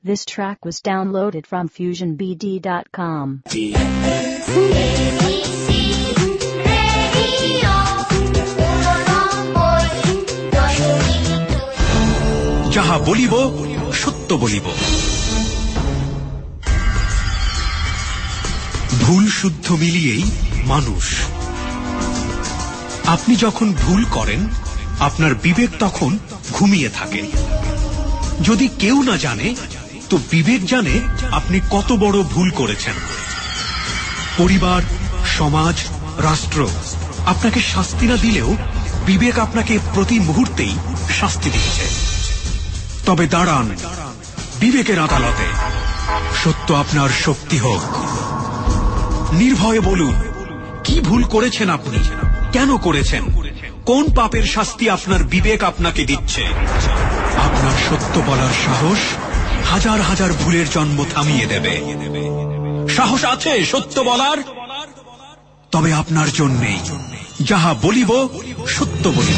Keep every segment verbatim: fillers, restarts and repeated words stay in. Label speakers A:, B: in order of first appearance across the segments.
A: This track was downloaded from fusion b d dot com.
B: যাহা বলিব সত্য বলিব। ভুল শুদ্ধ মিলিয়েই মানুষ। আপনি যখন ভুল করেন আপনার বিবেক তখন ঘুমিয়ে থাকে। যদি কেউ না জানে তো বিবেক জানে আপনি কত বড় ভুল করেছেন। পরিবার, সমাজ, রাষ্ট্র আপনাকে শাস্তি না দিলেও বিবেক আপনাকে প্রতি মুহূর্তেই শাস্তি দিচ্ছে। তবে দাঁড়ান বিবেকের আদালতে, সত্য আপনার শক্তি হোক। নির্ভয়ে বলুন কি ভুল করেছেন আপনি, কেন করেছেন, কোন পাপের শাস্তি আপনার বিবেক আপনাকে দিচ্ছে। আপনার সত্য বলার সাহস হাজার হাজার ভুলের জন্ম থামিয়ে দেবে। সাহস আছে সত্য বলার? তবে আপনার জন্যেই যাহা বলিব সত্য বলিব।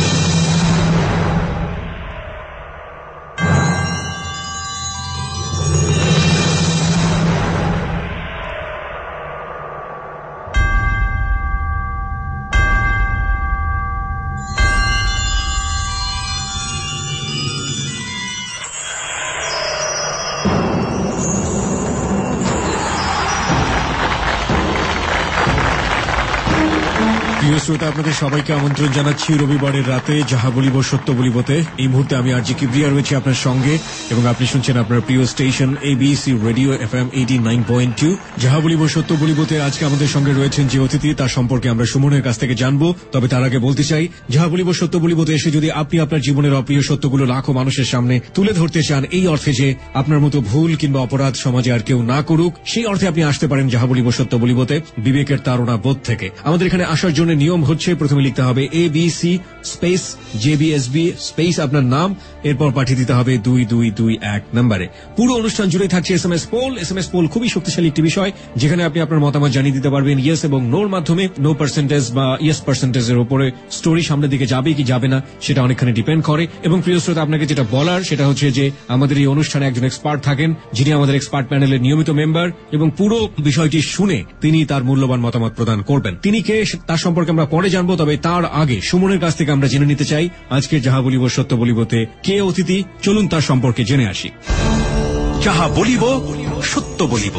C: প্রিয় শ্রোতা, আপনাদের সবাইকে আমন্ত্রণ জানাচ্ছি রবিবারের রাতে যাহা বলিব সত্য বলিবতে। এই মুহূর্তে আমি আরজি কিবরিয়া রয়েছি আপনার সঙ্গে এবং আপনি শুনছেন আপনার প্রিয় station ABC radio F M eighty nine point two. যাহা বলিব সত্য বলিবতে আজকে আমাদের সঙ্গে রয়েছেন যে অতিথি, তার সম্পর্কে আমরা সুমনের কাছ থেকে জানবো। তবে তার আগে বলতে চাই, যাহা বলিব সত্য বলিবতে এসে যদি আপনি আপনার জীবনের অপ্রিয় সত্যগুলো লাখো মানুষের সামনে তুলে ধরতে চান, এই অর্থে যে আপনার মতো ভুল কিংবা অপরাধ সমাজে আর কেউ না করুক, সেই অর্থে আপনি আসতে পারেন যাহা বলিব সত্য বলিবতে বিবেকের তাড়না বোধ থেকে। আমাদের এখানে আসার জন্য নিয়ম হচ্ছে, প্রথমে লিখতে হবে A B C space JBSB space আপনার নাম, এরপর পাঠিয়ে দিতে হবে দুই দুই দুই এক নম্বরে। পুরো অনুষ্ঠান জুড়ে থাকছে S M S poll. S M S poll খুবই শক্তিশালী একটি বিষয়, যেখানে আপনি আপনার মতামত জানিয়ে দিতে পারবেন ইয়েস এবং নোর মাধ্যমে। নো পার্সেন্টেজ বা ইয়েস পার্সেন্টেজের উপরে স্টোরি সামনের দিকে যাবে কি যাবে না সেটা অনেকখানি ডিপেন্ড করে। এবং প্রিয় শ্রোতা, আপনাকে যেটা বলার সেটা হচ্ছে যে আমাদের এই অনুষ্ঠানে একজন এক্সপার্ট থাকেন, যিনি আমাদের এক্সপার্ট প্যানেলের নিয়মিত মেম্বার, এবং পুরো বিষয়টি শুনে তিনি তার মূল্যবান মতামত প্রদান করবেন। তিনি কে তার সম্পর্কে আমরা পরে জানবো, তবে তার আগে সুমনের কাছ থেকে আমরা জেনে নিতে চাই আজকে যাহা বলিব সত্য বলিবতে কে অতিথি। চলুন তার সম্পর্কে জেনে আসি।
B: যাহা বলিব সত্য বলিব।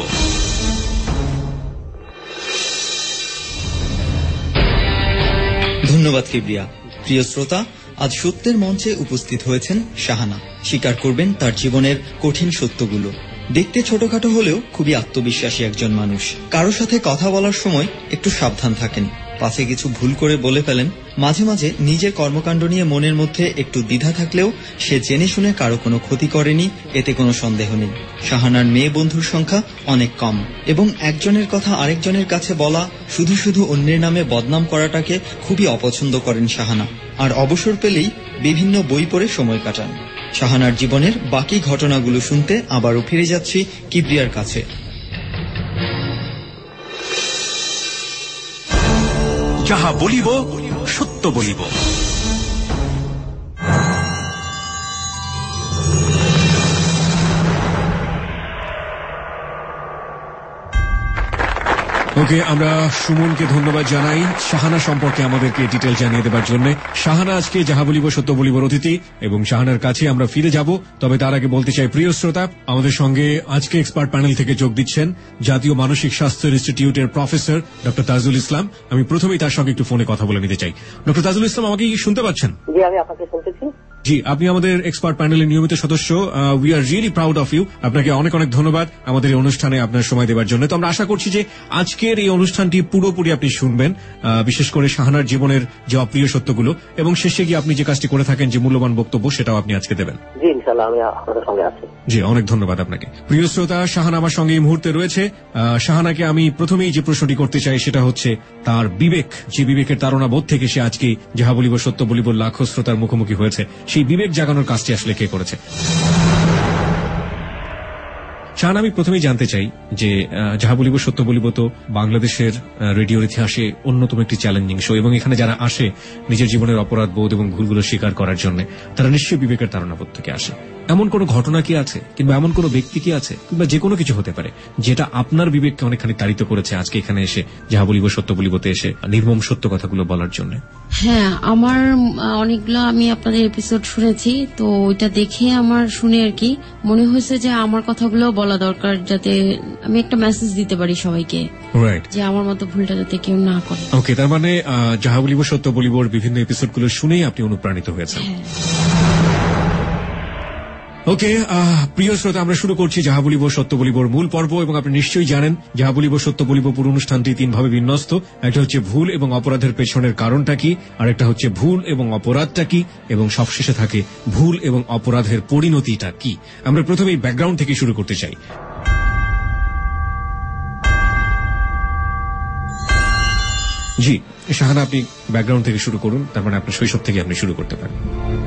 D: ধন্যবাদ কিবরিয়া। প্রিয় শ্রোতা, আজ সত্যের মঞ্চে উপস্থিত হয়েছেন শাহানা। স্বীকার করবেন তার জীবনের কঠিন সত্যগুলো। দেখতে ছোটখাটো হলেও খুবই আত্মবিশ্বাসী একজন মানুষ। কারো সাথে কথা বলার সময় একটু সাবধান থাকেন, পাশে কিছু ভুল করে বলে ফেলেন। মাঝে মাঝে নিজের কর্মকাণ্ড নিয়ে মনের মধ্যে একটু দ্বিধা থাকলেও সে জেনে শুনে কারো কোনো ক্ষতি করেনি, এতে কোনো সন্দেহ নেই। শাহানার মেয়ে বন্ধুর সংখ্যা অনেক কম এবং একজনের কথা আরেকজনের কাছে বলা, শুধু শুধু অন্যের নামে বদনাম করাটাকে খুবই অপছন্দ করেন শাহানা। আর অবসর পেলেই বিভিন্ন বই পড়ে সময় কাটান। শাহানার জীবনের বাকি ঘটনাগুলো শুনতে আবারও ফিরে যাচ্ছি কিবরিয়ার কাছে।
B: যাহা বলিব সত্য বলিব।
C: ওকে, আমরা সুমনকে ধন্যবাদ জানাই শাহানা সম্পর্কে আমাদেরকে ডিটেল জানিয়ে দেবার জন্য। শাহানা আজকে যাহা বলিব সত্য বলিবর অতিথি এবং শাহানার কাছে আমরা ফিরে যাব। তবে তার আগে বলতে চাই, প্রিয় শ্রোতা, আমাদের সঙ্গে আজকে এক্সপার্ট প্যানেল থেকে যোগ দিচ্ছেন জাতীয় মানসিক স্বাস্থ্য ইনস্টিটিউটের প্রফেসর ডক্টর তাজুল ইসলাম। আমি প্রথমেই তার সঙ্গে একটু ফোনে কথা বলে নিতে চাই। ডক্টর তাজুল ইসলাম, আমাকে কি শুনতে পাচ্ছেন?
E: জি, আমি আপনাকে শুনতেছি।
C: জি, আপনি আমাদের এক্সপার্ট প্যানেলের নিয়মিত সদস্য। We are really proud of you. আপনাকে অনেক অনেক ধন্যবাদ আমাদের এই অনুষ্ঠানে আপনার সময় দেওয়ার জন্য। তো আমরা আশা করছি যে আজকের এই অনুষ্ঠানটি পুরোপুরি আপনি শুনবেন, বিশেষ করে শাহানার জীবনের যে অপ্রিয় সত্যগুলো, এবং শেষে গিয়ে আপনি যে কাজটি করে থাকেন, যে মূল্যবান বক্তব্য, সেটাও আপনি আজকে দেবেন।
E: জি, ইনশাআল্লাহ আমি আপনাদের সঙ্গে আছি।
C: জি, অনেক ধন্যবাদ আপনাকে। প্রিয় শ্রোতা, শাহানা আমার সঙ্গে এই মুহূর্তে রয়েছে। শাহানাকে আমি প্রথমেই যে প্রশ্নটি করতে চাই সেটা হচ্ছে তার বিবেক, যে বিবেকের তাড়না বোধ থেকে সে আজকে যাহা বলিব সত্য বলিব লাখো শ্রোতার মুখোমুখি হয়েছে, সেই বিবেক জাগানোর কাজটি আসলে কে করেছে? শাহানা, আমি প্রথমেই জানতে চাই যে যাহা বলিব সত্য বলিব তো বাংলাদেশের রেডিওর ইতিহাসে অন্যতম একটি চ্যালেঞ্জিং শো, এবং এখানে যারা আসে নিজের জীবনের অপরাধ বোধ এবং ভুলগুলো স্বীকার করার জন্য, তারা নিশ্চয়ই বিবেকের তাড়নাবোধ থেকে আসে। এমন কোনো ঘটনা কি আছে, কিংবা এমন কোনো ব্যক্তি কি আছে, কিংবা যে কোনো কিছু হতে পারে যেটা আপনার বিবেককে অনেকখানি তাড়িত করেছে আজকে এখানে এসে যাহা বলিব সত্য বলিবতে এসে নির্মম সত্য কথাগুলো বলার জন্য?
F: হ্যাঁ, আমার অনেকগুলো আমি আপনাদের এপিসোড শুনেছি, তো ওইটা দেখে আমার শুনে আর কি মনে হয়েছে যে আমার কথাগুলো বলা দরকার, যাতে আমি একটা মেসেজ দিতে পারি সবাইকে,
C: রাইট,
F: যে আমার মতো ভুলটা যাতে কেউ না করে।
C: ওকে, তার মানে যাহা বলিব সত্য বলিবর বিভিন্ন এপিসোডগুলো শুনেই আপনি অনুপ্রাণিত হয়েছেন। ওকে, প্রিয় শ্রোতা, আমরা শুরু করছি যাহা বলিব সত্য বলিবর মূল পর্ব, এবং আপনি নিশ্চয়ই জানেন যাহা বলিব সত্য বলিব পুরো অনুষ্ঠানটি তিন ভাবে বিন্যস্ত। একটা হচ্ছে ভুল এবং অপরাধের পেছনের কারণটা কি, আর একটা হচ্ছে ভুল এবং অপরাধটা কি, এবং সবশেষে থাকে ভুল এবং অপরাধের পরিণতিটা কি। আমরা প্রথমেই ব্যাকগ্রাউন্ড থেকে শুরু করতে চাই। জি শাহানা, আপনি ব্যাকগ্রাউন্ড থেকে শুরু করুন, তার মানে আপনার শৈশব থেকে আপনি শুরু করতে পারেন।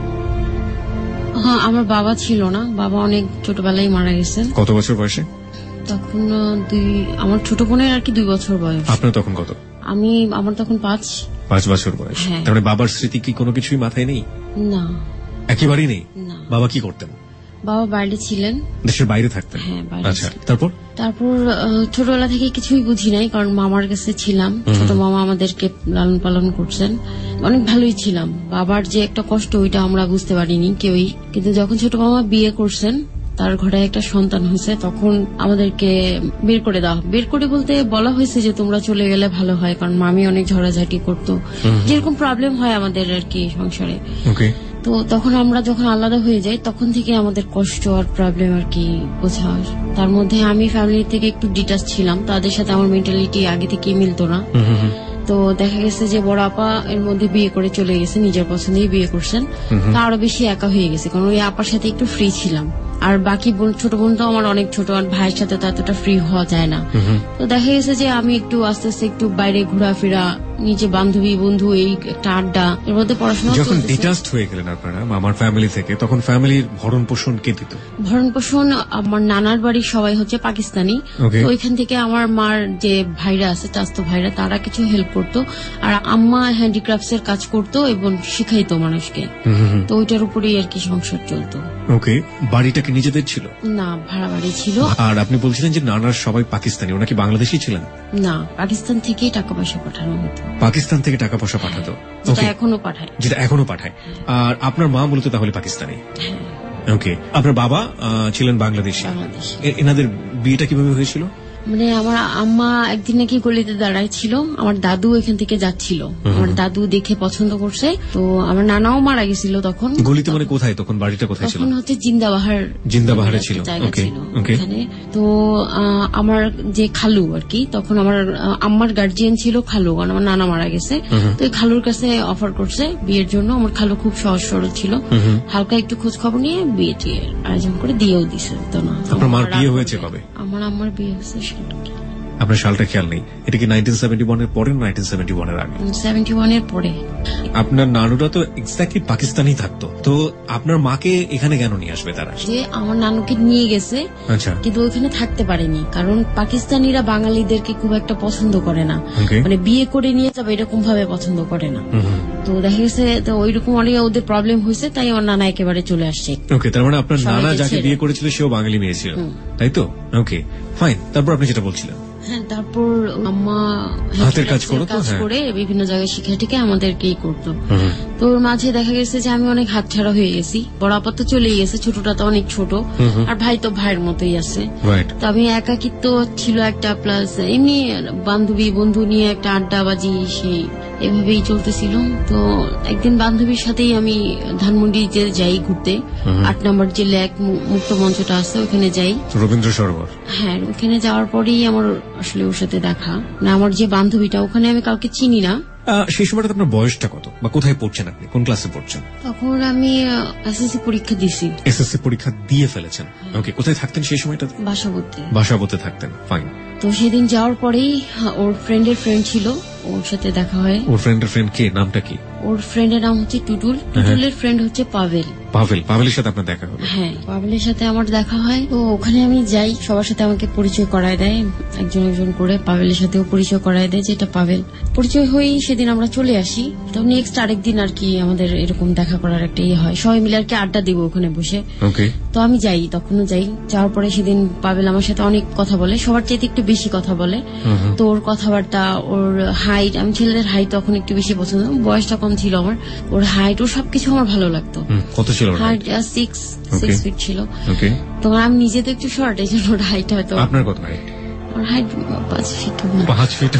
F: হ্যাঁ, আমার বাবা ছিল না, বাবা অনেক ছোটবেলায় মারা গেছেন।
C: কত বছর বয়সে?
F: তখন দুই, আমার ছোট বোনের আর কি দুই বছর বয়স।
C: আপনার তখন কত?
F: আমি, আমার তখন পাঁচ
C: পাঁচ বছর বয়স। তার মানে বাবার স্মৃতি কি কোনো কিছুই মাথায় নেই?
F: না,
C: একেবারেই নেই।
F: না।
C: বাবা কি করতেন?
F: বাবা বাইরে ছিলেন,
C: দেশের বাইরে থাকতেন?
F: হ্যাঁ, বাইরে।
C: আচ্ছা, তারপর?
F: তারপর ছোটবেলা থেকে কিছুই বুঝি নাই, কারণ মামার কাছে ছিলাম, ছোট মামা আমাদেরকে লালন পালন করছেন, অনেক ভালোই ছিলাম। বাবার যে একটা কষ্ট ওইটা আমরা বুঝতে পারিনি কেউই, কিন্তু যখন ছোট মামা বিয়ে করছেন, তার ঘরে একটা সন্তান হয়েছে, তখন আমাদেরকে বের করে দেওয়া, বের করে বলতে বলা হয়েছে যে তোমরা চলে গেলে ভালো হয়, কারণ মামি অনেক ঝড়াঝাটি করতো, যেরকম প্রবলেম হয় আমাদের আর কি সংসারে। তো তখন আমরা যখন আলাদা হয়ে যাই, তখন থেকে আমাদের কষ্ট আর প্রবলেম আর কি বোঝা হয়। তার মধ্যে আমি ফ্যামিলি থেকে একটু ডিটাচ ছিলাম, তাদের সাথে আমার মেন্টালিটি আগে থেকে মিলতো না। তো দেখা গেছে যে বড় আপা এর মধ্যে বিয়ে করে চলে গেছে, নিজের পছন্দেই বিয়ে করছেন, তা আরো বেশি একা হয়ে গেছে, কারণ ওই আপার সাথে একটু ফ্রি ছিলাম। আর বাকি ছোট বোন তো আমার অনেক ছোট, আর ভাইয়ের সাথে তো এতটা ফ্রি হওয়া যায় না। তো দেখা গেছে যে আমি একটু আস্তে আস্তে একটু বাইরে ঘোরাফেরা, নিজে বান্ধবী বন্ধু, এই একটা আড্ডা, এর মধ্যে পড়াশোনা।
C: যখন ডিটাচড হয়ে গেলেন আপনারা আমার ফ্যামিলি থেকে, তখন ফ্যামিলির ভরণ পোষণ কে দিত?
F: ভরণ পোষণ আমার নানার বাড়ির সবাই হচ্ছে পাকিস্তানি, তো ওইখান থেকে আমার মার যে ভাইরা আছে, চাস্তো ভাইরা, তারা কিছু হেল্প করতো, আর আম্মা হ্যান্ডিক্রাফটস এর কাজ করতো এবং শিখাইতো মানুষকে, তো ওইটার উপরেই আর কি সংসার চলতো।
C: ওকে, বাড়িটা কি নিজেদের ছিল?
F: না, ভাড়া বাড়ি ছিল। আর
C: আপনি বলছিলেন যে নানার সবাই পাকিস্তানি, ওরা কি বাংলাদেশি ছিলেন?
F: না, পাকিস্তান থেকেই টাকা পয়সা পাঠানো হতো।
C: পাকিস্তান থেকে টাকা পয়সা পাঠাতো,
F: যেটা এখনো পাঠায়।
C: যেটা এখনো পাঠায়। আর আপনার মা মূলত তাহলে পাকিস্তানি? ওকে, আপনার বাবা ছিলেন বাংলাদেশি। এনাদের বিয়েটা কিভাবে হয়েছিল?
F: মানে আমার আম্মা একদিন নাকি গলিতে দাঁড়ায় ছিল, আমার দাদু এখান থেকে যাচ্ছিল, আমার দাদু দেখে পছন্দ করছে, তো আমার নানাও মারা গেছিল তখন।
C: গলিতে মানে কোথায় তখন? বাড়িটা কোথায় ছিল?
F: তখন হচ্ছে জিন্দাবাহার,
C: জিন্দাবাহারে ছিল
F: ওখানে। তো আমার যে খালু আর কি, তখন আমার আম্মার গার্জিয়ান ছিল খালু, কারণ আমার নানা মারা গেছে, তো এই খালুর কাছে অফার করছে বিয়ের জন্য। আমার খালু খুব সহজ সরল ছিল, হালকা একটু খোঁজ খবর নিয়ে বিয়ে টিয়ে আয়োজন করে দিয়েও দিছে। তো না,
C: আপনার মার বিয়ে হয়েছে কবে?
F: আমার আম্মার বিয়ে হয়েছে,
C: আপনার সালটা খেয়াল নেই? এটা কি নাইনটিন সেভেন্টি ওয়ান এর পরে, নাইনটিন সেভেন্টি ওয়ান এর আগে?
F: সেভেন্টি ওয়ান এর পরে।
C: আপনার নানুরা তো এক্স্যাক্টলি পাকিস্তানি থাকতো, তো আপনার মাকে এখানে কেন নিয়ে আসবে তারা?
F: যে আমার নানুকে নিয়ে গেছে,
C: আচ্ছা, কিন্তু
F: ওইখানে থাকতে পারেনি, কারণ পাকিস্তানিরা বাঙালিদেরকে খুব একটা পছন্দ করে না, মানে বিয়ে করে নিয়ে যাবে এরকম ভাবে পছন্দ করে না। তো দেখা গেছে ওইরকম অনেক ওদের প্রবলেম হয়েছে, তাই আমার নানা একেবারে চলে আসছে।
C: ওকে, তার মানে আপনার নানা যাকে বিয়ে করেছিল সেও বাঙালি মেয়ে ছিল, তাই তো? Okay, fine. তারপর আপনি যেটা বলছিলেন?
F: হ্যাঁ, তারপর আম্মা
C: হাতের কাজ
F: করে বিভিন্ন জায়গায় শিখে টিকে আমাদেরকেই করতো। তো ওর মাঝে দেখা গেছে যে আমি অনেক হাতছাড়া হয়ে গেছি, বড় আপা তো চলেই গেছে, ছোটটা তো অনেক ছোট, আর ভাই তো ভাইয়ের মতোই আছে। তো আমি একাকিত্ব ছিল একটা, প্লাস এমনি বান্ধবী বন্ধু নিয়ে একটা আড্ডাবাজি, সেই এভাবেই চলতেছিল। তো একদিন বান্ধবীর সাথেই আমি ধানমন্ডি যে যাই ঘুরতে, আট নম্বর যে লেক মুক্ত মঞ্চটা আছে ওখানে যাই,
C: রবীন্দ্র সরোবর।
F: হ্যাঁ, ওখানে যাওয়ার পরেই আমার আসলে ওর সাথে দেখা, না আমার যে বান্ধবীটা, ওখানে আমি কাউকে চিনি না।
C: সেই সময়টা আপনার বয়সটা কত, বা কোথায় পড়ছেন আপনি, কোন ক্লাসে পড়ছেন?
F: তখন আমি এসএসসি পরীক্ষা দিছি।
C: এসএসসি পরীক্ষা দিয়ে ফেলেছেন? ওকে, কোথায় থাকতেন সেই সময়টা?
F: বাসাবোতে।
C: বাসাবোতে থাকতেন, ফাইন।
F: তো সেদিন যাওয়ার পরেই ওর ফ্রেন্ডের ফ্রেন্ড ছিল, ওর সাথে দেখা হয়।
C: ওর ফ্রেন্ডের ফ্রেন্ড কে, নামটা কি?
F: ওর ফ্রেন্ডের নাম হচ্ছে টুটুল, টুটুলের ফ্রেন্ড হচ্ছে পাভেল।
C: পাভেল পাভেলের সাথে আপনার দেখা হলো?
F: হ্যাঁ, পাভেলের সাথে আমার দেখা হয়। তো ওখানে আমি যাই, সবার সাথে আমাকে পরিচয় করায় দেয়, একজন একজন করে। পাভেলের সাথেও পরিচয় করায় দেয় যে এটা পাভেল। পরিচয় হয়েই সেদিন আমরা চলে আসি। তো নেক্সট আরেকদিন আর কি আমাদের এরকম দেখা করার একটা ইয়ে হয়, সবাই মিলে আর কি আড্ডা দিব ওখানে বসে। তো আমি যাই, তখনও যাই। যাওয়ার পরে সেদিন পাভেল আমার সাথে অনেক কথা বলে, সবার চাইতে একটু বেশি কথা বলে। তো ওর কথাবার্তা, ওর হাইট, আমি ছেলেদের হাইট তখন একটু বেশি পছন্দ, বয়সটা কম ছিল আমার। ওর হাইট, ওর সবকিছু আমার ভালো লাগতো।
C: কত ছিল?
F: হাইট সিক্স সিক্স ফিট ছিল। তোমার আমি নিজে তো একটু শর্ট, এই জন্য ওর হাইট হয়তো।
C: আপনার কত হাইট?
F: ওর হাইট পাঁচ ফিট।
C: পাঁচ feet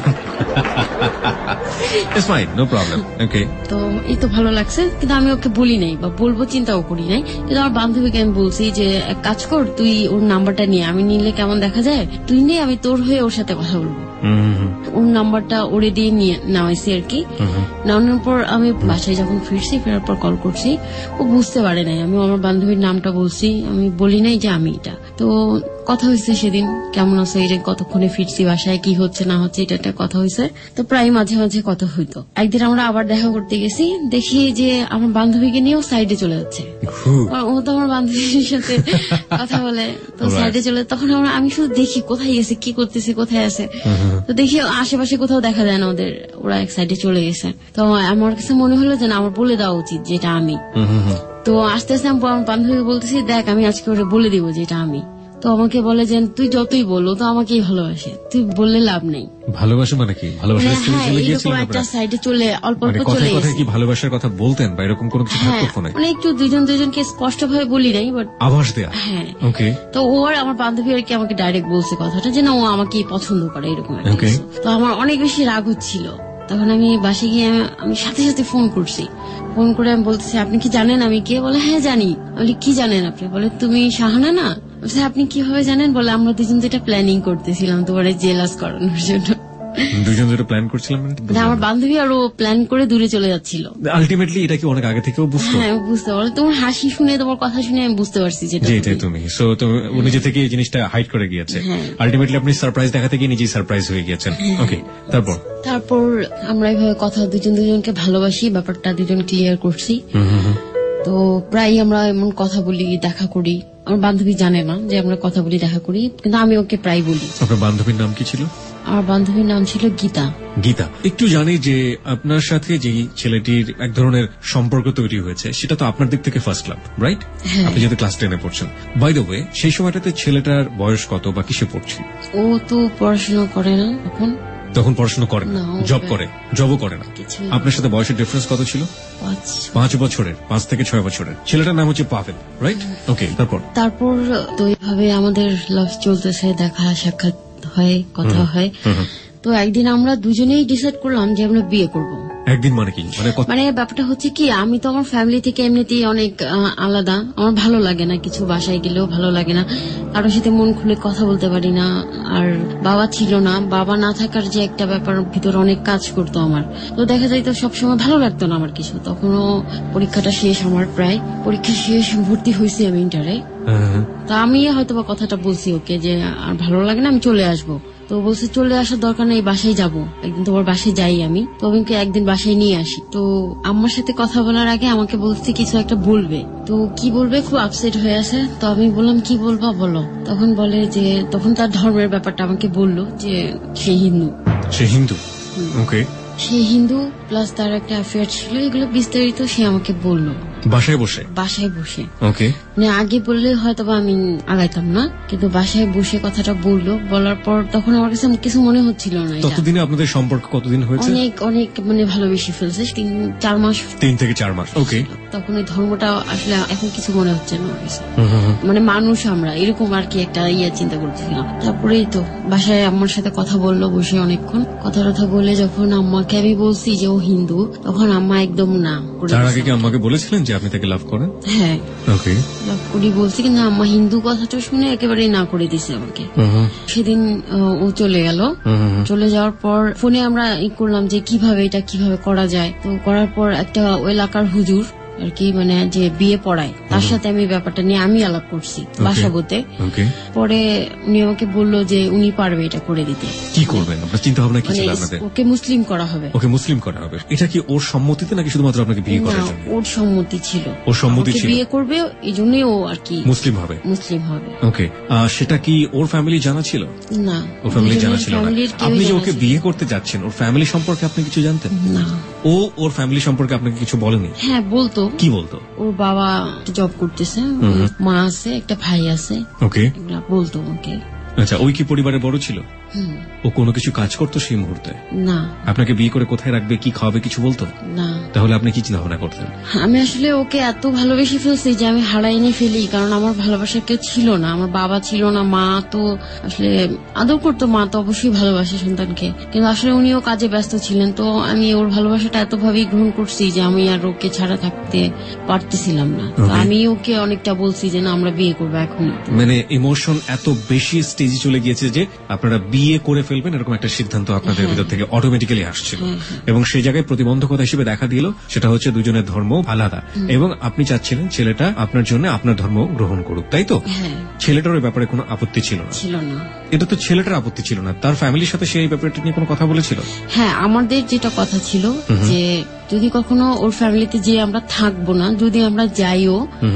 C: it's fine, no problem. Okay, তো
F: এই তো ভালো লাগছে, কিন্তু আমি ওকে বলি নাই বা বলবো চিন্তাও করি নাই। কিন্তু আমার বান্ধবীকে আমি বলছি যে এক কাজ কর, তুই ওর নাম্বারটা নিয়ে, আমি নিলে কেমন দেখা যায়, তুই নিয়ে আমি তোর হয়ে ওর সাথে কথা বলবো। ওর নাম্বারটা ওরে দিয়ে নিয়ে নেওয়াইছি আর কি। নেওয়ানোর পর আমি বাসায় যখন ফিরছি, ফেরার পর কল করছি, ও বুঝতে পারে নাই আমি আমার বান্ধবীর নামটা বলছি, আমি বলি নাই যে আমি এটা। তো কথা হয়েছে সেদিন, কেমন আছে, এই যে কতক্ষণে ফিরছি বাসায়, কি হচ্ছে না হচ্ছে, এটা একটা কথা হয়েছে। তো প্রায় মাঝে মাঝে কথা হইতো। একদিন আমরা আবার দেখা করতে গেছি, দেখি যে আমার বান্ধবীকে নিয়েও সাইডে চলে যাচ্ছে। ও তো আমার বান্ধবীর সাথে কথা বলে, তো সাইডে চলে। তখন আমরা আমি শুধু দেখি কোথায় গেছে, কি করতেছে, কোথায় আছে। তো দেখি আশেপাশে কোথাও দেখা যায় না ওদের, ওরা এক সাইডে চলে গেছে। তো আমার কাছে মনে হলো যে আমার বলে দেওয়া উচিত যে এটা আমি। তো আস্তে আস্তে আমি আমার বান্ধবীকে বলতেছি, দেখ আমি আজকে ওরা বলে দিব যে এটা আমি। তো আমাকে বলে যে তুই যতই বলো তো আমাকেই ভালোবাসে, তুই বললে লাভ নেই।
C: ভালোবাসা মানে কি? ভালোবাসা একটা
F: সাইডে চলে অল্প অল্প চলে গেছে।
C: কি ভালোবাসার কথা বলতেন বা এরকম কোনো কিছু থাকতো না?
F: মানে একটু দুজন দুজনকে স্পষ্ট ভাবে বলি নাই, বাট
C: আভাস দেয়া।
F: হ্যাঁ,
C: ওকে।
F: তো ওর আমার বান্ধবী আর কি আমাকে ডাইরেক্ট বলছে কথাটা যে না, ও আমাকে পছন্দ করে, এরকম একটা কিছু। তো আমার অনেক বেশি রাগ হচ্ছিল। তখন আমি বাসে গিয়ে আমি সাথে সাথে ফোন করছি। ফোন করে আমি বলতেছি, আপনি কি জানেন আমি কে? বলে হ্যাঁ জানি। বলি কি জানেন আপনি? বলে তুমি শাহানা না? আপনি কিভাবে জানেন? বলে আমরা দুজন যেটা প্ল্যানিং করতেছিলাম তোমার জেলাস করানোর জন্য।
C: দুজন যেটা প্ল্যান করছিলাম,
F: আমার বান্ধবী আর ও প্ল্যান করে দূরে চলে যাচ্ছিল।
C: আলটিমেটলি এটা কি অনেক আগে থেকেও বুঝতো?
F: হ্যাঁ বুঝতে পারলো, তোমার হাসি শুনে, তোমার কথা শুনে আমি বুঝতে পারছি যেটা
C: তুমি। সো তুমি নিজে থেকে এই জিনিসটা হাইড করে গিয়েছে। আলটিমেটলি আপনি সারপ্রাইজ দেখাতে গিয়ে নিজেই সারপ্রাইজ হয়ে গিয়েছেন। ওকে, তারপর
F: তারপর আমরা এইভাবে কথা, দুজন দুজনকে ভালোবাসি, ব্যাপারটা দুজন ক্লিয়ার করছি। তো প্রায় আমরা এমন কথা বলি, দেখা করি। আমার বান্ধবী জানে না যে আমরা কথা বলি, দেখা করি, কিন্তু আমি ওকে প্রায় বলি।
C: আপনার বান্ধবীর নাম কি ছিল?
F: আমার বান্ধবীর নাম ছিল গীতা।
C: গীতা, একটু জানি যে আপনার সাথে যে ছেলেটির এক ধরনের সম্পর্ক তৈরি হয়েছে, সেটা তো আপনার দিক থেকে ফার্স্ট লাভ, রাইট? আপনি যেহেতু ক্লাস টেনে পড়ছেন। বাই দ্য ওয়ে, সেই সময়টাতে ছেলেটার বয়স কত বা কিসে পড়ছিল?
F: ও তো পড়াশোনা করে না এখন।
C: তখন পড়াশোনা করে না, জব করে? জবও করে না। আপনার সাথে বয়সের ডিফারেন্স কত ছিল? পাঁচ বছরের, পাঁচ থেকে ছয় বছরের। ছেলেটার নাম হচ্ছে পাভেল, রাইট? ওকে, তারপর
F: তারপর তো এইভাবে আমাদের লাভ চলতেছে, দেখা সাক্ষাৎ হয়, কথা হয়। তো একদিন আমরা দুজনেই ডিসাইড করলাম যে আমরা বিয়ে করব।
C: একদিন মানে কি?
F: মানে ব্যাপারটা হচ্ছে কি, আমি তো আমার ফ্যামিলি থেকে এমনিতেই অনেক আলাদা, আমার ভালো লাগে না কিছু, বাসায় গেলেও ভালো লাগে না, কারোর সাথে মন খুলে কথা বলতে পারি না। আর বাবা ছিল না, বাবা না থাকার যে একটা ব্যাপার ভিতর অনেক কাজ করতো আমার। তো দেখা যায় তো সবসময় ভালো লাগতো না আমার কিছু। তখনও পরীক্ষাটা শেষ, আমার প্রায় পরীক্ষা শেষ, ভর্তি হয়েছি আমি ইন্টারে। তো আমি হয়তো বা কথাটা বলছি ওকে যে আর ভালো লাগে না, আমি চলে আসবো। তো বলছে চলে আসার দরকার নেই, বাসায় যাবো একদিন, তোমার বাসায় যাই আমি। তো আমি একদিন বাসায় নিয়ে আসি। তো আমার সাথে কথা বলার আগে আমাকে বলছে কিছু একটা বলবে। তো কি বলবে, খুব আপসেট হয়ে আছে। তো আমি বললাম কি বলবা বলো। তখন বলে যে, তখন তার ধর্মের ব্যাপারটা আমাকে বললো যে সে হিন্দু।
C: সে হিন্দু? ওকে।
F: সে হিন্দু প্লাস তার একটা অ্যাফেয়ার ছিল, এগুলো বিস্তারিত সে আমাকে বললো
C: বাসায় বসে।
F: বাসায় বসে
C: ওকে।
F: মানে আগে বললে হয়তো বা আমি আগাইতাম না, কিন্তু বাসায় বসে কথাটা বললো। বলার পর তখন আমার কাছে কিছু মনে হচ্ছিল না।
C: ততদিনে আপনাদের সম্পর্ক কতদিন হয়েছে?
F: অনেক অনেক মানে ভালোবেসে ফেলছে, তিন চার মাস।
C: তিন থেকে চার মাস। ওকে।
F: তখন ওই ধর্মটা আসলে এখন কিছু মনে হচ্ছে না, মানে মানুষ আমরা এরকম আর কি একটা ইয়ে চিন্তা করতেছিলাম। তারপরেই তো বাসায় আম্মার সাথে কথা বললো বসে অনেকক্ষণ, কথা কথা বলে যখন আম্মাকে আমি বলছি যে ও হিন্দু, তখন আম্মা একদম না।
C: তার আগে কি আম্মাকে বলেছিলেন যে আপনি তাকে লাভ করেন?
F: হ্যাঁ,
C: ওকে,
F: লাভ করি বলছি, কিন্তু আম্মা হিন্দু কথাটা শুনে একেবারে না করে দিছে আমাকে। সেদিন ও চলে গেল। চলে যাওয়ার পর ফোনে আমরা ই করলাম যে কিভাবে এটা কিভাবে করা যায়। তো করার পর একটা এলাকার হুজুর, আর কি, মানে যে বিয়ে পড়ায় তার সাথে আমি ব্যাপারটা নিয়ে আমি আলাপ করছি বাসাবোতে। পরে উনি আমাকে বললো যে উনি পারবে এটা করে দিতে।
C: কি করবেন আপনার চিন্তা ভাবনা কি ছিল আপনাদের?
F: ওকে মুসলিম করা হবে।
C: ওকে মুসলিম করা হবে। এটা কি ওর সম্মতিতে নাকি শুধুমাত্র আপনাকে বিয়ে করার জন্য?
F: ওর সম্মতি ছিল।
C: ওর সম্মতি ছিল
F: বিয়ে করবে, এই জন্যই ও আর কি মুসলিম হবে। মুসলিম হবে।
C: ওকে, সেটা কি ওর ফ্যামিলি জানা ছিল?
F: না,
C: ওর ফ্যামিলি জানা ছিল না। আপনি যে ওকে বিয়ে করতে যাচ্ছেন, ওর ফ্যামিলি সম্পর্কে আপনি কিছু জানতেন?
F: না।
C: ও ওর ফ্যামিলি সম্পর্কে আপনাকে কিছু বলেনি?
F: হ্যাঁ বলতো।
C: কি বলতো?
F: ওর বাবা জব করতেছে, মা আছে, একটা ভাই আছে।
C: ওকে,
F: বলতো ওকে।
C: আচ্ছা, ওই কি পরিবারে বড় ছিল? ও কোনো কিছু কাজ করতো সেই মুহূর্তে?
F: না।
C: আপনাকে বিয়ে করে কোথায় রাখবে, কি খাওয়াবে কিছু বলতো?
F: না।
C: তাহলে আপনি কি চিন্তা ভাবনা করতেন?
F: আমি আসলে ওকে এত ভালোবেসে ফেলছি যে আমি হারাইনি ফেলি, কারণ আমার ভালোবাসার কেউ ছিল না। আমার বাবা ছিল না, মা তো আসলে আদর করতো, মা তো অবশ্যই ভালোবাসে সন্তানকে, কিন্তু আসলে উনিও কাজে ব্যস্ত ছিলেন। তো আমি ওর ভালোবাসাটা এত ভাবেই গ্রহণ করছি যে আমি আর ওকে ছাড়া থাকতে পারতেছিলাম না। আমি ওকে অনেকটা বলছি যে না, আমরা বিয়ে করবো এখন। মানে
C: ইমোশন এত বেশি স্টেজে চলে গিয়েছে যে আপনারা বিয়ে করে ফেলবেন এরকম একটা সিদ্ধান্ত আপনাদের ভিতর থেকে অটোমেটিক্যালি আসছিল, এবং সেই জায়গায় প্রতিবন্ধকতা হিসেবে দেখা দিল সেটা হচ্ছে দুজনের ধর্ম আলাদা, এবং আপনি চাচ্ছিলেন ছেলেটা আপনার জন্য আপনার ধর্ম গ্রহণ করুক, তাই তো? ছেলেটার ওই ব্যাপারে কোনো আপত্তি ছিল না?
F: ছিল না।
C: এটা তো ছেলেটার আপত্তি ছিল না, তার ফ্যামিলির সাথে সেই ব্যাপারটা নিয়ে কোনো কথা বলেছিল?
F: হ্যাঁ, আমাদের যেটা কথা ছিল যে যদি কখনো ওর ফ্যামিলিতে যে আমরা থাকবো না, যদি আমরা যাইও,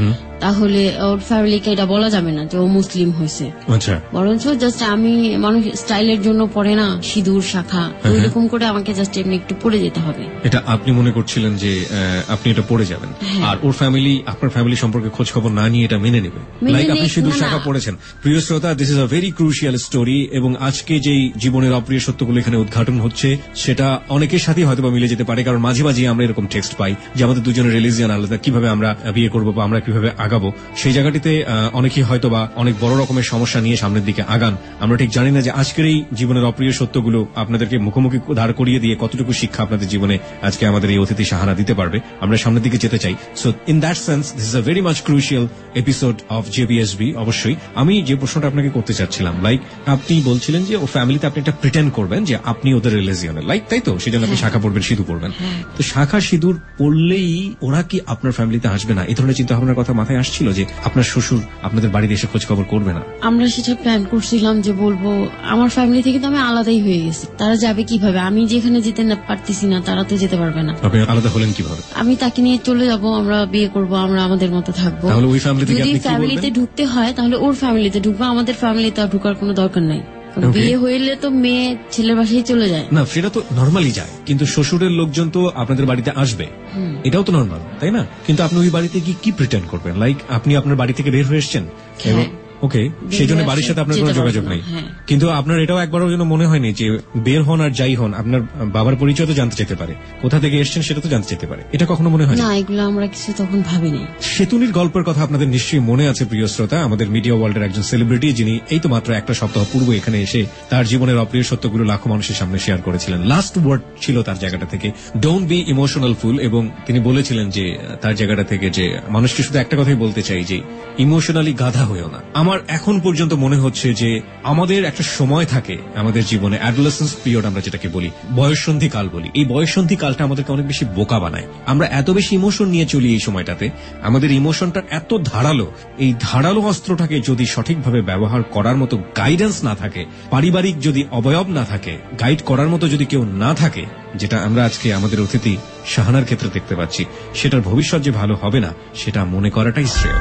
F: তাহলে ওর ফ্যামিলিকে এটা বলা যাবে না যে ও মুসলিম হয়েছে।
C: আচ্ছা।
F: বরঞ্চ জাস্ট আমি মানুষ স্টাইলের জন্য পড়ে না সিঁদুর শাখা, ওইরকম করে আমাকে জাস্ট এমনি একটু পড়ে যেতে হবে।
C: এটা আপনি মনে করছিলেন যে আপনি এটা পড়ে যাবেন, আর ওর ফ্যামিলি আপনার ফ্যামিলি সম্পর্কে খোঁজ খবর না নিয়ে এটা মেনে নেবে, লাইক আপনি সিঁদুর শাখা পড়েছেন। প্রিয় শ্রোতা, this is a very crucial story, এবং আজকে যেই জীবনের অপ্রিয় সত্যগুলো এখানে উদ্ঘাটন হচ্ছে সেটা অনেকের সাথে হয়তো বা মিলে যেতে পারে, কারণ মাঝে মাঝে আমরা এরকম টেক্সট পাই যে আমাদের দুজনের রিলিজিয়ন আলাদা, কিভাবে আমরা বিয়ে করবো বা আমরা কিভাবে আগাবো। সেই জায়গাটিতে অনেকেই হয়তো বা অনেক বড় রকমের সমস্যা নিয়ে সামনের দিকে আগান। আমরা ঠিক জানি না যে আজকের এই জীবনের অপ্রিয় সত্যগুলো আপনাদেরকে মুখোমুখি দাঁড় করিয়ে দিয়ে কতটুকু শিক্ষা আপনাদের জীবনে আজকে আমাদের এই অতিথি সাহানা দিতে পারবে। আমরা সামনের দিকে যেতে চাই। So in that sense this is a very much crucial episode of JBSB. অবশ্যই আমি যে প্রশ্নটা আপনাকে করতে চাচ্ছিলাম, লাইক আপনি বলছিলেন যে ও ফ্যামিলিতে আপনি একটা প্রিটেন্ড করবেন যে আপনি ওদের রিলিজিয়নের, লাইক তাই তো? সেই জন্য আপনি শাখা পড়বেন, সিঁদুর পড়বেন। তো শাখা সিঁদুর পড়লেই ওরা কি আপনার ফ্যামিলিতে আসবে না? এই ধরনের চিন্তা ভাবনার কথা মাথায় আসছিল যে আপনার শ্বশুর আপনাদের বাড়িতে এসে খোঁজ খবর করবে না?
F: আমরা সেটা প্ল্যান করছিলাম যে বলবো আমার ফ্যামিলি থেকে তো আমি আলাদাই হয়ে গেছি, তারা যাবে কিভাবে? আমি যেখানে যেতে না পারতেছি না, তারা তো যেতে পারবে না।
C: আপনি আলাদা হলেন কিভাবে?
F: আমি তাকে নিয়ে চলে যাব, আমরা বিয়ে করব, আমরা আমাদের মতো থাকবো।
C: তাহলে ওই ফ্যামিলি থেকে
F: যদি ফ্যামিলিতে ঢুকতে হয় তাহলে ওর ফ্যামিলিতে ঢুকবো, আমাদের ফ্যামিলিতে ঢুকার কোনো দরকার নাই। বিয়ে হইলে তো মেয়ে ছেলের বাসায় চলে যায় না,
C: সেটা তো নর্মালি যায়, কিন্তু শ্বশুরের লোকজন তো আপনাদের বাড়িতে আসবে, এটাও তো নর্মাল, তাই না? কিন্তু আপনি ওই বাড়িতে গিয়ে কি প্রিটেন্ড করবেন? লাইক আপনি আপনার বাড়ি থেকে বের হয়ে এসছেন, ওকে, সেই জন্য বাড়ির সাথে আপনার কোনো যোগাযোগ নেই, কিন্তু আপনার এটাও একবারও যেন মনে হয়নি যে বের হন আর যাই হন আপনার বাবার পরিচয় তো জানতে যেতে পারে, কোথা থেকে এসছেন সেটা তো জানতে যেতে পারে, এটা কখনো মনে হয়
F: না? এগুলো আমরা কিছু তখন ভাবিনি।
C: সেতুনির গল্পের কথা আপনাদের নিশ্চয়ই মনে আছে প্রিয় শ্রোতা, আমাদের মিডিয়া ওয়ার্ল্ডের একজন সেলিব্রিটি, যিনি এই তো মাত্র একটা সপ্তাহ পূর্বে এখানে এসে তার জীবনের অপ্রিয় সত্যগুলো লাখো মানুষের সামনে শেয়ার করেছিলেন। লাস্ট ওয়ার্ড ছিল তার জায়গাটা থেকে ডোন্ট বি ইমোশনাল ফুল, এবং তিনি বলেছিলেন যে তার জায়গাটা থেকে যে মানুষকে শুধু একটা কথাই বলতে চাই যে ইমোশনালি গাধা হয়েও না। আমার এখন পর্যন্ত মনে হচ্ছে যে আমাদের একটা সময় থাকে আমাদের জীবনে, অ্যাডোলেসেন্স পিরিয়ড আমরা যেটাকে বলি, বয়ঃসন্ধি কাল বলি, এই বয়ঃসন্ধি কালটা আমাদেরকে অনেক বেশি বোকা বানায়। আমরা এত বেশি ইমোশন নিয়ে চলি এই সময়টাতে, আমাদের ইমোশনটা এত ধারালো, এই ধারালো অস্ত্রটাকে যদি সঠিকভাবে ব্যবহার করার মতো গাইডেন্স না থাকে, পারিবারিক যদি অবয়ব না থাকে, গাইড করার মতো যদি কেউ না থাকে, যেটা আমরা আজকে আমাদের অতিথি শাহানার ক্ষেত্রে দেখতে পাচ্ছি, সেটার ভবিষ্যৎ যে ভালো হবে না সেটা মনে করাটাই শ্রেয়।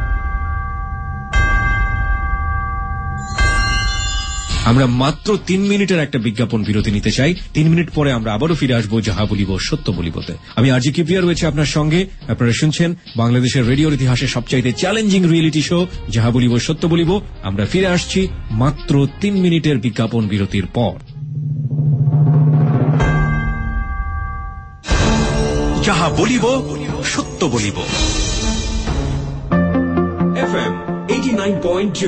C: আমরা মাত্র তিন মিনিটের একটা বিজ্ঞাপন বিরতি নিতে চাই। তিন মিনিট পরে আমরা আবারও ফিরে আসবো যাহা বলিব সত্য বলিবতে। আমি আরজি কিবরিয়া রয়েছে আপনার সঙ্গে। আপনারা শুনছেন বাংলাদেশের রেডিওর ইতিহাসে সবচাইতে চ্যালেঞ্জিং রিয়েলিটি শো যাহা বলিব সত্য বলিব। আমরা ফিরে আসছি মাত্র তিন মিনিটের বিজ্ঞাপন বিরতির পর।
B: যাহা বলিব সত্য বলিব।
C: FM eighty nine point two.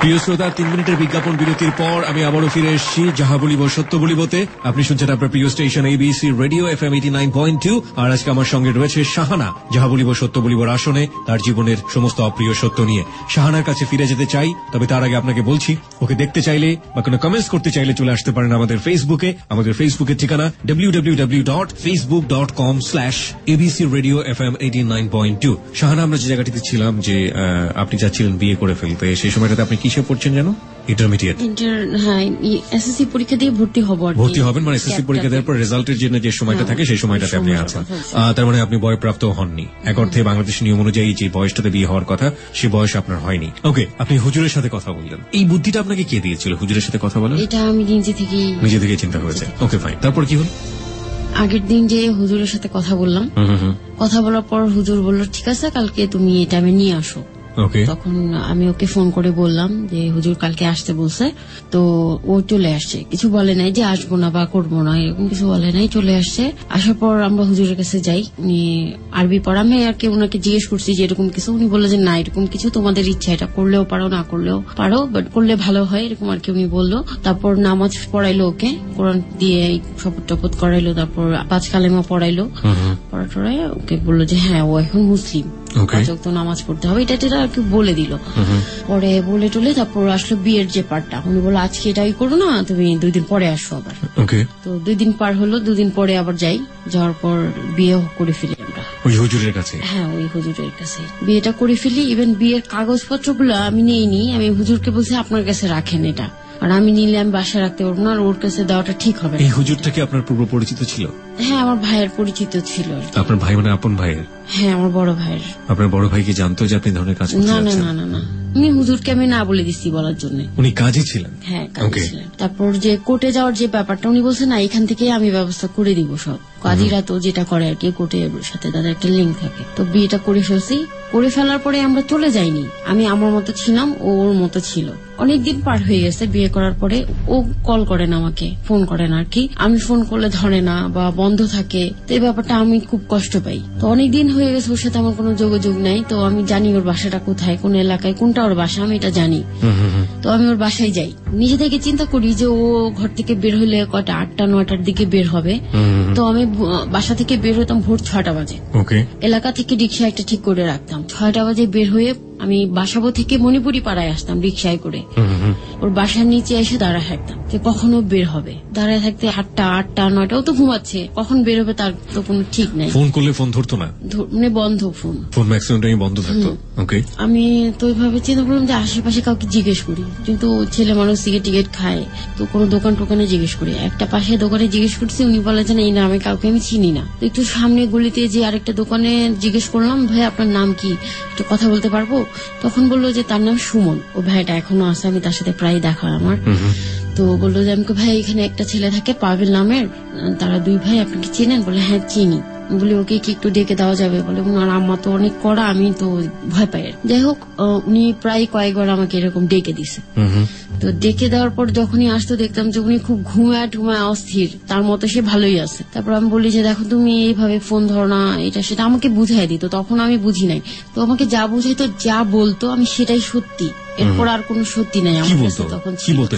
C: প্রিয় শ্রোতা, তিন মিনিটের বিজ্ঞাপন বিরতির পর আমি আবারও ফিরে এসেছি যাহা বলিব সত্য বলিবতে। আপনি শুনছেন আপনার প্রিয় station ABC radio F M eighty nine point two. আর আজকে আমার সঙ্গে রয়েছে শাহানা, যাহা বলিব সত্য বলিবর আসনে তার জীবনের সমস্ত অপ্রিয় সত্য নিয়ে। শাহানার কাছে ফিরে যেতে চাই, তবে তার আগে আপনাকে বলছি, ওকে দেখতে চাইলে বা কোনো কমেন্টস করতে চাইলে চলে আসতে পারেন আমাদের ফেসবুকে। আমাদের ফেসবুকের ঠিকানা W W W dot Facebook dot com slash ABC radio F M eighty nine point two. Shahana, আমরা যে জায়গাটিতে ছিলাম যে আপনি চাচ্ছিলেন বিয়ে করে ফেলতে, সেই সময়টাতে আপনি কিসে পড়ছেন যেন? ইন্টারমিডিয়েট।
F: হ্যাঁ, এসএসসি পরীক্ষা দিয়ে ভর্তি হব।
C: ভর্তি হবেন মানে এসএসসি পরীক্ষা দেওয়ার পর রেজাল্টের জন্য যে সময়টা থাকে সেই সময়টাতে আপনি আছেন। তার মানে আপনি বয়প্রাপ্ত হননি। এক অর্থে বাংলাদেশের নিয়ম অনুযায়ী যে বয়সটাতে বিয়ে হওয়ার কথা সে বয়স আপনার হয়নি। ওকে, আপনি হুজুরের সাথে কথা বললেন। এই বুদ্ধিটা আপনাকে কে দিয়েছিল হুজুরের সাথে কথা বলার?
F: এটা আমি নিজে থেকে
C: নিজে থেকে চিন্তা হয়েছে। ওকে ফাইন, তারপর কি হল?
F: আগের দিন যে হুজুরের সাথে কথা বললাম, কথা বলার পর হুজুর বলল ঠিক আছে কালকে তুমি এই টাইমে নিয়ে আসো। তখন আমি ওকে ফোন করে বললাম যে হুজুর কালকে আসতে বলছে, তো ও চলে আসছে। কিছু বলে নাই যে আসবো না বা করবো না, এরকম কিছু বলে নাই, চলে আসছে। আসার পর আমরা হুজুরের কাছে যাই, উনি আরবি পড়া। আমি আর কি ওনাকে জিজ্ঞেস করছি যে এরকম কিছু, উনি বললো যে না এরকম কিছু, তোমাদের ইচ্ছা, এটা করলেও পারো না করলেও পারো, বাট করলে ভালো হয়, এরকম আর কি উনি বললো। তারপর নামাজ পড়াইলো ওকে, কোরআন দিয়ে শপথ টপথ করাইলো, তারপর পাঁচ কালেমা পড়াইলো, পড়া টড়াই ওকে বললো যে হ্যাঁ ও এখন মুসলিম, তো নামাজ পড়তে হবে, এটা এটা আর কি বলে দিল। পরে বলে টলে তারপর আসলো বিয়ের যে পার্টটা, উনি বললো আজকে এটাই করো না, তুমি দুই দিন পরে আসো আবার। তো দুই দিন পার হলো, দুদিন পরে আবার যাই, যাওয়ার পর বিয়ে করে ফেলি আমরা
C: ওই হুজুরের কাছে।
F: হ্যাঁ, ওই হুজুরের কাছে বিয়েটা করে ফেলি। ইভেন বিয়ের কাগজপত্র গুলো আমি নেইনি, আমি হুজুরকে বলছি আপনার কাছে রাখেন এটা, আর আমি নিলে আমি বাসায় রাখতে পারবো না, আর ওর কাছে দেওয়াটা ঠিক হবে।
C: এই হুজুরটা কি আপনার পূর্ব পরিচিত ছিল?
F: হ্যাঁ, আমার ভাইয়ের পরিচিত ছিল।
C: আপনার ভাই মানে আপন ভাইয়ের?
F: হ্যাঁ, আমার বড় ভাইয়ের।
C: আপনার বড় ভাই কি জানতো যে আপনি ধরনের কাজ করতে যাচ্ছেন?
F: না না না না, উনি হুজুরকে আমি না বলে দিচ্ছি বলার জন্য।
C: উনি কাজী ছিলেন?
F: হ্যাঁ, কাজী ছিলেন। তারপর যে কোর্টে যাওয়ার যে ব্যাপারটা, উনি বলছেন না এখান থেকে আমি ব্যবস্থা করে দিব সব। কাজীরা তো যেটা করে আর কি, কোর্টের সাথে তাদের একটা লিঙ্ক থাকে। তো বিয়েটা করে ফেলছি, করে ফেলার পরে আমরা চলে যাইনি, আমি আমার মতো ছিলাম, ও ওর মতো ছিল। অনেকদিন পার হয়ে গেছে বিয়ে করার পরে, ও কল করেন আমাকে, ফোন করেন আর কি, আমি ফোন করলে ধরে না বা বন্ধ থাকে, তো এই ব্যাপারটা আমি খুব কষ্ট পাই। তো অনেকদিন হয়ে গেছে ওর সাথে আমার কোনো যোগাযোগ নাই। তো আমি জানি ওর বাসাটা কোথায়, কোন এলাকায়, কোনটা ওর বাসা আমি এটা জানি। তো আমি ওর বাসায় যাই, নিজে থেকে চিন্তা করি যে ও ঘর থেকে বের হলে কয়টা, আটটা নয়টার দিকে বের হবে। তো আমি বাসা থেকে বের হতাম ভোর ছয়টা বাজে, এলাকা থেকে রিক্সা একটা ঠিক করে রাখতাম, ছয়টা বাজে বের হয়ে আমি বাসাবো থেকে মণিপুরি পাড়ায় আসতাম রিক্সায় করে। ওর বাসার নিচে এসে দাঁড়ায় থাকতাম যে কখনো বের হবে, দাঁড়ায় থাকতে আটটা আটটা নয়টা, ও তো ঘুমাচ্ছে, কখন বের হবে তার তো কোনো ঠিক নাই।
C: ফোন করলে ফোন ধরতো না,
F: মানে বন্ধ ফোন,
C: ফোন ম্যাক্সিমাম টাইম বন্ধ থাকতো।
F: আমি তো ওইভাবে চিন্তা করলাম যে আশেপাশে কাউকে জিজ্ঞেস করি, কিন্তু ছেলে মানুষ সিগারেট টিকেট খায়, তো কোনো দোকান টোকানে জিজ্ঞেস করি। একটা পাশে দোকানে জিজ্ঞেস করছি, উনি বলে যে এই না আমি কাউকে আমি চিনি না। তো একটু সামনে গলিতে যে আরেকটা দোকানে জিজ্ঞেস করলাম, ভাই আপনার নাম কি, একটু কথা বলতে পারবো? তখন বললো যে তার নাম সুমন, ও ভাইটা এখনো আছে, আমি তার সাথে প্রায় দেখা আমার। তো বললো যে আমাকে ভাই এখানে একটা ছেলে থাকে পাবেল নামের, তারা দুই ভাই, আপনি কি চেনেন? বলে হ্যাঁ চিনি। বলে ওকে কি একটু ডেকে দেওয়া যাবে? বলে ওনার আম্মা তো অনেক কড়া, আমি তো ভয় পাই। যাই হোক, উনি প্রায় কয়েকবার আমাকে এরকম ডেকে দিছে। তো ডেকে দেওয়ার পর যখনই আসতো দেখতাম যে উনি খুব ঘুমায় টুমায় অস্থির, তার মতো সে ভালোই আছে। তারপর আমি বলি যে দেখো তুমি এইভাবে ফোন ধরো না, এটা সেটা আমাকে বুঝাই দিত, তখন আমি বুঝি নাই। তো আমাকে যা বুঝাইতো, যা বলতো আমি সেটাই সত্যি, এরপর আর কোন সত্যি নাই আমার কাছে তখন।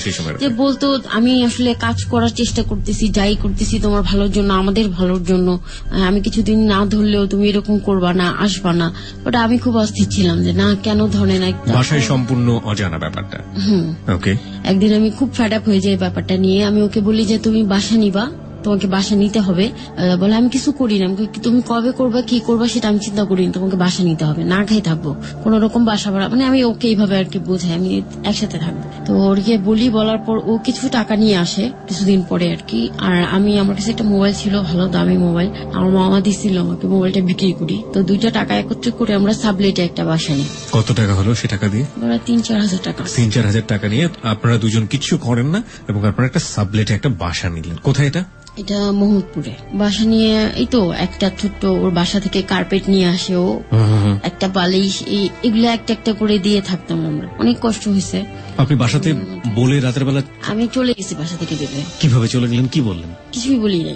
F: যে বলতো আমি আসলে কাজ করার চেষ্টা করতেছি, যাই করতেছি তোমার ভালোর জন্য, আমাদের ভালোর জন্য, আমি কিছুদিন না ধরলেও তুমি এরকম করবা না, আসবা না। বাট আমি খুব অস্থির ছিলাম যে না কেন ধরে না,
C: ভাষায় সম্পূর্ণ অজানা ব্যাপারটা। হুম, ওকে।
F: একদিন আমি খুব ফেড আপ হয়ে যাই ব্যাপারটা নিয়ে, আমি ওকে বলি যে তুমি বাসা নিবা, তোমাকে বাসা নিতে হবে। বলে আমি কিছু করি না। তুমি কবে করবা, কি করবা সেটা আমি চিন্তা করি না, তোমাকে বাসা নিতে হবে, না খাই থাকবো, কোন রকম বাসা ভাড়া, মানে আমি ওকে এইভাবে আর কি বোঝাই আমি একসাথে থাকবো। তো ওরকে বলি, বলার পর ও কিছু টাকা নিয়ে আসে কিছুদিন পরে আর কি। আর আমি, আমার কাছে একটা মোবাইল ছিল, ভালো দামি মোবাইল, আমার মামা দিছিল আমাকে, মোবাইলটা বিক্রি করি। তো দুইটা টাকা একত্রিত করে আমরা সাবলেটে একটা বাসা নিই।
C: কত টাকা হলো সে টাকা দিয়ে?
F: তিন চার হাজার টাকা।
C: তিন চার হাজার টাকা নিয়ে আপনারা দুজন কিছু করেন না এবং আপনারা একটা সাবলেটে একটা বাসা নিলেন। কোথায় এটা?
F: এটা মোহাম্মদপুরে। বাসা নিয়ে এই তো একটা ছোট্ট, ওর বাসা থেকে কার্পেট নিয়ে আসে, ও একটা বালিশ, এগুলো একটা একটা করে দিয়ে থাকতাম আমরা, অনেক কষ্ট হয়েছে।
C: আপনি বাসাতে বলে রাতের বেলা?
F: আমি চলে গেছি বাসা থেকে বেরোয়।
C: কিভাবে চলে গেলেন, কি বললেন?
F: কিছুই বলি নাই,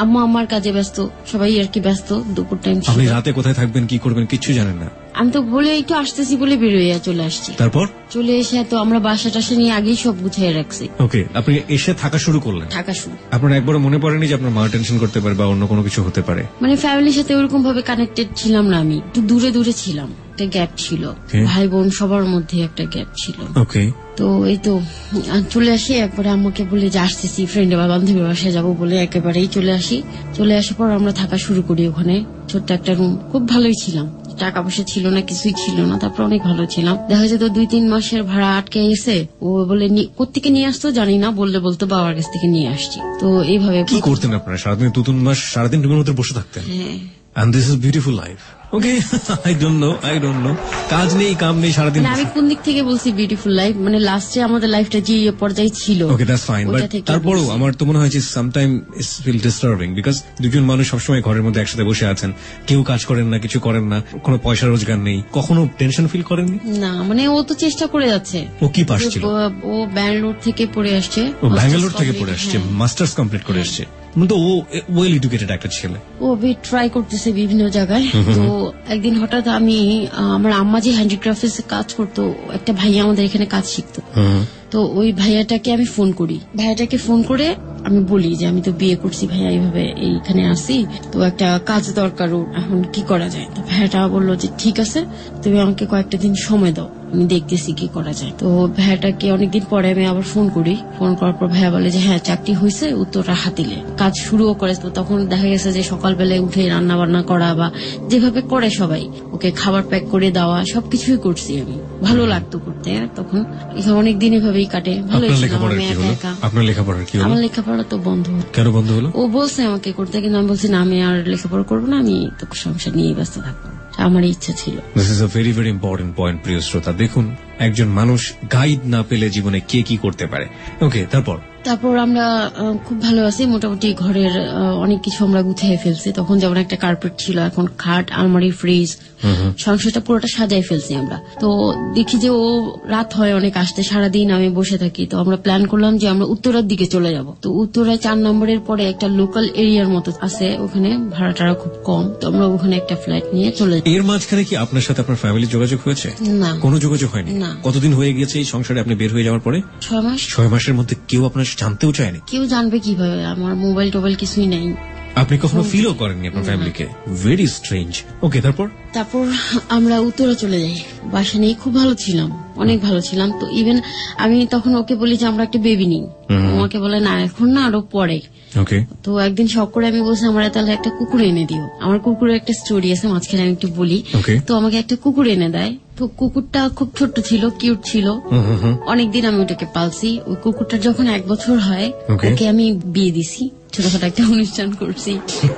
F: আম্মা আমার কাজে ব্যস্ত, সবাই আর কি ব্যস্ত, দুপুর টাইম ছিল।
C: আপনি রাতে কোথায় থাকবেন, কি করবেন কিছু জানেন না?
F: আমি তো বলে একটু আসতেছি বলে বেরোয়া চলে আসছি।
C: তারপর
F: চলে এসে তো আমরা বাসা টাসা নিয়ে আগেই সব গুছিয়ে রাখছি।
C: ওকে, আপনি এসে থাকা শুরু করলেন।
F: থাকা শুরু
C: আপনার একবারও মনে পড়েনি যে আপনার মা টেনশন করতে পারে বা অন্য কোনো কিছু হতে পারে?
F: মানে ফ্যামিলির সাথে ওরকম ভাবে কানেক্টেড ছিলাম না, আমি একটু দূরে দূরে ছিলাম, একটা গ্যাপ ছিল, ভাই বোন সবার মধ্যে একটা গ্যাপ ছিল।
C: ওকে,
F: তো এই তো চলে আসি, একবারে আম্মাকে বলে যে আসতেছি ফ্রেন্ডে বা বান্ধবীর বাসায় যাবো বলে একেবারেই চলে আসি। চলে আসার পর আমরা থাকা শুরু করি ওখানে, ছোট্ট একটা রুম, খুব ভালোই ছিলাম, টাকা পয়সা ছিল না, কিছুই ছিল না, তারপর অনেক ভালো ছিলাম। দেখা যেত দুই তিন মাসের ভাড়া আটকে এসে ও বলে কোত্থেকে নিয়ে আসতো জানি না, বললে বলতো বাবার কাছ থেকে নিয়ে আসছি। তো এইভাবে
C: কি করতেন আপনারা সারাদিন? দু তিন মাস সারাদিন রুমের মধ্যে বসে থাকতেন?
F: হ্যাঁ।
C: And this is beautiful life. Okay, I don't know, I don't know. কাজ নেই, কাম নেই, সারাদিন।
F: আমি কোন দিক থেকে বলছি বিউটিফুল লাইফ, মানে লাস্টে আমাদের লাইফটা যে পর্যায়ে ছিল।
C: ওকে, দ্যাটস ফাইন, বাট তারপরেও আমার তো মনে হয় যে sometime it's feel disturbing, because দুজন মানুষ সবসময় ঘরের মধ্যে একসাথে বসে আছেন, কেউ কাজ করেন না, কিছু করেন না, কোনো পয়সা রোজগার নেই, কখনো টেনশন ফিল করেননি?
F: না, মানে ও তো চেষ্টা করে যাচ্ছে।
C: ও কি পাস ছিল?
F: ও ব্যাঙ্গালোর থেকে পড়ে আসছে।
C: ও ব্যাঙ্গালোর থেকে পড়ে আসছে, মাস্টার্স কমপ্লিট করে আসছে, তো ও ওয়েল এডুকেটেড একটা ছেলে।
F: ও ট্রাই করতেছে বিভিন্ন জায়গায়। তো একদিন হঠাৎ আমি, আমার আম্মা যে হ্যান্ডিক্রাফটস কাজ করতো, একটা ভাইয়া আমাদের এখানে কাজ শিখতো, তো ওই ভাইয়াটাকে আমি ফোন করি। ভাইয়াটাকে ফোন করে আমি বলি যে আমি তো বিয়ে করছি ভাইয়া, এইভাবে এইখানে আসি, তো একটা কাজ দরকার, এখন কি করা যায়? তো ভাইয়াটা বললো যে ঠিক আছে, তুমি আমাকে কয়েকটা দিন সময় দাও, আমি দেখতেছি কি করা যায়। তো ভাইয়াটাকে অনেকদিন পরে আমি আবার ফোন করি। ফোন করার পর ভাইয়া বলে যে হ্যাঁ চাকরি হয়েছে, উত্তরটা হাতিলে কাজ শুরুও করে। তো তখন দেখা গেছে যে সকালবেলায় উঠে রান্না বান্না করা বা যেভাবে করে সবাই, ওকে খাবার প্যাক করে দেওয়া, সবকিছুই করছি আমি, ভালো লাগতো করতে। তখন অনেক দিন এভাবেই কাটে, ভালো ছিলাম আমি একা একা।
C: আপনার লেখাপড়ার কি হলো?
F: আমার লেখাপড়া তো বন্ধ।
C: কেন বন্ধ হলো?
F: ও বলছে আমাকে করতে, কিন্তু আমি বলছি না, আমি আর লেখাপড়া করবো না, আমি তো সংসার নিয়ে ব্যস্ত থাকবো, আমার ইচ্ছা ছিল।
C: This is a very very important point, প্রিয় শ্রোতা। দেখুন, একজন মানুষ গাইড না পেলে জীবনে কে কি করতে পারে। ওকে, তারপর
F: তারপর আমরা খুব ভালো আছি, মোটামুটি ঘরের অনেক কিছু আমরা গুছিয়ে ফেলছি। তখন যেমন একটা কার্পেট ছিল, এখন খাট, আলমারি, ফ্রিজ, সংসারটা পুরোটা সাজাই ফেলছি আমরা। তো দেখি যে ও রাত হয় অনেক আসতে, সারাদিন আমি বসে থাকি। তো আমরা প্ল্যান করলাম যে আমরা উত্তরার দিকে চলে যাব। তো উত্তরায় চার নম্বরের পরে একটা লোকাল এরিয়ার মতো আছে, ওখানে ভাড়া টাড়া খুব কম, তো আমরা ওখানে একটা ফ্ল্যাট নিয়ে চলে যাই।
C: এর মাঝখানে কি আপনার সাথে আপনার ফ্যামিলি যোগাযোগ হয়েছে?
F: না,
C: কোনো যোগাযোগ হয়নি।
F: না।
C: কতদিন হয়ে গেছে এই সংসারে আপনি বের হয়ে যাওয়ার পরে?
F: ছয় মাস।
C: ছয় মাসের মধ্যে কেউ আপনার জানতেও চায়নি?
F: কেউ জানবে কিভাবে? আমার মোবাইল টোবাইল কিছুই নাই।
C: আপনি কখনো ফিলও করেননি আপনার ফ্যামিলিকে? Very strange. ওকে, তারপর
F: তারপর আমরা উত্তরে চলে যাই। বাসা নিয়ে খুব ভালো ছিলাম, অনেক ভালো ছিলাম। তো ইভেন আমি তখন ওকে বলি যে আমরা একটা বেবি নিই, আমাকে বলে না এখন না, আরো পরে।
C: ওকে,
F: তো একদিন শখ করে আমি বলছি আমার তাহলে একটা কুকুর এনে দিও। আমার কুকুরের একটা স্টোরি আছে, মাঝখানে আমি একটু বলি। তো আমাকে একটা কুকুর এনে দেয়। তো কুকুরটা খুব ছোট্ট ছিল, কিউট ছিল, অনেকদিন আমি ওটাকে পালছি। ওই কুকুরটার যখন এক বছর হয়, ওকে আমি বিয়ে দিছি, ছোটখাটো একটা অনুষ্ঠান করছি।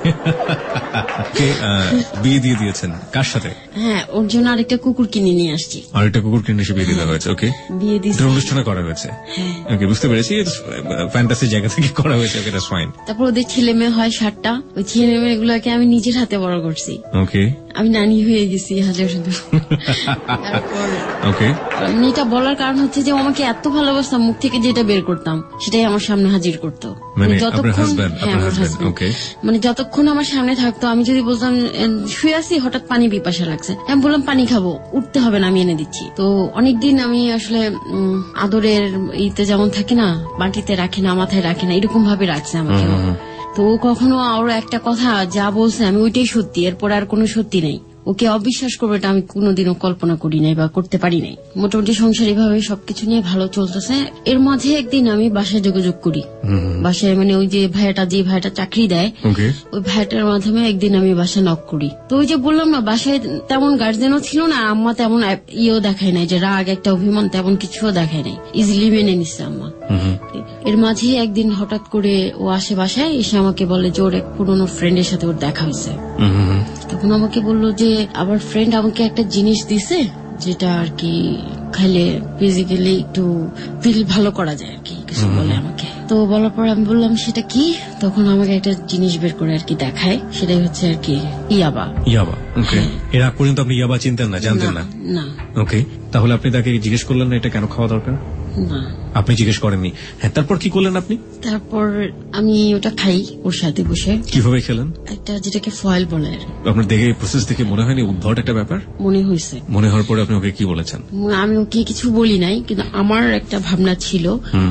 C: বিয়ে দিয়ে দিয়েছেন কার সাথে?
F: হ্যাঁ, ওর জন্য আরেকটা কুকুর কিনে নিয়ে আসছি।
C: আরেকটা কুকুর কিনে এসে বিয়ে দেওয়া হয়েছে? ওকে,
F: বিয়ে দিয়েছি,
C: অনুষ্ঠান করা হয়েছে। ওকে, বুঝতে পেরেছি, ফ্যান্টাসি জায়গা থেকে করা হয়েছে। Okay, that's fine.
F: তারপর ওদের ছেলে মেয়ে হয় সাতটা, ওই ছেলে মেয়ে গুলোকে আমি নিজের হাতে বড় করছি।
C: ওকে,
F: আমি নানি হয়ে গেছি হাজার শুধু। তারপর
C: ওকে,
F: এটা বলার কারণ হচ্ছে যে আমাকে এত ভালোবাসতাম, মুখ থেকে যেটা বের করতাম সেটাই আমার সামনে হাজির করতো।
C: মানে
F: যতক্ষণ মানে যতক্ষণ আমার সামনে থাকতো, আমি যদি বলতাম শুয়ে আছি, হঠাৎ পানি পিপাসা লাগছে, আমি বললাম পানি খাবো, উঠতে হবে না, আমি এনে দিচ্ছি। তো অনেকদিন আমি আসলে আদরের ইতে যেমন থাকে না, বাটিতে রাখে না, মাথায় রাখে না, এরকম ভাবে রাখছে আমাকে। তো ও কখনো আরো একটা কথা যা বলছে আমি ওইটাই সত্যি, এরপর আর কোনো সত্যি নেই। ওকে অবিশ্বাস করবে এটা আমি কোনোদিনও কল্পনা করি নাই বা করতে পারি নাই। মোটামুটি সংসার এভাবে সবকিছু নিয়ে ভালো চলতেছে। এর মাঝে একদিন আমি বাসায় যোগাযোগ করি, বাসায় মানে ওই যে ভাইয়াটা যে ভাইয়াটা চাকরি দেয়, ওই ভাইয়াটার মাধ্যমে একদিন আমি বাসায় নক করি। তো ওই যে বললাম না, বাসায় তেমন গার্জেনও ছিল না, আম্মা তেমন ইয়েও দেখায় নাই, যে রাগ একটা অভিমান তেমন কিছুও দেখায় নাই, ইজিলি মেনে নিচ্ছে আম্মা। এর মাঝে একদিন হঠাৎ করে ও আসে বাসায়, এসে আমাকে বলে যে ওর এক পুরোনো ফ্রেন্ডের সাথে ওর দেখা হয়েছে। তখন আমাকে বললো যে আবার ফ্রেন্ড আমাকে একটা জিনিস দিছে, যেটা আর কি খাইলে ফিজিক্যালি একটু ফিল ভালো করা যায় আর কি, কিছু বলে আমাকে। তো বলার পর আমি বললাম সেটা কি? তখন আমাকে একটা জিনিস বের করে আর কি দেখায়, সেটাই হচ্ছে আর কি ইয়াবা। ইয়াবা, ওকে। এর আগ পর্যন্ত আপনি ইয়াবা চিনতেন না, জানতেন না? না। ওকে, তাহলে আপনি তাকে জিজ্ঞেস করলেন না এটা কেন খাওয়া দরকার? না।
C: আপনি জিজ্ঞেস করেননি? হ্যাঁ, তারপর কি করলেন আপনি?
F: তারপর আমি ওটা খাই ওর সাথে বসে।
C: কিভাবে খেলেন?
F: একটা যেটাকে ফয়েল বলে।
C: আপনার দেখে প্রসেস দেখে মনে হয়নি উদ্ভট একটা ব্যাপার?
F: মনে হয়েছে।
C: মনে হওয়ার পরে আপনি ওকে কি বলেছেন?
F: আমি ওকে কিছু বলি নাই, কিন্তু আমার একটা ভাবনা ছিল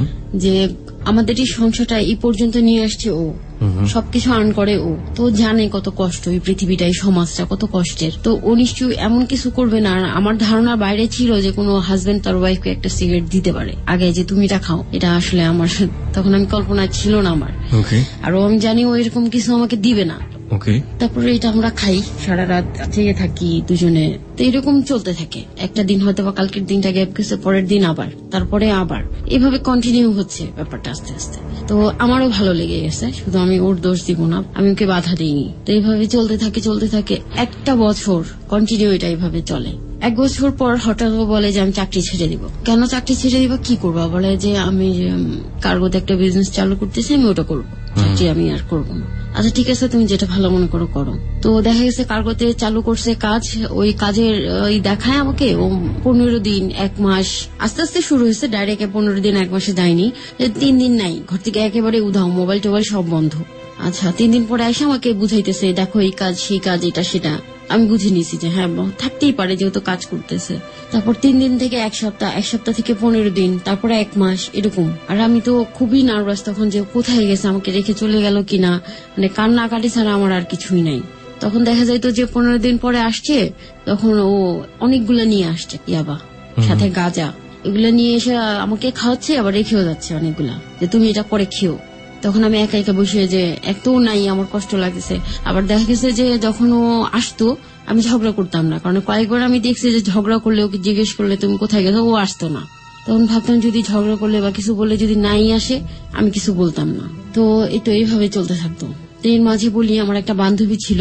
F: যে আমাদের এই সংসারটা এই পর্যন্ত নিয়ে আসছে ও, সবকিছু আর্ন করে ও, তো জানে কত কষ্ট এই পৃথিবীটা, এই সমাজটা কত কষ্টের। তো ও নিশ্চয়ই এমন কিছু করবে না। আমার ধারণার বাইরে ছিল যে কোনো হাজবেন্ড তার ওয়াইফকে একটা সিগারেট দিতে পারে আগে, যে তুমি এটা খাও। এটা আসলে আমার তখন আমি কল্পনা ছিল না আমার। আর আমি জানি ও এরকম কিছু আমাকে দিবে না। তারপরে এটা আমরা খাই, সারা রাত জেগে থাকি দুজনে। তো এরকম চলতে থাকে। একটা দিন হয়তো বা কালকের দিনটা গ্যাপ গেছে, পরের দিন আবার, তারপরে আবার, এভাবে কন্টিনিউ হচ্ছে ব্যাপারটা আস্তে আস্তে। তো আমারও ভালো লেগে গেছে, শুধু আমি ওর দোষ দিব না, আমি ওকে বাধা দিইনি। তো এইভাবে চলতে থাকে চলতে থাকে একটা বছর কন্টিনিউ এটা এইভাবে চলে। এক বছর পর হঠাৎ বলে যে আমি চাকরি ছেড়ে দিব। কেন চাকরি ছেড়ে দিব, কি করবো? বলে যে আমি কার্গোতে একটা বিজনেস চালু করতেছি, আমি ওটা করবো, চাকরি আমি আর করবো না। আচ্ছা ঠিক আছে, তুমি যেটা ভালো মনে করো করো। তো দেখা গেছে কার্গোতে চালু করছে কাজ, ওই কাজের ওই দেখায় আমাকে ও পনেরো দিন এক মাস আস্তে আস্তে শুরু হয়েছে, ডাইরেক্ট পনেরো দিন এক মাসে যায়নি, তিন দিন নাই, ঘর থেকে একেবারে উধাও, মোবাইল টোবাইল সব বন্ধ। আচ্ছা তিন দিন পরে এসে আমাকে বুঝাইতেছে, দেখো এই কাজ সেই কাজ, এটা সেটা। আমি বুঝে নিয়েছি যে হ্যাঁ থাকতেই পারে, যেহেতু কাজ করতেছে। তারপর তিন দিন থেকে এক সপ্তাহ, এক সপ্তাহ থেকে পনেরো দিন, তারপরে এক মাস, এরকম। আর আমি তো খুবই নার্ভাস তখন, যে কোথায় গেছে, আমাকে রেখে চলে গেল কিনা, মানে কান্না কাটি ছাড়া আমার আর কিছুই নাই। তখন দেখা যাইতো যে পনেরো দিন পরে আসছে, তখন ও অনেকগুলা নিয়ে আসছে, ইয়াবা সাথে গাঁজা, এগুলা নিয়ে এসে আমাকে খাওয়াচ্ছে, আবার রেখেও যাচ্ছে অনেকগুলা, যে তুমি এটা পরে খেও। তখন আমি একা একা বসে, যে এত নাই, আমার কষ্ট লাগছে। আবার দেখা গেছে যে যখন ও আসতো আমি ঝগড়া করতাম না, কারণ কয়েকবার আমি দেখছি যে ঝগড়া করলে, ওকে জিজ্ঞেস করলে তুমি কোথায় গেছো, ও আসতো না। তখন ভাবতাম যদি ঝগড়া করলে বা কিছু বললে যদি নাই আসে, আমি কিছু বলতাম না। তো এই তো এইভাবে চলতে থাকতো। এর মাঝে বলি, আমার একটা বান্ধবী ছিল,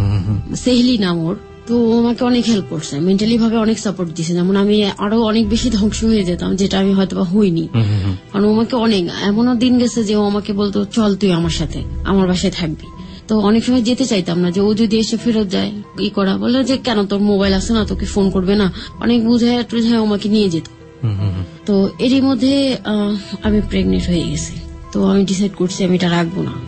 F: সেহলি নাম ওর। তো আমাকে অনেক হেল্প করছে, মেন্টালি ভাবে অনেক সাপোর্ট দিছে। যেমন আমি আরো অনেক বেশি ধ্বংস হয়ে যেতাম, যেটা আমি হয়তো বা হইনি, কারণ আমাকে অনেক এমনও দিন গেছে যে ও আমাকে বলতো চল তুই আমার সাথে, আমার বাসায় থাকবি। তো অনেক সময় যেতে চাইতাম না, যে ও যদি এসে ফেরত যায় ই করা, বলে যে কেন তোর মোবাইল আছে না, তোকে ফোন করবে না, অনেক বুঝায় টুঝায় আমাকে নিয়ে যেত। তো এরই মধ্যে আমি প্রেগনেন্ট হয়ে গেছি। তো আমি ডিসাইড করছি আমি এটা রাখবো না।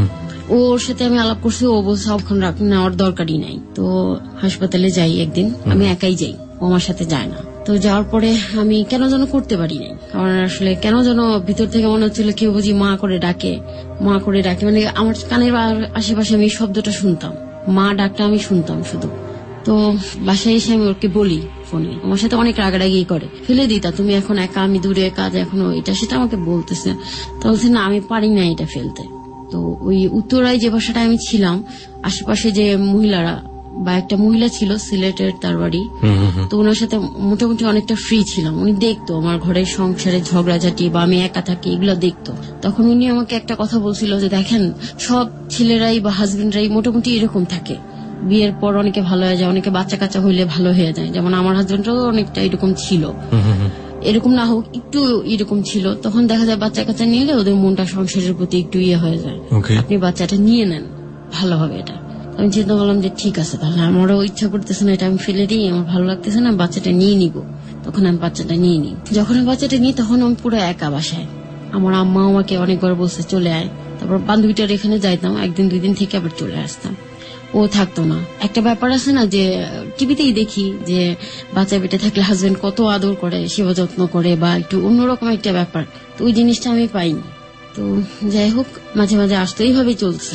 F: ওর সাথে আমি আলাপ করছি, ও বলছে সবক্ষণ নেওয়ার দরকারই নাই। তো হাসপাতালে যাই একদিন, আমি একাই যাই, ও আমার সাথে যায় না। তো যাওয়ার পরে আমি কেন যেন করতে পারি নাই, কারণ আসলে কেন যেন ভিতর থেকে মনে হচ্ছিল কেউ বুঝি মা করে ডাকে, মা করে ডাকে, মানে আমার কানের আশেপাশে আমি এই শব্দটা শুনতাম, মা ডাকটা আমি শুনতাম শুধু। তো বাসায় এসে আমি ওকে বলি ফোনে, আমার সাথে অনেক রাগারাগি করে, ফেলে দিতা তুমি এখন একা, আমি দূরে, কাজ এখনো এটা সেটা আমাকে বলতেছে। তো বলছে না আমি পারি না এটা ফেলতে। তো ওই উত্তরায় যে বাসাটা আমি ছিলাম, আশেপাশে যে মহিলারা, বা একটা মহিলা ছিল সিলেটের, তার বাড়ি, তো ওনার সাথে মোটামুটি অনেকটা ফ্রি ছিলাম। উনি দেখতো আমার ঘরের সংসারে ঝগড়াঝাটি বা আমি একা থাকি, এগুলো দেখতো। তখন উনি আমাকে একটা কথা বলছিল যে দেখেন, সব ছেলেরাই বা হাজবেন্ডরাই মোটামুটি এরকম থাকে, বিয়ের পর অনেকে ভালো হয়ে যায়, অনেকে বাচ্চা কাচ্চা হইলে ভালো হয়ে যায়। যেমন আমার হাজবেন্ডরাও অনেকটা এরকম ছিল, এরকম না হোক একটু এরকম ছিল। তখন দেখা যায় বাচ্চা কাচ্চা নিলে ওদের মনটা সংসারের প্রতি একটু ইয়ে হয়ে যায়, আপনি বাচ্চাটা নিয়ে নেন, ভালো হবে এটা। আমি চিন্তা করলাম যে ঠিক আছে, তাহলে আমারও ইচ্ছা করতেছে না, এটা আমি ফেলে দিই, আমার ভালো লাগতেছে না, বাচ্চাটা নিয়ে নিব। তখন আমি বাচ্চাটা নিয়ে নিই। যখন আমি বাচ্চাটা নিই তখন আমি পুরো একা বাসায়। আমার আম্মা আমাকে অনেকবার বলছে চলে আয়। তারপর বান্ধবীটার এখানে যাইতাম, একদিন দুই দিন থেকে আবার চলে আসতাম, ও থাকতো না। একটা ব্যাপার আছে না, যে টিভিতেই দেখি যে বাচ্চা বেটে থাকলে হাজবেন্ড কত আদর করে, সেবা যত্ন করে, বা একটু অন্যরকম একটা ব্যাপার, তো ওই জিনিসটা আমি পাইনি। তো যাই হোক, মাঝে মাঝে আসতো, এইভাবেই চলছে।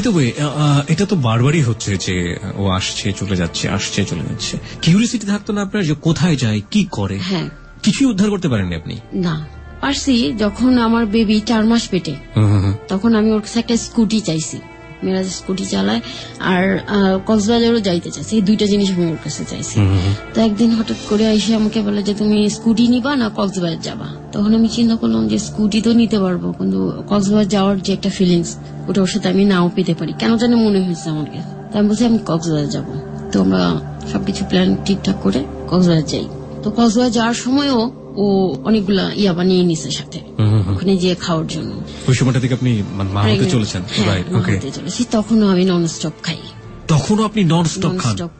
C: এটা তো বারবারই হচ্ছে যে ও আসছে চলে যাচ্ছে, আসছে চলে যাচ্ছে। কিউরিওসিটি থাকতো না আপনার যে কোথায় যায়, কি করে?
F: হ্যাঁ,
C: কিছুই উদ্ধার করতে পারেননি আপনি?
F: না, পারছি। যখন আমার বেবি চার মাস পেটে, তখন আমি ওর কাছে একটা স্কুটি চাইছি, মেরাজ স্কুটি চালায়, আর কক্সবাজারও যাইতে চাইছি, এই দুইটা জিনিস আমি ওর কাছে চাইছি। তো একদিন হঠাৎ করে এসে আমাকে বলে যে তুমি স্কুটি নিবা না কক্সবাজার যাবা। তখন আমি চিন্তা করলাম যে স্কুটি তো নিতে পারবো, কিন্তু কক্সবাজার যাওয়ার যে একটা ফিলিংস, ওটা ওর সাথে আমি নাও পেতে পারি, কেন জানি মনে হয়েছে আমার কাছে। তাই আমি বলছি আমি কক্সবাজার যাবো। তো আমরা সবকিছু প্ল্যান ঠিকঠাক করে কক্সবাজার যাই। তো কক্সবাজার যাওয়ার সময়ও ও অনেকগুলা ইয়া বানিয়ে নিছে সাথে, ওখানে গিয়ে খাওয়ার জন্য।
C: ওই সময়টা থেকে আপনি মা হতে চলেছেন?
F: চলেছি। তখনও আমি নন স্টপ খাই।
C: তখনও আপনি নন স্টপ খান?
F: স্টপ খাই,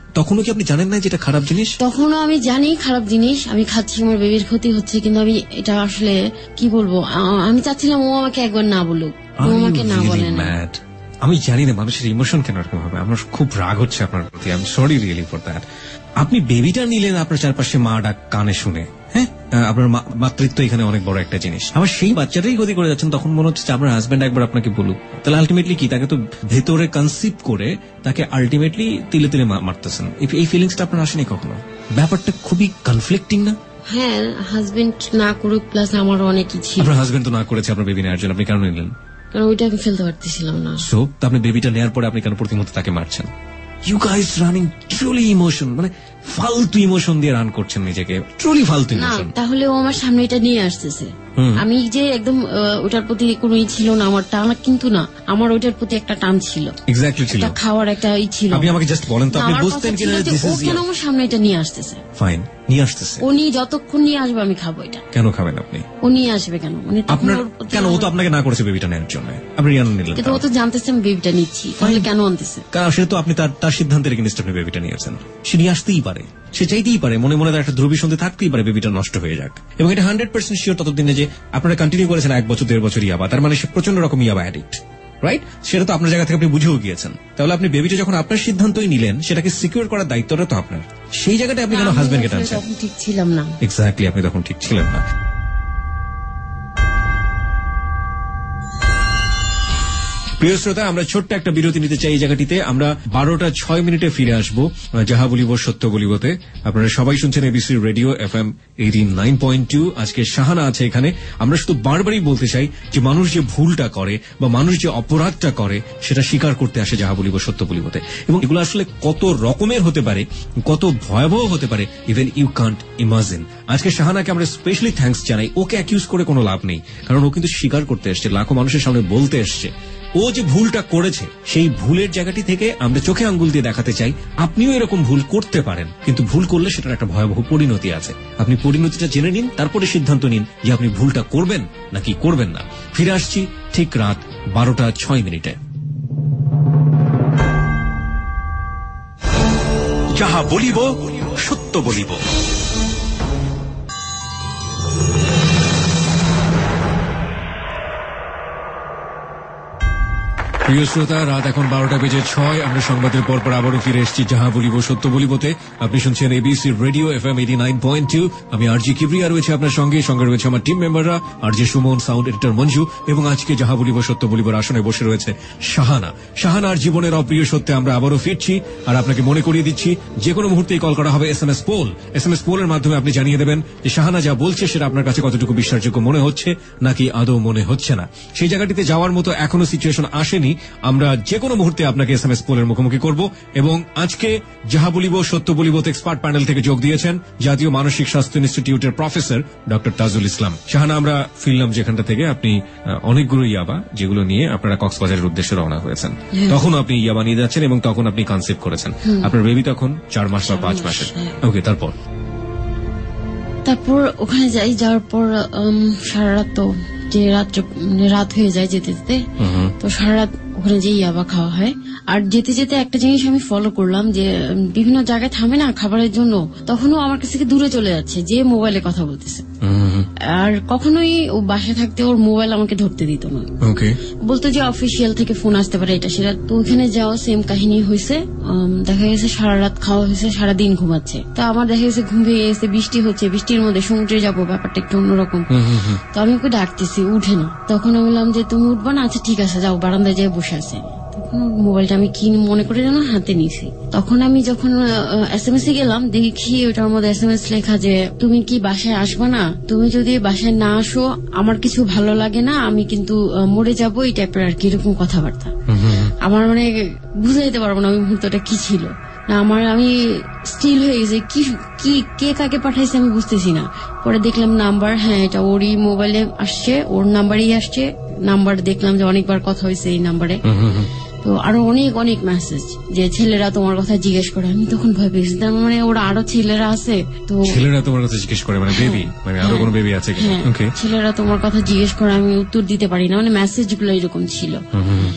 C: তখনও কি আপনি জানেন না যে এটা খারাপ জিনিস?
F: তখনও আমি জানি খারাপ জিনিস, আমি খাচ্ছি, আমার বেবির ক্ষতি হচ্ছে, কিন্তু আমি এটা আসলে কি বলবো, আমি চাচ্ছিলাম ও আমাকে একবার না বলুক, ও আমাকে না বলে না।
C: আমি জানি না মানুষের ইমোশন কেন এরকম হবে, আমার খুব রাগ হচ্ছে আপনার প্রতি, I am sorry really for that. আপনি বেবিটা নিলেন আপনার চারপাশে মা ডাক কানে শুনে, হ্যাঁ, আপনার মাতৃত্ব এখানে অনেক বড় একটা জিনিস, আবার সেই বাচ্চাটাই ক্ষতি করে যাচ্ছেন। তখন মনে হচ্ছে আপনার হাজবেন্ড একবার আপনাকে বলুক, তাহলে আলটিমেটলি কি তাকে তো ভেতরে কনসিভ করে তাকে আলটিমেটলি তিলে তিলে মারতেছেন। এই ফিলিংসটা আপনার আসেনি কখনো? ব্যাপারটা খুবই কনফ্লিক্টিং না?
F: হ্যাঁ, হাজবেন্ড না করুক, প্লাস আমার অনেকই ছিল।
C: আপনার হাজবেন্ড তো না করেছে আপনার বেবি নেওয়ার জন্য, আপনি কেন নিলেন?
F: কারণ ওইটা আমি ফেলতে পারতেছিলাম না।
C: সো আপনি বেবিটা নেওয়ার পরে আপনি কেন প্রতিমধ্যে তাকে মারছেন? You guys running truly emotion, মানে ফালতু ইমোশন দিয়ে রান করছেন নিজেকে, ট্রুলি ফালতু ইমোশন।
F: তাহলে ও আমার সামনে এটা নিয়ে আসতেছে, আমি যে একদম ওটার প্রতি কোনো ই ছিল না আমার, টান কিন্তু না, আমার ওইটার প্রতি একটা টান ছিল,
C: এক্স্যাক্টলি ছিল,
F: একটা খাওয়ার একটা ই ছিল।
C: আপনি আমাকে জাস্ট বলেন তো, আপনি বুঝতেন কিনা দিস ইজ
F: কেন আমার সামনে এটা নিয়ে আসতেছে?
C: ফাইন, নিয়ে আসতেছে,
F: ও নিয়ে যতক্ষণ নিয়ে আসবে আমি খাবো এটা।
C: কেন খাবেন আপনি?
F: ও নিয়ে আসবে কেন, মানে
C: আপনার কেন? ও তো আপনাকে না করেছে বেবিটা নেওয়ার জন্য, আপনি কেন নিলেন?
F: কিন্তু ও তো জানতেছে আমি বেবিটা নিচ্ছি, তাহলে কেন আনতেছে? কারণ
C: সেটা তো আপনি তার তার সিদ্ধান্তের এগেইনস্ট আপনি বেবিটা নিয়েছেন। সে নিয়ে আসতেই পারে, সে চাইতেই পারে, মনে মনে তার একটা ধ্রুবী সন্ধি থাকতেই পারে বেবিটা নষ্ট হয়ে যাক, এবং এটা হান্ড্রেড পার্সেন্ট শিওর ততদিনে যে আপনারা কন্টিনিউ করেছেন এক বছর দেড় বছর ইয়াবা, তার মানে সে প্রচন্ড রকম ইয়াবা অ্যাডিক্ট, রাইট? সেটা তো আপনার জায়গা থেকে আপনি বুঝেও গিয়েছেন। তাহলে আপনি বেবিটা যখন আপনার সিদ্ধান্তই নিলেন, সেটাকে সিকিউর করার দায়িত্বটা তো আপনার। সেই জায়গাটা আপনি কেন হাজবেন্ডকে টানছেন?
F: তখন ঠিক ছিলাম না।
C: এক্স্যাক্টলি, আপনি তখন ঠিক ছিলেন না। প্রিয় শ্রোতা, আমরা ছোট্ট একটা বিরতি নিতে চাই এই জায়গাটিতে। আমরা বারোটা ছয় মিনিটে ফিরে আসবো যাহা বলিব সত্য বলিবতে। আপনারা সবাই শুনছেন ABC radio F M eighty nine point two. আজকে শাহানা আছে এখানে। আমরা শুধু বারবারই বলতে চাই যে মানুষ যে ভুলটা করে বা মানুষ যে অপরাধটা করে সেটা স্বীকার করতে আসে যাহা বলিব সত্য বলিবতে, এবং এগুলো আসলে কত রকমের হতে পারে, কত ভয়াবহ হতে পারে, ইভেন ইউ কান্ট ইমাজিন। আজকে শাহানাকে আমরা স্পেশালি থ্যাঙ্কস জানাই। ওকে অ্যাকিউজ করে কোনো লাভ নেই, কারণ ও কিন্তু স্বীকার করতে এসছে, লাখো মানুষের সামনে বলতে এসছে ও যে ভুলটা করেছে। সেই ভুলের জায়গাটি থেকে আমরা চোখে আঙ্গুল দিয়ে দেখাতে চাই আপনিও এরকম ভুল করতে পারেন, কিন্তু ভুল করলে সেটার একটা ভয়াবহ পরিণতি আছে। আপনি পরিণতিটা জেনে নিন, তারপরে সিদ্ধান্ত নিন যে আপনি ভুলটা করবেন নাকি করবেন না। ফিরে আসছি ঠিক রাত বারোটা ছয় মিনিটে।
B: যাহা বলিব সত্য বলিব।
C: প্রিয় শ্রোতা, রাত এখন বারোটা বেজে ছয়। আমরা সংবাদের পর পর আবারও ফিরে এসেছি যাহা বলিব সত্য বলিবতে। আপনি শুনছেন ABC radio F M eighty nine point two. আমি আরজি কিবরিয়া রয়েছে আপনার সঙ্গে, সঙ্গে রয়েছে আমার টিম মেম্বাররা RJ Sumon, sound editor Manju, এবং আজকে যাহা বলিব সত্য বলিবর আসনে বসে রয়েছে শাহানা। শাহানার জীবনের অপ্রিয় সত্যে আমরা আবারও ফিরছি, আর আপনাকে মনে করিয়ে দিচ্ছি যে কোনো মুহূর্তেই কল করা হবে S M S poll. S M S পোলের মাধ্যমে আপনি জানিয়ে দেবেন যে শাহানা যা বলছে সেটা আপনার কাছে কতটুকু বিশ্বাসযোগ্য মনে হচ্ছে নাকি আদৌ মনে হচ্ছে না। সেই জায়গাটিতে যাওয়ার মতো এখনো সিচুয়েশন আসেনি। আমরা যে কোনো মুহূর্তে আপনাকে এস এম এস পোলের মুখোমুখি করব, এবং আজকে যাহা বলিব সত্য বলিবতে এক্সপার্ট প্যানেল থেকে যোগ দিয়েছেন জাতীয় মানসিক স্বাস্থ্য ইনস্টিটিউটের প্রফেসর ডক্টর তাজুল ইসলাম। শাহানা, আমরা ফিরলাম যেখানটা থেকে আপনি অনেকগুলো ইয়াবা যেগুলো নিয়ে আপনারা কক্সবাজারের উদ্দেশ্যে রওনা হয়েছেন, তখন আপনি ইয়াবা নিয়ে যাচ্ছেন এবং তখন আপনি কনসেপ্ট করেছেন। আপনার বেবি তখন চার মাস বা পাঁচ মাসের। ওকে, তারপর
F: তারপর ওখানে যাই, যাওয়ার পর সারা রাত তো যে রাত্র রাত হয়ে যায় যেতে যেতে, তো সারা রাত ওখানে যে ইয়াবা খাওয়া হয়। আর যেতে যেতে একটা জিনিস আমি ফলো করলাম, যে বিভিন্ন জায়গায় থামে না খাবারের জন্য, তখনও আমার কাছ থেকে দূরে চলে যাচ্ছে, যে মোবাইলে কথা বলতেছে। আর কখনোই ও বাসায় থাকতে ওর মোবাইল আমাকে ধরতে দিত না, বলতো যে অফিসিয়াল থেকে ফোন আসতে পারে এটা সেটা। তো ওখানে যাও সেম কাহিনী হয়েছে, দেখা গেছে সারা রাত খাওয়া হয়েছে, সারাদিন ঘুমাচ্ছে। তো আমার দেখা গেছে ঘুম ভেঙে গেছে, বৃষ্টি হচ্ছে, বৃষ্টির মধ্যে সমুদ্রে যাবো, ব্যাপারটা একটু অন্যরকম। তো আমি ওকে ডাকতেছি, উঠে না। তখন আমি বললাম যে তুমি উঠবা না? আচ্ছা ঠিক আছে যাও, বারান্দায় যেয়ে বসে আছে। তখন মোবাইলটা আমি কি মনে করে যেন হাতে নিছি। তখন আমি যখন এস এম এস এ গেলাম, দেখি ওটার মধ্যে এস এম এস লেখা যে তুমি কি বাসায় আসবা না? তুমি যদি বাসায় না আসো আমার কিছু ভালো লাগে না, আমি কিন্তু মরে যাবো, এই টাইপের আর কি, এরকম কথাবার্তা। আমার মানে বুঝে যেতে পারবো না ওই মুহূর্তটা কি ছিল না আমার। আমি স্টিল হয়ে গেছে, কি কি কে কাকে পাঠাইছে আমি বুঝতেছি না। পরে দেখলাম নাম্বার, হ্যাঁ এটা ওরই মোবাইলে আসছে, ওর নাম্বারই আসছে। নাম্বার দেখলাম যে অনেকবার কথা হয়েছে এই নাম্বারে। তো আরো অনেক অনেক মেসেজ যে ছেলেরা তোমার কথা জিজ্ঞেস করে। আমি তখন ভয় পেয়েছি, তার মানে ওরা আরো ছেলেরা আছে। তো
C: ছেলেরা তোমার কথা জিজ্ঞেস করে, মানে বেবি, মানে আরো কোনো বেবি আছে কিনা? ওকে,
F: ছেলেরা তোমার কথা জিজ্ঞেস করে, আমি উত্তর দিতে পারি না, মানে মেসেজ গুলো এরকম ছিল। তো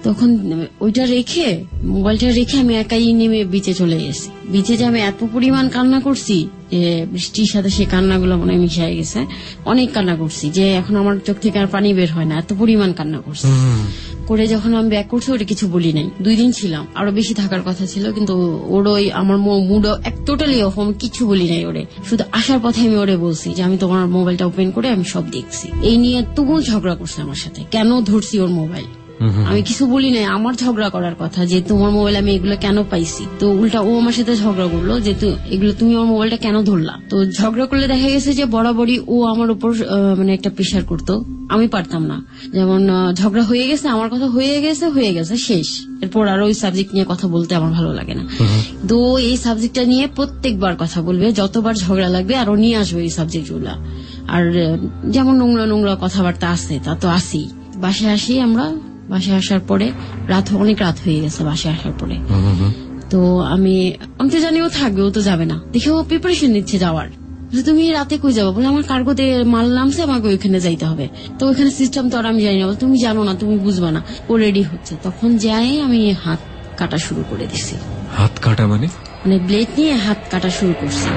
F: তখন ওইটা রেখে মোবাইলটা রেখে আমি একাই নেমে বিচে চলে গেছি। বিচে যে আমি এত পরিমাণ কান্না করছি যে বৃষ্টির সাথে সে কান্নাগুলো মনে হয় মিশে গেছে। অনেক কান্না করছি যে এখন আমার চোখ থেকে আর পানি বের হয় না, এত পরিমাণ কান্না করছি। করে যখন আমি ব্যাক করছি ওটা কিছু বলি নাই। দুই দিন ছিলাম, আরো বেশি থাকার কথা ছিল, কিন্তু ওর ওই আমার মুড এক টোটালি অফ, আমি কিছু বলি নাই ওরে। শুধু আসার পথে আমি ওরে বলছি যে আমি তোমার মোবাইলটা ওপেন করে আমি সব দেখছি। এই নিয়ে তুমুল ঝগড়া করছে আমার সাথে, কেন ধরছি ওর মোবাইল। আমি কিছু বলি নাই, আমার ঝগড়া করার কথা যে তোমার মোবাইল আমি এগুলো কেন পাইছি। তো উল্টা ও আমার সাথে ঝগড়া করলো যে এগুলো তুমি আমার মোবাইলটা কেন ধরলা। তো ঝগড়া করলে দেখা গেছে যে বরাবরই ও আমার উপর মানে একটা প্রেশার করতো, আমি পারতাম না। যেমন ঝগড়া হয়ে গেছে, আমার কথা হয়ে গেছে হয়ে গেছে শেষ, এরপর আর ওই সাবজেক্ট নিয়ে কথা বলতে আমার ভালো লাগে না। তো এই সাবজেক্টটা নিয়ে প্রত্যেকবার কথা বলবে, যতবার ঝগড়া লাগবে আরো নিয়ে আসবে এই সাবজেক্ট গুলা। আর যেমন নোংরা নোংরা কথাবার্তা আছে তা তো আসি। বাসায় আসি আমরা, বাসায় আসার পরে রাত অনেক রাত হয়ে গেছে বাসায় আসার পরে। তো আমি আমি তো জানি ও থাকবে, ও তো যাবে না। দেখে ও প্রিপারেশন নিচ্ছে যাওয়ার। তুমি রাতে কই যাবো বলে আমার কার্গোতে মাল নামছে, আমাকে ওইখানে যাইতে হবে। তো ওইখানে সিস্টেম তো আর আমি জানি না, তুমি জানো না, তুমি বুঝবা না। ও রেডি হচ্ছে, তখন যাই আমি হাত কাটা শুরু করে দিছি।
C: হাত কাটা মানে
F: মানে ব্লেড নিয়ে হাত কাটা শুরু করছি।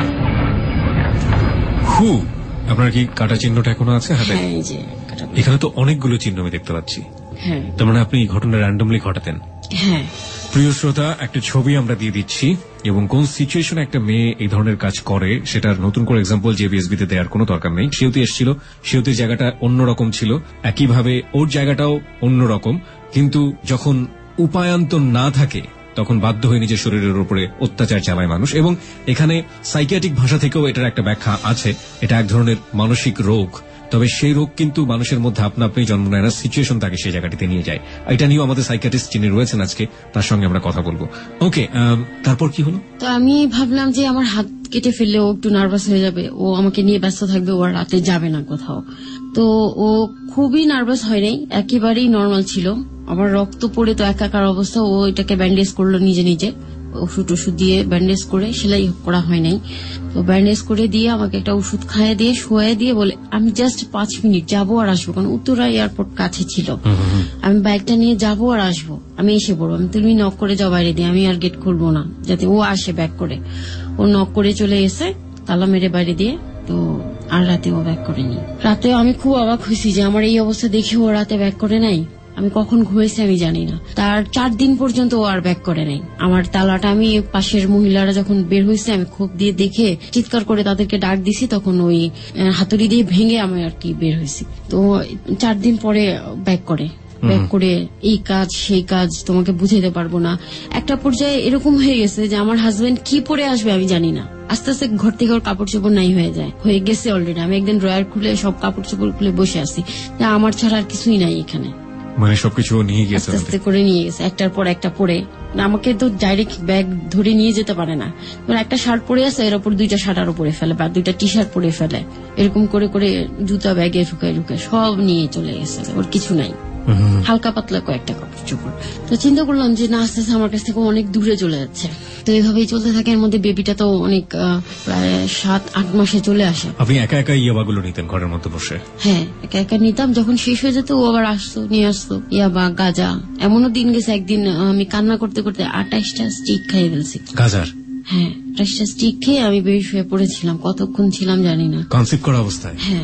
C: হু, আপনার কি কাটা চিহ্নটা এখনো আছে হাতে?
F: হ্যাঁ, এই যে কাটা।
C: এখানে তো অনেকগুলো চিহ্ন আমি দেখতে পাচ্ছি।
F: হ্যাঁ,
C: তার মানে আপনি ঘটনা র্যান্ডমলি ঘটাতেন?
F: হ্যাঁ।
C: প্রিয় শ্রোতা, একটা ছবি আমরা দিয়ে দিচ্ছি এবং কোন সিচুয়েশনে একটা মেয়ে এই ধরনের কাজ করে সেটার নতুন করে এক্সাম্পল জেবিএসবি তে দেওয়ার কোনো দরকার নেই। সেউতি এসেছিল, সেউতির জায়গাটা অন্যরকম ছিল, একইভাবে ওর জায়গাটাও অন্যরকম। কিন্তু যখন উপায়ান্তর না থাকে তখন বাধ্য হয়ে নিজের শরীরের উপরে অত্যাচার চালায় মানুষ। এবং এখানে সাইকিয়াট্রিক ভাষা থেকেও এটার একটা ব্যাখ্যা আছে, এটা এক ধরনের মানসিক রোগ। তবে সেই রোগ কিন্তু মানুষের মধ্যে আপনা আপনি জন্ম নেয় না, সিচুয়েশন তাকে সেই জায়গাটিতে নিয়ে যায়। এটা নিয়েও আমাদের সাইকিয়াট্রিস্ট যিনি রয়েছেন আজকে, তার সঙ্গে আমরা কথা বলবো। ওকে, তারপর কি হলো?
F: তো আমি ভাবলাম যে আমার হাত কেটে ফেললে ও একটু নার্ভাস হয়ে যাবে, ও আমাকে নিয়ে ব্যস্ত থাকবে, ও রাতে যাবে না কোথাও। তো ও খুবই নার্ভাস হয় নাই, একেবারেই নর্মাল ছিল। আবার রক্ত পড়ে তো একাকার অবস্থা, ও এটাকে ব্যান্ডেজ করলো নিজে নিজে, ওষুধ ওষুধ দিয়ে ব্যান্ডেজ করে, সেলাই করা হয় নাই। তো ব্যান্ডেজ করে দিয়ে আমাকে একটা ওষুধ খাইয়ে দিয়ে শোয়াই দিয়ে বলে আমি জাস্ট পাঁচ মিনিট যাবো আর আসবো, কারণ উত্তরা এয়ারপোর্ট কাছে ছিল। আমি বাইকটা নিয়ে যাবো আর আসবো, আমি এসে পড়বো। আমি তুমি নক করে যাও বাইরে দিয়ে, আমি আর গেট খুলবো না, যাতে ও আসে ব্যাক করে। ও নক করে চলে এসে তালা মেরে বাইরে দিয়ে, তো আর রাতে ও ব্যাক করেনি। রাতেও আমি খুব অবাক হয়েছি যে আমার এই অবস্থা দেখে ও রাতে ব্যাক করে নাই। আমি কখন ঘুরেছি আমি জানি না। তার চার দিন পর্যন্ত ও আর ব্যাক করে নাই। আমার তালাটা আমি পাশের মহিলারা যখন বের হয়েছে আমি খোপ দিয়ে দেখে চিৎকার করে তাদেরকে ডাক দিছি, তখন ওই হাতুড়ি দিয়ে ভেঙে আমি আর কি বের হয়েছি। তো চার দিন পরে ব্যাক করে ব্যাক করে এই কাজ সেই কাজ তোমাকে বুঝাইতে পারবো না। একটা পর্যায়ে এরকম হয়ে গেছে যে আমার হাজবেন্ড কি পরে আসবে আমি জানি না। আস্তে আস্তে ঘর থেকে ওর কাপড় চোপড় নাই হয়ে যায়, হয়ে গেছে অলরেডি। আমি একদিন ড্রয়ার খুলে সব কাপড় চোপড় খুলে বসে আছি, আমার ছাড়া আর কিছুই নাই এখানে।
C: মানে সবকিছু নিয়ে গেছে,
F: আস্তে আস্তে করে নিয়ে গেছে, একটার পর একটা পরে। আমাকে তো ডাইরেক্ট ব্যাগ ধরে নিয়ে যেতে পারে না। একটা শার্ট পরে আছে, এর উপর দুইটা শার্ট আরো পরে ফেলে, বা দুইটা টি শার্ট পরে ফেলে, এরকম করে করে জুতা ব্যাগে ঢুকায় ঢুকায় সব নিয়ে চলে গেছে। ওর কিছু নাই, হালকা পাতলা কয়েকটা কাপড় চোপড়। তো চিন্তা করলাম যে না, আস্তে আস্তে আমার কাছ থেকে অনেক দূরে চলে যাচ্ছে। তো এইভাবেই চলতে থাকে। এর মধ্যে বেবিটা তো অনেক প্রায় সাত আট মাসে চলে আসে।
C: আপনি একা একা ইয়াবাগুলো নিতেন ঘরের মধ্যে বসে?
F: হ্যাঁ, একা একা নিতাম। যখন শেষ হয়ে যেত ও আবার আসতো, নিয়ে আসতো ইয়াবা, গাঁজা। এমনও দিন গেছে একদিন আমি কান্না করতে করতে আঠাশটা স্টিক খাইয়ে ফেলছি গাঁজার। হ্যাঁ, আঠাশটা স্টিক খেয়ে আমি বেশ হয়ে পড়েছিলাম। কতক্ষণ ছিলাম জানি না, কনসেপ্ট করা অবস্থায়। হ্যাঁ,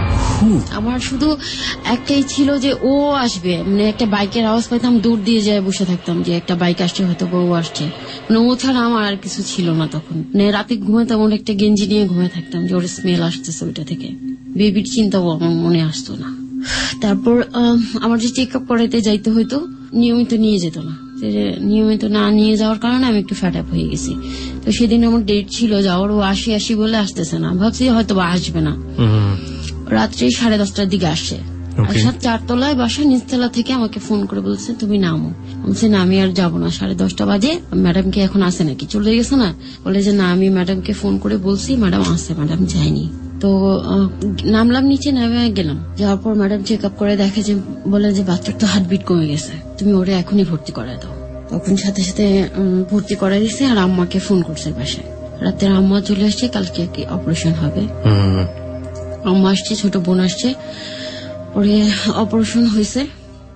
F: আমার শুধু একটাই ছিল যে ও আসবে, মানে একটা বাইকের আওয়াজ পাইতাম, দৌড় দিয়ে যায় বসে থাকতাম যে একটা বাইক আসছে, হয়তো ও আসছে। মানে ও ছাড়া আমার আর কিছু ছিল না তখন। মানে রাতে ঘুমাতাম, ওর একটা গেঞ্জি নিয়ে ঘুমিয়ে থাকতাম যে ওর স্মেল আসতেছে ওইটা থেকে। বেবির চিন্তাও আমার মনে আসতো না। তারপর আমার যে চেক আপ করাইতে যাইতে হইতো, নিয়মিত নিয়ে যেত না। নিয়মিত না নিয়ে যাওয়ার কারণে আমি একটু ফ্যাট আপ হয়ে গেছি। তো সেদিন আমার ডেট ছিল যাওয়ার, ও আসি আসি বলে আসতেছে না। ভাবছি হয়তো বা আসবে না। রাত্রে সাড়ে দশটার দিকে আসে, চারতলায় বাসা, নিচতলা থেকে আমাকে ফোন করে বলছে তুমি নামো। বলছে না, আমি আর যাবো না, সাড়ে দশটা বাজে, ম্যাডামকে এখন আসে নাকি, চলে গেছে না? বলে যে না, আমি ম্যাডামকে ফোন করে বলছি, ম্যাডাম আসে, ম্যাডাম যায়নি। তো নামলাম নিচে, নেমে গেলাম। যাওয়ার পর ম্যাডাম চেক আপ করে দেখে যে, বলে যে বাচ্চার তো হার্টবিট কমে গেছে, তুমি ওরে এখনই ভর্তি করায় দাও। তখন সাথে সাথে ভর্তি করাই দিচ্ছে। আর আম্মাকে ফোন করছে বাসায়, রাতে আম্মা চলে আসছে, কালকে কি অপারেশন হবে। আম্মা আসছে, ছোট বোন আসছে, পরে অপারেশন হয়েছে।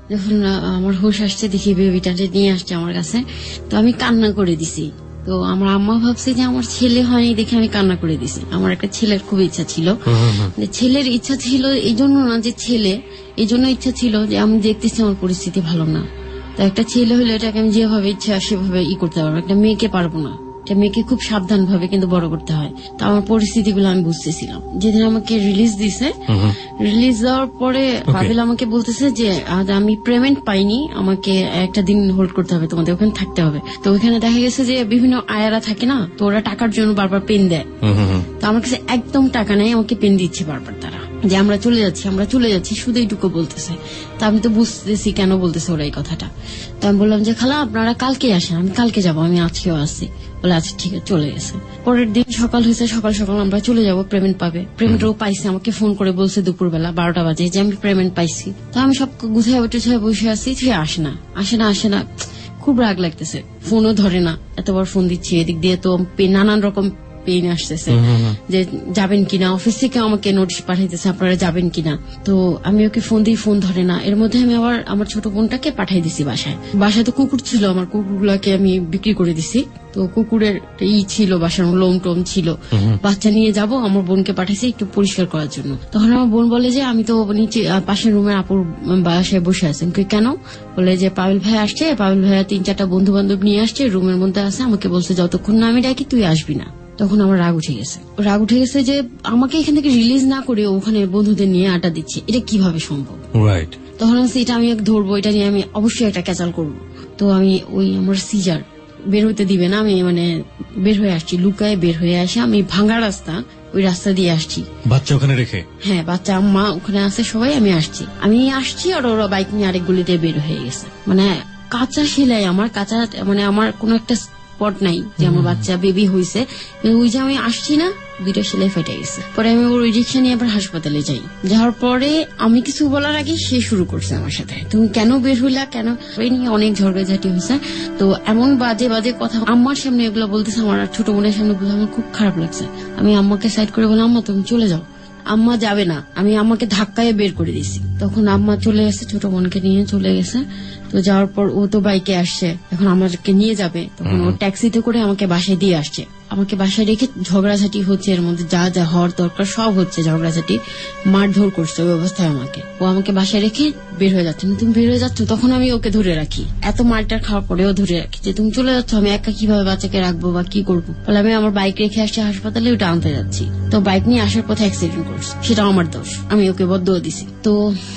F: যখন আমার হুঁশ আসছে দেখি বেবিটা নিয়ে আসছে আমার কাছে, তো আমি কান্না করে দিছি। তো আমার আম্মা ভাবছে যে আমার ছেলে হয়নি দেখে আমি কান্না করে দিছি। আমার একটা ছেলের খুব ইচ্ছা ছিল, ছেলের ইচ্ছা ছিল এই জন্য না যে ছেলে, এই জন্য ইচ্ছা ছিল যে আমি দেখতেছি আমার পরিস্থিতি ভালো না, তো একটা ছেলে হলে এটাকে আমি যেভাবে ইচ্ছা সেভাবে ই করতে পারবো, একটা মেয়েকে পারবো না। একটা মেয়েকে খুব সাবধান ভাবে কিন্তু বড় করতে হয়। তো আমার পরিস্থিতিগুলো আমি বুঝতেছিলাম। যেদিন আমাকে রিলিজ দিছে, রিলিজ দেওয়ার পরে পাবিল আমাকে বলতেছে যে আজ আমি পেমেন্ট পাইনি, আমাকে একটা দিন হোল্ড করতে হবে, তোমাদের ওখানে থাকতে হবে। তো ওখানে দেখা গেছে যে বিভিন্ন আয়ারা থাকে না, তো ওরা টাকার জন্য বারবার পেন দেয়। তো আমার কাছে একদম টাকা নেই, আমাকে পেন দিচ্ছে বারবার তারা, যে আমরা চলে যাচ্ছি আমরা চলে যাচ্ছি শুধু এইটুকু বলতেছে। তা আমি তো বুঝতেছি কেন বলতেছে ওরা এই কথাটা। তো আমি বললাম যে খালা আপনারা কালকে আসেন, আমি কালকে যাবো, আমি আজকেও আসছি। বলে আচ্ছা ঠিক আছে, চলে গেছে। পরের দিন সকাল হয়েছে, সকাল সকাল আমরা চলে যাবো, পেমেন্ট পাবে। পেমেন্টও পাইছে, আমাকে ফোন করে বলছে দুপুরবেলা বারোটা বাজে যে আমি পেমেন্ট পাইছি। তো আমি সব গুছায় গুছায় বসে আছি, সে আসে না আসে না আসে না খুব রাগ লাগতেছে, ফোনও ধরে না। এতবার ফোন দিচ্ছি, এদিক দিয়ে তো নানান রকম পেইন আসতেছে যে যাবেন কিনা, অফিস থেকে আমাকে নোটিশ পাঠাইতেছে আপনারা যাবেন কিনা। তো আমি ওকে ফোন দিই, ফোন ধরে না। এর মধ্যে আমি আবার আমার ছোট বোনটাকে পাঠাই দিছি বাসায়। বাসায় তো কুকুর ছিল, আমার কুকুরগুলাকে আমি বিক্রি করে দিছি। তো কুকুরের ই ছিল বাসার, লোম টোম ছিল, বাচ্চা নিয়ে যাব, আমার বোনকে পাঠাইছি একটু পরিষ্কার করার জন্য। তখন আমার বোন বলে যে আমি তো নিচে পাশের রুমের আপুর বাসায় বসে আছি। কেন? বলে যে পাবিল ভাই আসছে, পাবিল ভাইয়া তিন চারটা বন্ধু বান্ধব নিয়ে আসছে, রুমের মধ্যে আছে, আমাকে বলছে যতক্ষণ না আমি ডাকি তুই আসবি না। তখন আমার রাগ উঠে গেছে, রাগ উঠে গেছে যে আমাকে এখান থেকে রিলিজ না করে ওখানে বন্ধুদের নিয়ে আড্ডা দিচ্ছে, এটা কিভাবে সম্ভব? রাইট। তখন এটা আমি ধরবো, এটা নিয়ে আমি অবশ্যই একটা ক্যাচাল করবো। তো আমি ওই আমার সিজার বের হইতে দিবে না, আমি মানে বের হয়ে আসছি, লুকায় বের হয়ে আসি। আমি ভাঙা রাস্তা, ওই রাস্তা দিয়ে আসছি,
C: বাচ্চা ওখানে রেখে।
F: হ্যাঁ, বাচ্চা আম্মা ওখানে আছে সবাই, আমি আসছি আমি আসছি আর ওরা বাইক নিয়ে আরেক গলিতে বের হয়ে গেছে। মানে কাঁচা সেলাই, আমার কাঁচা, মানে আমার কোন একটা স্পট নাই যে আমার বাচ্চা বেবি হয়েছে। ওই যে আমি আসছি না, দুইটা সেলাই ফেটে গেছে। পরে আমি ওর রিক্সা নিয়ে আবার হাসপাতালে যাই। যাওয়ার পরে আমি কিছু বলার আগে সে শুরু করছে আমার সাথে, তুমি কেন বের হইলা, কেন, এই নিয়ে অনেক ঝগড়াঝাটি হয়েছে। তো এমন বাজে বাজে কথা আম্মার সামনে এগুলো বলতেছে, আমার ছোট বোনের সামনে বলতে আমার খুব খারাপ লাগছে। আমি আম্মাকে সাইড করে বললাম আম্মা তুমি চলে যাও। আম্মা যাবে না, আমি আম্মাকে ধাক্কায় বের করে দিছি। তখন আম্মা চলে গেছে, ছোট বোনকে নিয়ে চলে গেছে। তো যাওয়ার পর ও তো বাইকে আসছে, এখন আমাকে নিয়ে যাবে। তখন ও ট্যাক্সিতে করে আমাকে বাসায় দিয়ে আসছে। আমাকে বাসায় রেখে ঝগড়াঝাটি হচ্ছে, এর মধ্যে যা যা হওয়ার দরকার সব হচ্ছে, ঝগড়াঝাটি, মারধর করছে ওই অবস্থায় আমাকে। ও আমাকে বাসায় রেখে বের হয়ে যাচ্ছে, তুমি বের হয়ে যাচ্ছ। তখন আমি ওকে ধরে রাখি, এত মারটার খাওয়ার পরেও ধরে রাখি যে তুমি চলে যাচ্ছ, আমি একা কিভাবে বাচ্চাকে রাখবো বা কি করবো। বলে আমি আমার বাইক রেখে আসছি হাসপাতালে, ওটা আনতে যাচ্ছি। তো বাইক নিয়ে আসার পথে অ্যাক্সিডেন্ট করছে, সেটা আমার দোষ, আমি ওকে বদদোয়া দিছি। তো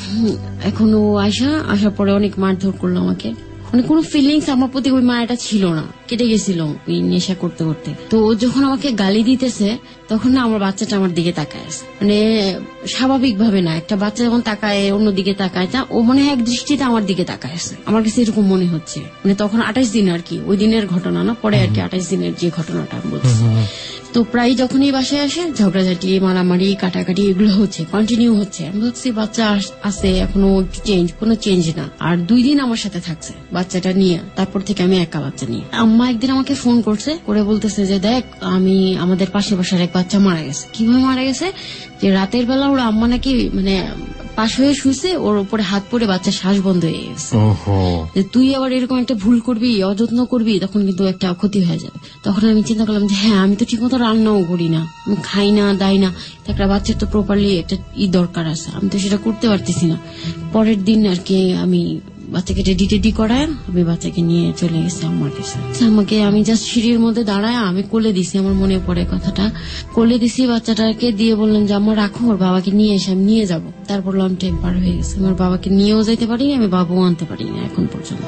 F: এখন ও আসা আসার পরে অনেক মারধর করলো আমাকে, মানে কোনো ফিলিংস আমার প্রতি ওই মায়াটা ছিল না, কেটে গেছিল ওই নেশা করতে করতে। তো ও যখন আমাকে গালি দিতেছে তখন না আমার বাচ্চাটা আমার দিকে তাকায় আছে, মানে স্বাভাবিক ভাবে না, একটা বাচ্চা যখন তাকায় অন্যদিকে তাকায়, তা ও মনে হয় এক দৃষ্টিতে আমার দিকে তাকায় আছে, আমার কাছে এরকম মনে হচ্ছে। মানে তখন আঠাশ দিন আর কি, ওই দিনের ঘটনা না, পরে আর কি আঠাশ দিনের যে ঘটনাটা আমি বলছি। তো প্রায় যখনই বাসায় আসে ঝগড়াঝাটি, মারামারি, কাটাকাটি এগুলো হচ্ছে, কন্টিনিউ হচ্ছে। আমি ভাবছি বাচ্চা আছে এখনো চেঞ্জ, কোনো চেঞ্জ না। আর দুই দিন আমার সাথে থাকছে বাচ্চাটা নিয়ে, তারপর থেকে আমি একা বাচ্চা নিয়ে। আম্মা একদিন আমাকে ফোন করছে, করে বলতেছে যে দেখ আমি আমাদের পাশে বাসার এক বাচ্চা মারা গেছে। কিভাবে মারা গেছে? যে রাতের বেলা ওরা আম্মা নাকি মানে পাশ হয়ে শুয়েছে, ওর উপরে হাত পড়ে বাচ্চার শ্বাস বন্ধ হয়ে গেছে। যে তুই আবার এরকম একটা ভুল করবি, অযত্ন করবি, তখন কিন্তু একটা ক্ষতি হয়ে যাবে। তখন আমি চিন্তা করলাম যে হ্যাঁ আমি তো ঠিক মতো রান্নাও করি না, আমি খাই না দাই না, একটা বাচ্চার তো প্রপারলি একটা ই দরকার আছে, আমি তো সেটা করতে পারতেছি না। পরের দিন আর কি আমি বাচ্চাকে রেডি টেডি করায় আমি বাচ্চাকে নিয়ে চলে গেছি আমার কাছে। আমাকে আমি জাস্ট সিঁড়ির মধ্যে দাঁড়ায় আমি কোলে দিছি, আমার মনে পড়ে কথাটা, কোলে দিছি বাচ্চাটাকে, দিয়ে বললাম যে আমার রাখো, ওর বাবাকে নিয়ে এসে আমি নিয়ে যাবো। তারপর লং টাইম পার হয়ে গেছে, আমার বাবাকে নিয়েও যেতে পারি, আমি বাবুও আনতে পারি না এখন পর্যন্ত।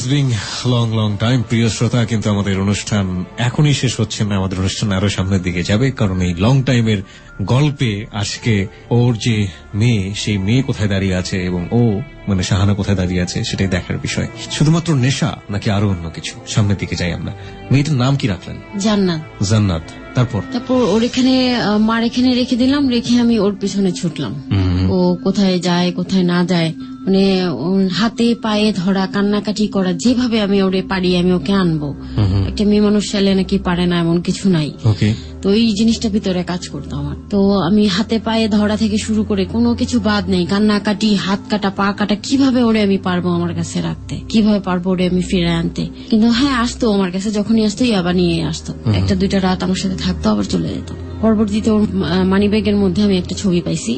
C: Long long time. প্রিয় শ্রোতা, কিন্তু আমাদের অনুষ্ঠান এখনই শেষ হচ্ছে না, আমাদের অনুষ্ঠান আরো সামনের দিকে যাবে, কারণ এই লং টাইমের গল্পে আজকে ওর যে মেয়ে, সেই মেয়ে কোথায় দাঁড়িয়ে আছে এবং ও মানে শাহানা কোথায় দাঁড়িয়ে আছে সেটাই দেখার বিষয়। শুধুমাত্র নেশা নাকি আরো অন্য কিছু? সামনের দিকে যাই আমরা। মেয়েটার নাম কি রাখলেন?
F: জান্নাত।
C: জান্নাত। তারপর
F: তারপর ওর এখানে মার এখানে রেখে দিলাম, রেখে আমি ওর পিছনে ছুটলাম। ও কোথায় যায় কোথায় না যায়, মানে হাতে পায়ে ধরা, কান্নাকাটি করা, যেভাবে আমি ওরে পারি আমি ওকে আনবো। একটা মেয়ে মানুষ চাইলে নাকি পারে না এমন কিছু নাই। তো এই জিনিসটা ভিতরে কাজ করতো আমার। তো আমি হাতে পায়ে ধরা থেকে শুরু করে কোনো কিছু বাদ নেই, কান্নাকাটি, হাত কাটা, পা কাটা, কিভাবে ওরে আমি পারবো আমার কাছে রাখতে, কিভাবে পারবো ওরে আমি ফিরে আনতে। কিন্তু হ্যাঁ, আসতো আমার কাছে, যখনই আসতো আবার নিয়ে আসতো, একটা দুইটা রাত আমার সাথে থাকতো, আবার চলে যেত। পরবর্তীতে ওর মানি ব্যাগের মধ্যে আমি একটা ছবি পাইছি,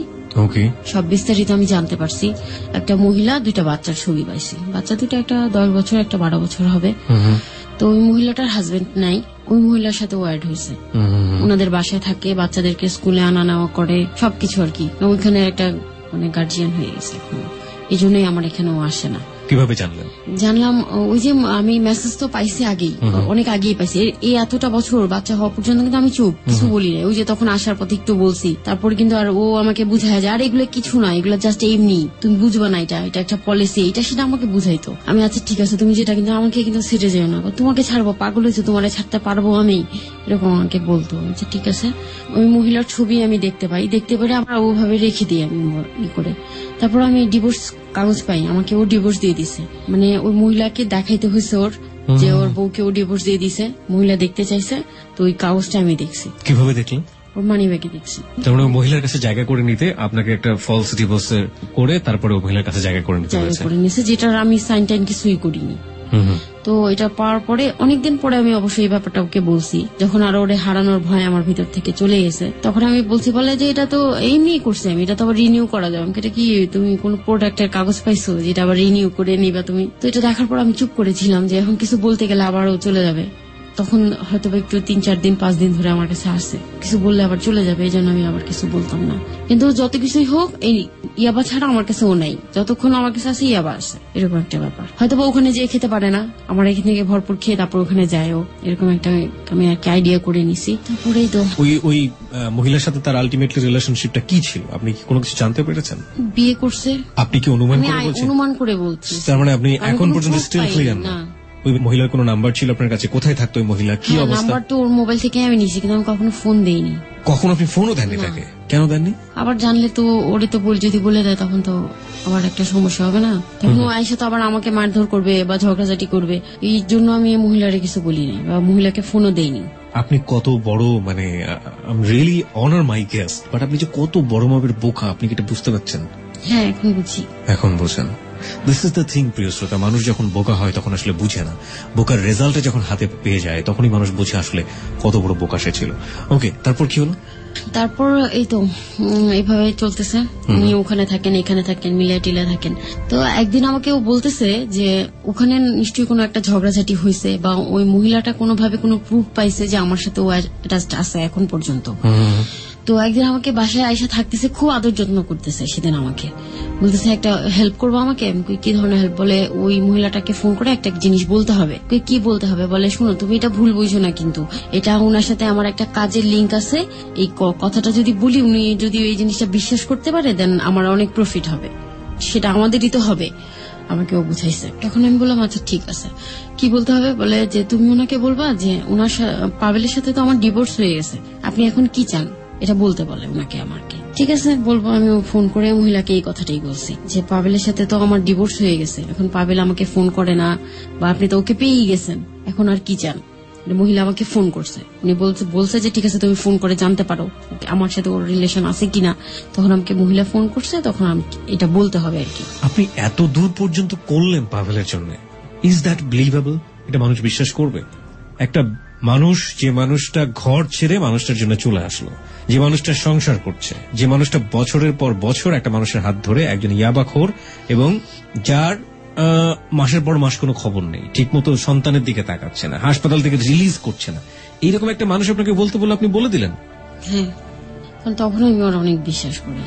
F: সব বিস্তারিত আমি জানতে পারছি। একটা মহিলা, দুইটা বাচ্চার ছবি পাইছি। বাচ্চা দুটো, একটা দশ বছর একটা বারো বছর হবে। তো ওই মহিলাটার হাজবেন্ড নাই, ওই মহিলার সাথে ওয়ার্ড হয়েছে, ওনাদের বাসায় থাকে, বাচ্চাদেরকে স্কুলে আনা নেওয়া করে, সবকিছু আর কি। ওইখানে একটা মানে গার্জিয়ান হয়ে গেছে, এই জন্যই আমার এখানে ও আসে না।
C: কিভাবে জানলেন?
F: জানলাম ওই যে আমি মেসেজ তো পাইছি আগেই, অনেক আগেই পাইছি। এই এতটা বছর বাচ্চা হওয়া পর্যন্ত কিন্তু আমি চুপ, কিছু বলি না। ওই যে তখন আসার পথে একটু বলছি, তারপর কিন্তু আর ও আমাকে বুঝায় যে আর এগুলো কিছু না, এগুলো জাস্ট এমনি, তুমি বুঝবা না, এটা এটা একটা পলিসি, এটা সেটা আমাকে বুঝাইতো। আমি আচ্ছা ঠিক আছে তুমি যেটা, কিন্তু আমাকে কিন্তু ছেড়ে যেও না, তোমাকে ছাড়বো, পাগল হয়েছে, তোমার ছাড়তে পারবো আমি, এরকম আমাকে বলতো। আচ্ছা ঠিক আছে। ওই মহিলার ছবি আমি দেখতে পাই, দেখতে পেরে আমরা ওভাবে রেখে দিই আমি ই করে। তারপর আমি ডিভোর্স কাগজ পাই, আমাকে ও ডিভোর্স দিয়ে দিছে। মানে ওই মহিলাকে দেখাইতে হয়েছে ওর যে ওর বউকে ও ডিভোর্স দিয়ে দিছে, মহিলা দেখতে চাইছে, তো ওই কাগজটা আমি দেখছি।
C: কিভাবে দেখলেন?
F: ওর মানি ব্যাগে দেখছি।
C: তার মানে মহিলার কাছে জায়গা করে নিতে আপনাকে একটা ফলস ডিভোর্স করে তারপরে মহিলার কাছে জায়গা করে নিতে
F: জায়গা করে নিছে, যেটার আমি সাইন টাইন কিছুই করিনি। তো এটা পাওয়ার পরে অনেকদিন পরে আমি অবশ্যই এই ব্যাপারটা ওকে বলছি, যখন আরো ওরে হারানোর ভয় আমার ভিতর থেকে চলে গেছে, তখন আমি বলছি, বলে যে এটা তো এমনি করছি আমি, এটা তো আবার রিনিউ করা যাবে। এটা কি তুমি কোন প্রোডাক্টের কাগজ পাইছো যেটা আবার রিনিউ করে নিবা তুমি? তো এটা দেখার পর আমি চুপ করেছিলাম যে এখন কিছু বলতে গেলে আবারও চলে যাবে। তখন হয়তো একটু তিন চার দিন পাঁচ দিন ধরে আমার কাছে আসছে, কিছু বললে আবার চলে যাবে, এই জন্য আমি আবার কিছু বলতাম না। কিন্তু যত কিছুই হোক, এই ইয়াবা ছাড়া আমার কাছে ও নাই, যতক্ষণ আমার কাছে আছে ইয়াবা আসে, এরকম একটা ব্যাপার। হয়তো বা ওখানে যেয়ে খেতে পারে না, আমার এখান থেকে ভরপুর খেয়ে তারপর ওখানে যায় ও, এরকম একটা আমি একটা আইডিয়া করে নিছি। তারপরেই তো
C: ওই ওই মহিলার সাথে তার আলটিমেটলি রিলেশনশিপটা কি ছিল, আপনি কি কোনো কিছু জানতে পেরেছেন?
F: বিয়ে করছে।
C: আপনি কি অনুমান করে বলছেন?
F: অনুমান করে বলছি।
C: তার মানে আপনি এখন পর্যন্ত স্টিল ক্লিয়ার না? ওই মহিলার কোনো নাম্বার ছিল আপনার কাছে? কোথায় থাকতো ওই মহিলা, কি অবস্থা?
F: নাম্বার তো ওর মোবাইল থেকে আমি নিয়েছি, কিন্তু আমি কখনো ফোন দেইনি।
C: কখনো আপনি ফোনও দেননি তাকে? কেন দেননি?
F: আবার জানলে তো ওরে তো যদি বলে দেয় তখন তো আবার একটা সমস্যা হবে না, তখন ও আইসা তো আবার আমাকে মারধর করবে বা ঝগড়াঝাটি করবে, এই জন্য আমি মহিলারে কিছু বলিনি বা মহিলাকে ফোনও দেইনি।
C: আপনি কত বড়, মানে I am really honour my guest, but আপনি যে কত বড় মাপের বোকা, আপনি কি এটা বুঝতে পারছেন?
F: হ্যাঁ, এখন বুঝি।
C: এখন বুঝেন। দিস ইজ দ্য থিং, প্রিয় শ্রোতা, মানুষ যখন বোকা হয় তখন আসলে বুঝে না, বোকার রেজাল্টে যখন হাতে পেয়ে যায় তখনই মানুষ বুঝে আসলে কত বড় বোকা সে ছিল। ওকে, তারপর কি হলো?
F: তারপর এই তো এইভাবে চলতেছে, উনি ওখানে থাকেন, এখানে থাকেন, মিলিয়ে টিলে থাকেন। তো একদিন আমাকে ও বলতেছে যে ওখানে নিশ্চয়ই কোনো একটা ঝগড়াঝাটি হয়েছে বা ওই মহিলাটা কোনোভাবে কোনো প্রুফ পাইছে যে আমার সাথে ও অ্যাটাচড আছে এখন পর্যন্ত। তো একদিন আমাকে বাসায় আইসা থাকতেছে, খুব আদর যত্ন করতেছে। সেদিন আমাকে বলতেছে একটা হেল্প করবো আমাকে। কি ধরনের হেল্প? বলে ওই মহিলাটাকে ফোন করে একটা জিনিস বলতে হবে। কি বলতে হবে? বলে শুনো, তুমি এটা ভুল বুঝো না, কিন্তু এটা ওনার সাথে আমার একটা কাজের লিঙ্ক আছে, এই কথাটা যদি বলি উনি যদি এই জিনিসটা বিশ্বাস করতে পারে দেন আমার অনেক প্রফিট হবে, সেটা আমাদেরই তো হবে। আমাকে ও বুঝাইছে। তখন আমি বললাম আচ্ছা ঠিক আছে, কি বলতে হবে? বলে যে তুমি ওনাকে বলবা যে ওনার পাভেলের সাথে তো আমার ডিভোর্স হয়ে গেছে, আপনি এখন কি চান এটা বলতে বলে ওনাকে আমাকে। ঠিক আছে বলবো। আমি ফোন করে মহিলাকে এই কথাটাই বলছি যে পাভেলের সাথে তো আমার ডিভোর্স হয়ে গেছে, এখন পাভেল আমাকে ফোন করে না, বা আপনি তো ওকে পেয়েই গেছেন, এখন আর কি চান? মহিলা আমাকে ফোন করছে, উনি বলছে বলছে যে ঠিক আছে তুমি ফোন করে জানতে পারো আমার সাথে ওর রিলেশন আছে কিনা। তখন আমাকে মহিলা ফোন করছে, তখন আমি এটা বলতে হবে আর কি।
C: আপনি এত দূর পর্যন্ত করলেন পাভেলের জন্য, ইজ দ্যাট বিলিভেবল? এটা মানুষ বিশ্বাস করবে? একটা মানুষ, যে মানুষটা ঘর ছেড়ে মানুষটার জন্য চলে আসলো, যে মানুষটা সংসার করছে, যে মানুষটা বছরের পর বছর একটা মানুষের হাত ধরে, একজন ইয়াবাখোর এবং যার মাসের পর মাস কোনো খবর নেই, ঠিক মতো সন্তানের দিকে তাকাচ্ছে না, হাসপাতাল থেকে রিলিজ করছে না, এইরকম একটা মানুষ আপনাকে বলতে বলে আপনি বলে দিলেন?
F: হ্যাঁ, তখন আমি ওর অনেক বিশ্বাস করি।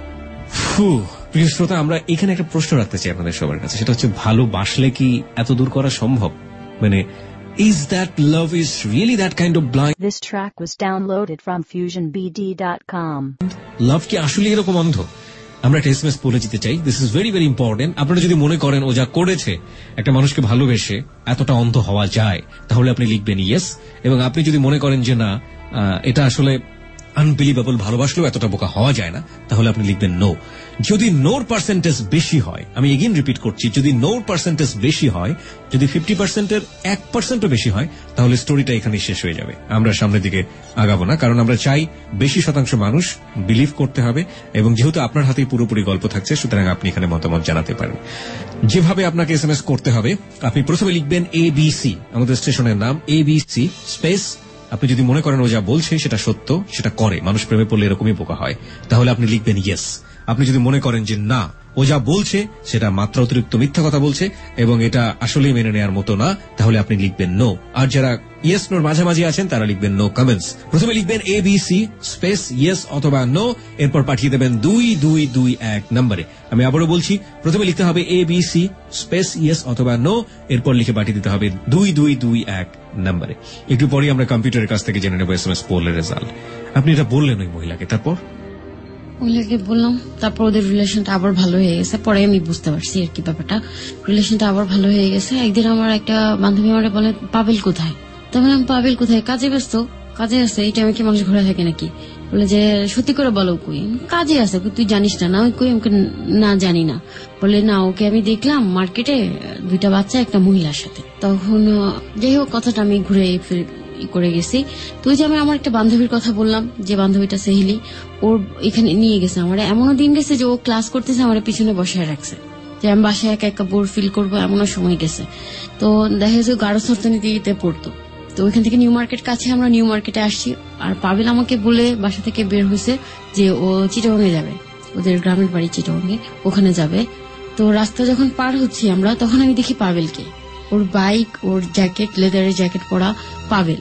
C: প্রিয় শ্রোতা, আমরা এখানে একটা প্রশ্ন রাখতে চাই আপনাদের সবার কাছে, সেটা হচ্ছে ভালোবাসলে কি এত দূর করা সম্ভব? মানে is that love is really that kind of blind?
A: This track was downloaded from fusion b d dot com.
C: লাভ কি আসলে এরকম অন্ধ? আমরা একটা এসএমএস বলে দিতে চাই, this is very very important. আপনারা যদি মনে করেন ও যা করেছে একটা মানুষকে ভালোবেসে এতটা অন্ধ হওয়া যায়, তাহলে আপনি লিখবেন ইয়েস। এবং আপনি যদি মনে করেন যে না, এটা আসলে আনবিলিভেবল ভালোবাসলেও এতটা বোকা হওয়া যায় না, তাহলে আপনি লিখবেন নো। যদি নোর পার্সেন্টেজ বেশি হয়, আমি এগেইন রিপিট করছি, যদি নোর পার্সেন্টেজ বেশি হয়, যদি ফিফটি পার্সেন্টের এক পার্সেন্টও বেশি হয়, তাহলে স্টোরিটা এখানেই শেষ হয়ে যাবে। আমরা সামনের দিকে আগাবো না, কারণ আমরা চাই বেশি শতাংশ মানুষ বিলিভ করতে হবে, এবং যেহেতু আপনার হাতেই পুরোপুরি গল্প থাকছে, সুতরাং আপনি এখানে মতামত জানাতে পারেন। যেভাবে আপনাকে এস এম এস করতে হবে, আপনি প্রথমে লিখবেন এ বি সি, আমাদের স্টেশনের নাম এ বি সি স্পেস। আপনি যদি মনে করেন ও যা বলছে সেটা সত্য, সেটা করে, মানুষ প্রেমে পড়লে এরকমই বোকা হয়, তাহলে আপনি লিখবেন ইয়েস। আপনি যদি মনে করেন যে না, ও যা বলছে সেটা মাত্রা অতিরিক্ত মিথ্যা কথা বলছে এবং এটা আসলেই মেনে নেওয়ার মতো না, তাহলে আপনি লিখবেন নো। আর যারা ইয়েস নোর মাঝামাঝি আছেন তারা লিখবেন নো কমেন্টস। প্রথমে লিখবেন A B C space yes অথবা নো, এরপর পাঠিয়ে দেবেন দুই দুই দুই এক নম্বরে। আমি আবারও বলছি, প্রথমে লিখতে হবে A B C space yes অথবা নো, এরপর লিখে পাঠিয়ে দিতে হবে দুই দুই দুই এক নম্বরে। একটু পরে আমরা কম্পিউটারের কাছ থেকে জেনে নেব এস এম এস পোলের রেজাল্ট। আপনি এটা বললেন ওই মহিলাকে, তারপর
F: মহিলাকে বললাম, তারপর ওদের রিলেশনটা আবার ভালো হয়ে গেছে। পরে আমি বুঝতে পারছি আর কি ব্যাপারটা, রিলেশনটা আবার ভালো হয়ে গেছে। একদিন আমার একটা বান্ধবী আমার বলে, পাবেল কোথায়? তো বললাম, পাবেল কোথায়? কাজে ব্যস্ত, কাজে আছে, এই টাইমে কি মানুষ ঘোরা থাকে নাকি? বলে যে সত্যি করে বলো কই? কাজে আছে। তুই জানিস না? না কই, আমাকে না জানি না। বলে না, ওকে আমি দেখলাম মার্কেটে দুইটা বাচ্চা একটা মহিলার সাথে। তখন যাই হোক, কথাটা আমি ঘুরে করে গেছি। তো ওই যে আমি আমার একটা বান্ধবীর কথা বললাম, যে বান্ধবীটা সেহিলি, ওর এখানে নিয়ে গেছে। আমার এমনও দিন গেছে যে ও ক্লাস করতেছে, আমার পিছনে বসায় রাখছে, যে আমি বাসায় একা একা বোর ফিল করবো, এমনও সময় গেছে। তো দেখা যাচ্ছে গার্হস্থ্য অর্থনীতিতে পড়তো। তো ওইখান থেকে নিউ মার্কেট কাছে, আমরা নিউ মার্কেটে আসছি। আর পাবেল আমাকে বলে বাসা থেকে বের হয়েছে যে ও চিটাগংয়ে যাবে, ওদের গ্রামের বাড়ি চিটাগংয়ে, ওখানে যাবে। তো রাস্তা যখন পার হচ্ছি আমরা, তখন আমি দেখি পাবেলকে, ওর বাইক, ওর জ্যাকেট, লেদারের জ্যাকেট পরা পাবেল।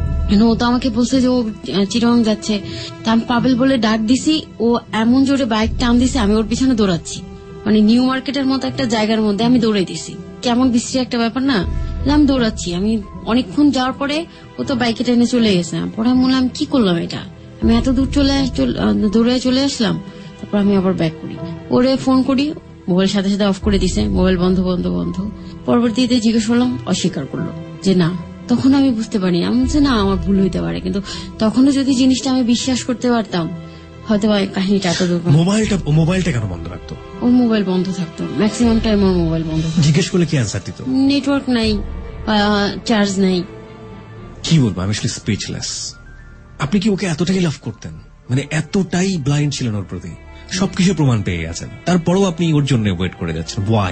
F: ও তো আমাকে বলছে যে ও চিটাগং যাচ্ছে। তা আমি পাবেল বলে ডাক দিছি, ও এমন জোরে বাইক টান দিছে, আমি ওর পিছনে দৌড়াচ্ছি। মানে নিউ মার্কেটের মতো একটা জায়গার মধ্যে আমি দৌড়াই দিছি। কেমন বিশ্রী একটা ব্যাপার না? আমি দৌড়াচ্ছি, আমি অনেকক্ষণ যাওয়ার পরে ও তো বাইকে টেনে চলে গেছে। পরে আমি বললাম, কি করলাম এটা? আমি এত দূর চলে দৌড়ে চলে আসলাম। তারপর আমি আবার ব্যাক করি, ওরে ফোন করি, মোবাইল সাথে সাথে অফ করে দিছে, মোবাইল বন্ধ বন্ধ বন্ধ। পরবর্তীতে জিজ্ঞেস করলাম, অস্বীকার করলো যে না। তখন আমি বুঝতে পারি, আমি বলছি না, আমার ভুল হইতে পারে, কিন্তু তখনও যদি জিনিসটা আমি বিশ্বাস করতে পারতাম, হয়তো কাহিনীটা এত দূর।
C: মোবাইলটা মোবাইলটা কেন বন্ধ রাখতো?
F: ওর মোবাইল বন্ধ থাকতো, ম্যাক্সিমাম টাইম ওর মোবাইল বন্ধ।
C: জিজ্ঞেস করলে কি অ্যান্সার দিত?
F: নেটওয়ার্ক নাই, চার্জ নাই।
C: কি বলবো, আমি আসলে স্পিচলেস। আপনি কি ওকে এতটাই লাভ করতেন? মানে এতটাই ব্লাইন্ড ছিলেন ওর প্রতি? সবকিছু প্রমাণ পেয়ে গেছেন, তারপরেও আপনি ওর জন্য ওয়েট করে যাচ্ছেন, ওয়াই?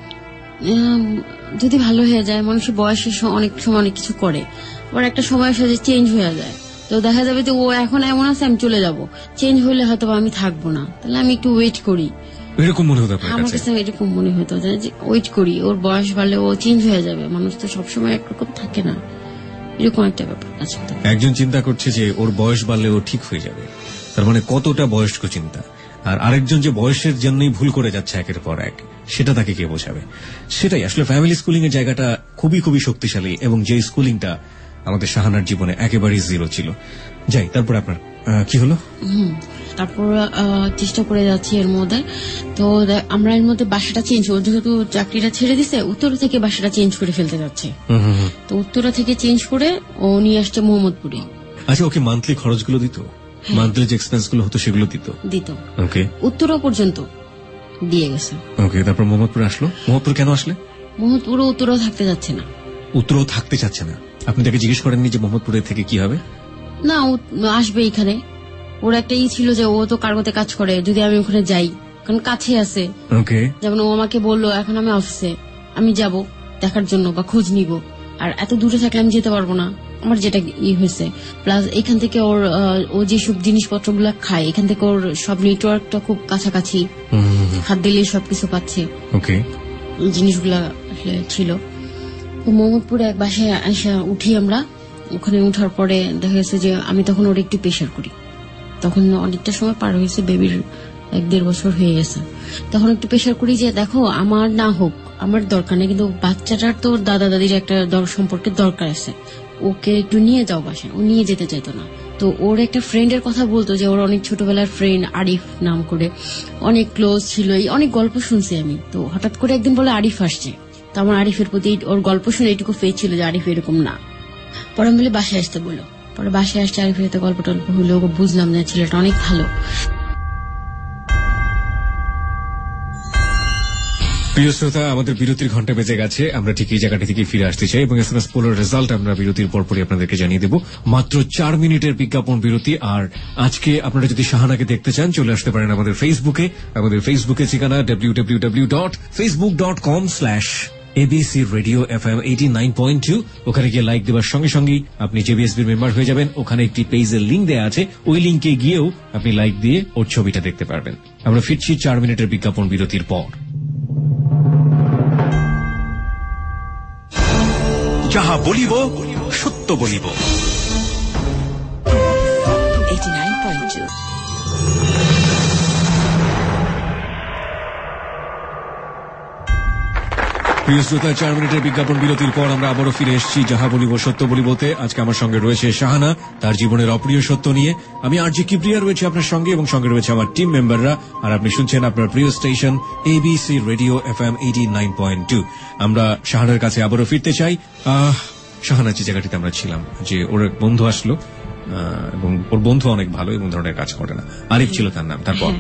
F: যদি ভালো হয়ে যায়, মানুষের বয়সে অনেক সময় অনেক কিছু করে, আবার একটা সময়ের সাথে চেঞ্জ হয়ে যায়। তো দেখা যাবে যে ও এখন এমন আছে, আমি চলে যাব, চেঞ্জ হলে হয়তো আমি থাকবো না, তাহলে আমি একটু ওয়েট করি।
C: এরকম মনে হতো
F: আমার কাছে? এরকম মনে হতো যে ওয়েট করি, ওর বয়স বাড়লে ও চেঞ্জ হয়ে যাবে। মানুষ তো সবসময় একরকম থাকে না, এরকম একটা ব্যাপার আছে।
C: একজন চিন্তা করছে যে ওর বয়স বাড়লে ও ঠিক হয়ে যাবে, তার মানে কতটা বয়স্ক চিন্তা। আর আরেকজন যে বয়সের জন্যই ভুল করে যাচ্ছে একের পর এক, সেটা তাকে কে বোঝাবে? সেটাই আসলে ফ্যামিলি স্কুলিং এর জায়গাটা খুবই খুবই শক্তিশালী, এবং যে স্কুলিংটা আমাদের শাহানার জীবনে একেবারেই জিরো ছিল। যাই, তারপর আপনার কি হলো?
F: তারপর চেষ্টা করে যাচ্ছি এর মধ্যে। তো আমরা এর মধ্যে বাসাটা চেঞ্জ, ও যেহেতু চাকরিটা ছেড়ে দিছে, উত্তরা থেকে বাসাটা চেঞ্জ করে ফেলতে যাচ্ছে। তো উত্তরা থেকে চেঞ্জ করে ও নিয়ে আসছে মোহাম্মদপুরে।
C: আচ্ছা, ওকে মান্থলি খরচগুলো দিত? মান্থলি যে এক্সপেন্স গুলো হতো সেগুলো দিত?
F: দিত।
C: ওকে,
F: উত্তরা পর্যন্ত দিয়ে গেছে।
C: ওকে, তারপর মোহাম্মদপুরে আসলো। মোহাম্মদপুর কেন আসলে?
F: মোহাম্মদপুরে উত্তরাও থাকতে যাচ্ছে না।
C: উত্তরাও থাকতে চাচ্ছে না? আপনি তাকে জিজ্ঞেস করেননি যে মোহাম্মদপুরে থেকে কি হবে?
F: না, আসবে এখানে। ওর একটা ই ছিল যে ও তো কার্গোতে কাজ করে, যদি আমি ওখানে যাই, কারণ কাছে আছে।
C: ওকে,
F: যেমন ও আমাকে বললো, এখন আমি অফিসে, আমি যাব দেখার জন্য বা খোঁজ নিব, আর এত দূরে থাকলে আমি যেতে পারবো না। আমার যেটা ই হয়েছে, প্লাস এখান থেকে ওর ও যেসব জিনিসপত্র গুলা খায়, এখান থেকে ওর সব নেটওয়ার্কটা খুব কাছাকাছি, হাত দিলেই সবকিছু পাচ্ছে।
C: ওকে,
F: এই জিনিসগুলা আসলে ছিল। তো মোহাম্মদপুরে এক বাসায় আসা উঠি আমরা। ওখানে উঠার পরে দেখা গেছে যে আমি তখন ওর একটু প্রেশার করি। তখন অনেকটা সময় পার হয়েছে, বেবির এক দেড় বছর হয়ে গেছে। তখন একটু প্রেশার করি যে দেখো, আমার না হোক, আমার দরকার নেই, কিন্তু বাচ্চাটার তো দাদা দাদির একটা সম্পর্কের দরকার আছে, ওকে একটু নিয়ে যাও বাসায়। ও নিয়ে যেতে চাইতো না। তো ওর একটা ফ্রেন্ডের কথা বলতো, যে ওর অনেক ছোটবেলার ফ্রেন্ড আরিফ নাম করে, অনেক ক্লোজ ছিল, অনেক গল্প শুনছি আমি। তো হঠাৎ করে একদিন বলে আরিফ আসছে। তো আমার আরিফের প্রতি ওর গল্প শুনে এটুকু ফেজ ছিল যে আরিফ এরকম না। পরে আমি বলে বাসায় আসতে বললো। পরে বাসায় আসছে আরিফের সাথে গল্প টল্প হলেও বুঝলাম না ছেলেটা অনেক ভালো।
C: প্রিয় শ্রোতা, আমাদের বিরতির ঘন্টা বেজে গেছে। আমরা ঠিক এই জায়গাটা থেকে ফিরে আসতে চাই এবং এসএমএস পোলের রেজাল্ট আমরা বিরতির পরপরই আপনাদেরকে জানিয়ে দেব। মাত্র চার মিনিটের বিজ্ঞাপন বিরতি। আর আজকে আপনারা যদি শাহানাকে দেখতে চান চলে আসতে পারেন আমাদের ফেসবুকে। আমাদের ফেসবুকে ঠিকানা W W W dot Facebook dot com slash ABC radio F M eighty nine point two. ওখানে গিয়ে লাইক দেওয়ার সঙ্গে সঙ্গেই আপনি জেবিএসবির মেম্বার হয়ে যাবেন। ওখানে একটি পেজের লিঙ্ক দেওয়া আছে, ওই লিঙ্কে গিয়েও আপনি লাইক দিয়ে ওর ছবিটা দেখতে পারবেন। আমরা ফিরছি চার মিনিটের বিজ্ঞাপন বিরতির পর।
B: যাহা বলিব সত্য বলিব।
G: Eighty nine point two.
C: প্রিয় শ্রোতা, চার মিনিটের বিজ্ঞাপন বিরতির পর আমরা আবারও ফিরে এসেছি যাহা বলিব সত্য বলিবতে। আজকে আমার সঙ্গে রয়েছে শাহানা, তার জীবনের অপ্রিয় সত্য নিয়ে। আমি আরজি কিবরিয়া রয়েছে আপনার সঙ্গে এবং সঙ্গে রয়েছে আমার টিম মেম্বাররা। আর আপনি শুনছেন আপনার প্রিয় station ABC radio F M eighty nine point two. আমরা শাহানার কাছে আবারও ফিরতে চাই। আহ শাহানা, যে জায়গাটিতে আমরা ছিলাম, যে ওর এক বন্ধু আসলো এবং ওর বন্ধু অনেক ভালো এবং ধরনের কাজ করে না, আরিফ ছিল তার নাম। তারপর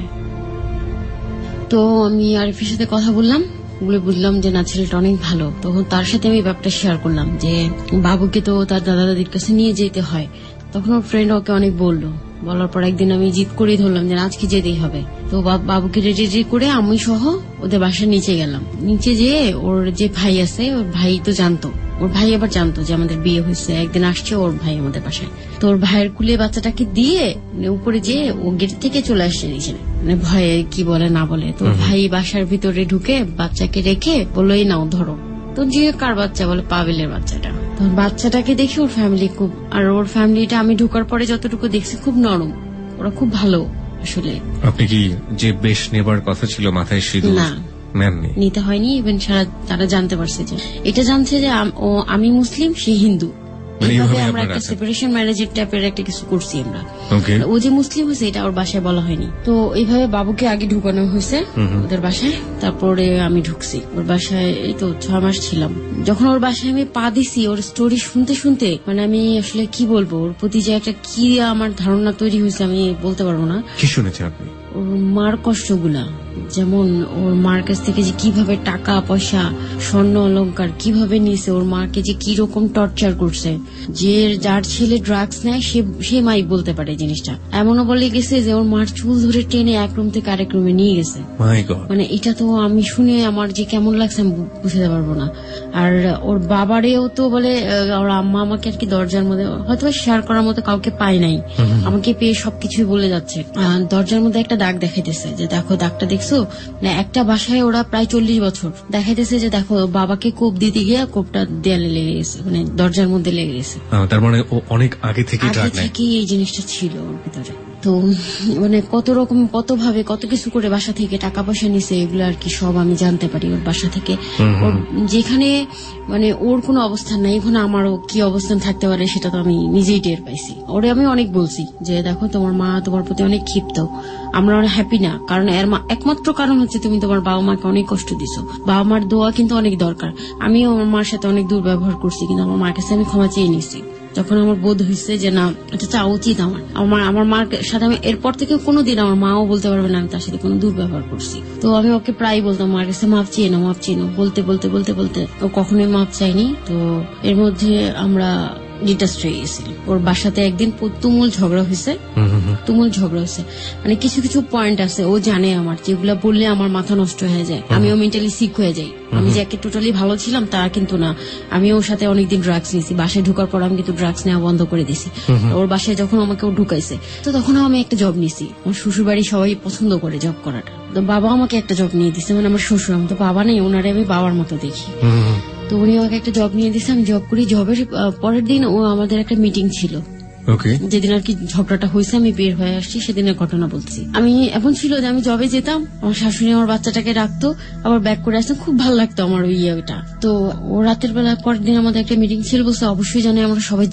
F: তো আমি আরিফের সাথে কথা বললাম, বলে বুঝলাম যে না ছেলেটা অনেক ভালো। তখন তার সাথে আমি ব্যাপারটা শেয়ার করলাম যে বাবুকে তো তার দাদা দাদির কাছে নিয়ে যেতে হয়। তখন ওর ফ্রেন্ড ওকে অনেক বললো, বলার পর একদিন আমি জিদ করে ধরলাম যে আজকে যেতেই হবে। তো বাবুকে রেডি রেডি করে আমি সহ ওদের বাসার নিচে গেলাম। নিচে যেয়ে ওর যে ভাই আছে, ওর ভাই তো জানতো, ওর ভাই আবার জানতো যে আমাদের বিয়ে হয়েছে, একদিন আসছে ওর ভাই আমাদের বাসায়। তো ওর ভাইয়ের কুলে বাচ্চাটাকে দিয়ে উপরে যেয়ে ও গেট থেকে চলে আসছে নিচে, মানে ভয়ে কি বলে না বলে। তো ভাই বাসার ভিতরে ঢুকে বাচ্চাকে রেখে বললো এই নাও ধরো। তো যে কার বাচ্চা বলে পাবেলের বাচ্চাটা। তো বাচ্চাটাকে দেখে ওর ফ্যামিলি খুব, আর ওর ফ্যামিলিটা আমি ঢোকার পরে যতটুকু দেখছি খুব নরম, ওরা খুব ভালো আসলে।
C: আপনি কি যে বেশ নেবার কথা ছিল মাথায় সিঁদুর
F: না নিতে হয়নি, ইভেন সারা তারা জানতে পারছে যে এটা জানছে যে আমি মুসলিম, সে হিন্দু। এইভাবে আমরা একটা সেপারেশন ম্যারেজের টাইপের একটা কিছু করছি আমরা। ও যে মুসলিম হয়েছে এটা ওর বাসায় বলা হয়নি। তো এইভাবে বাবুকে আগে ঢুকানো হয়েছে ওদের বাসায়, তারপরে আমি ঢুকছি ওর বাসায়। এই তো ছয় মাস ছিলাম। যখন ওর বাসায় আমি পা দিছি, ওর স্টোরি শুনতে শুনতে মানে আমি আসলে কি বলবো, ওর প্রতি যে একটা কি আমার ধারণা তৈরি হয়েছে আমি বলতে পারবো না।
C: কি শুনেছেন আপনি?
F: ওর মার কষ্টগুলা, যেমন ওর মার কাছ থেকে যে কিভাবে টাকা পয়সা স্বর্ণ অলংকার কিভাবে নিয়েছে, ওর মাকে যে কি রকম টর্চার করছে। যে যার ছেলে ড্রাগস নেয় সে সে মাই বলতে পারে জিনিসটা। এমনও বলে গেছে যে ওর মার চুল ধরে টেনে এক রুম থেকে আরেক রুমে নিয়ে গেছে। মানে এটা তো আমি শুনে আমার যে কেমন লাগছে আমি বুঝতে পারবো না। আর ওর বাবারেও তো বলে ওর আম্মা আমাকে আর কি দরজার মধ্যে হয়তো শেয়ার করার মতো কাউকে পায় নাই, আমাকে পেয়ে সবকিছুই বলে যাচ্ছে। দরজার মধ্যে একটা দাগ দেখাইতেছে যে দেখো দাগটা দেখছো, মানে একটা বাসায় ওরা প্রায় চল্লিশ বছর দেখাইতেছে যে দেখো বাবাকে কোপ দিতে গিয়ে কোপটা দেয়ালে লেগে গেছে, মানে দরজার মধ্যে লেগে গেছে।
C: তার মানে ও অনেক আগে থেকে
F: এই জিনিসটা ছিল ওর ভিতরে। তো মানে কত রকম কত ভাবে কত কিছু করে বাসা থেকে টাকা পয়সা নিছে, এগুলো আর কি সব আমি জানতে পারি ওর বাসা থেকে। ওর যেখানে মানে ওর কোনো অবস্থান নাই, এখন আমারও কি অবস্থান থাকতে পারে সেটা তো আমি নিজেই টের পাইছি। ওরে আমি অনেক বলছি যে দেখো তোমার মা তোমার প্রতি অনেক ক্ষিপ্ত, আমরা অনেক হ্যাপি না, কারণ এর একমাত্র কারণ হচ্ছে তুমি তোমার বাবা মাকে অনেক কষ্ট দিছো। বাবা মার দোয়া কিন্তু অনেক দরকার। আমিও আমার মার সাথে অনেক দুর্ব্যবহার করছি, কিন্তু আমার মার কাছে আমি ক্ষমা চেয়ে নিছি যখন আমার বোধ হয়েছে যে না এটা চাওয়া উচিত আমার। আমার আমার মার সাথে আমি এরপর থেকে কোনোদিন আমার মাও বলতে পারবে না আমি তার সাথে কোনো দুর্ব্যবহার করছি। তো আমি ওকে প্রায় বলতাম মার কাছে মাপ চেয়ে নাও মাপ চেয়ে নাও, বলতে বলতে বলতে বলতে ও কখনোই মাপ চাইনি। তো এর মধ্যে আমরা ডিটাচ হয়ে গেছিলাম। ওর বাসাতে একদিন তুমুল ঝগড়া হয়েছে, তুমুল ঝগড়া হয়েছে মানে কিছু কিছু পয়েন্ট আছে ও জানে আমার, যেগুলা বললে আমার মাথা নষ্ট হয়ে যায়, আমিও মেন্টালি সিক হয়ে যাই। আমি যে একে টোটালি ভালো ছিলাম তা কিন্তু না, আমি ওর সাথে অনেকদিন ড্রাগস নিয়েছি। বাসায় ঢুকার পর আমি কিন্তু ড্রাগস নেওয়া বন্ধ করে দিছি। ওর বাসায় যখন আমাকে ও ঢুকাইছে তো তখন আমি একটা জব নিয়েছি। আমার শ্বশুর বাড়ি সবাই পছন্দ করে জব করাটা, তো বাবা আমাকে একটা জব নিয়ে দিচ্ছে, মানে আমার শ্বশুর, আমি তো বাবা নেই, ওনারে আমি বাবার মতো দেখি। তো উনি আমাকে একটা জব নিয়ে দিচ্ছে, আমি জব করি। জবের পরের দিন ও আমাদের একটা মিটিং ছিল, যেদিন আর কি ঝগড়াটা হয়েছে আমি বের হয়ে আসছি সেদিনের ঘটনা বলছি। আমি এমন ছিল যে আমি জবে যেতাম, আমার শাশুড়ি আমার বাচ্চাটাকে রাখতো, আবার ব্যাক করে আসতাম, খুব ভালো লাগতো আমার ওই ইয়েটা। তো ও রাতের বেলা পরের দিন আমাদের একটা মিটিং ছিল, বলছে অবশ্যই জানি আমরা সবাই যাই।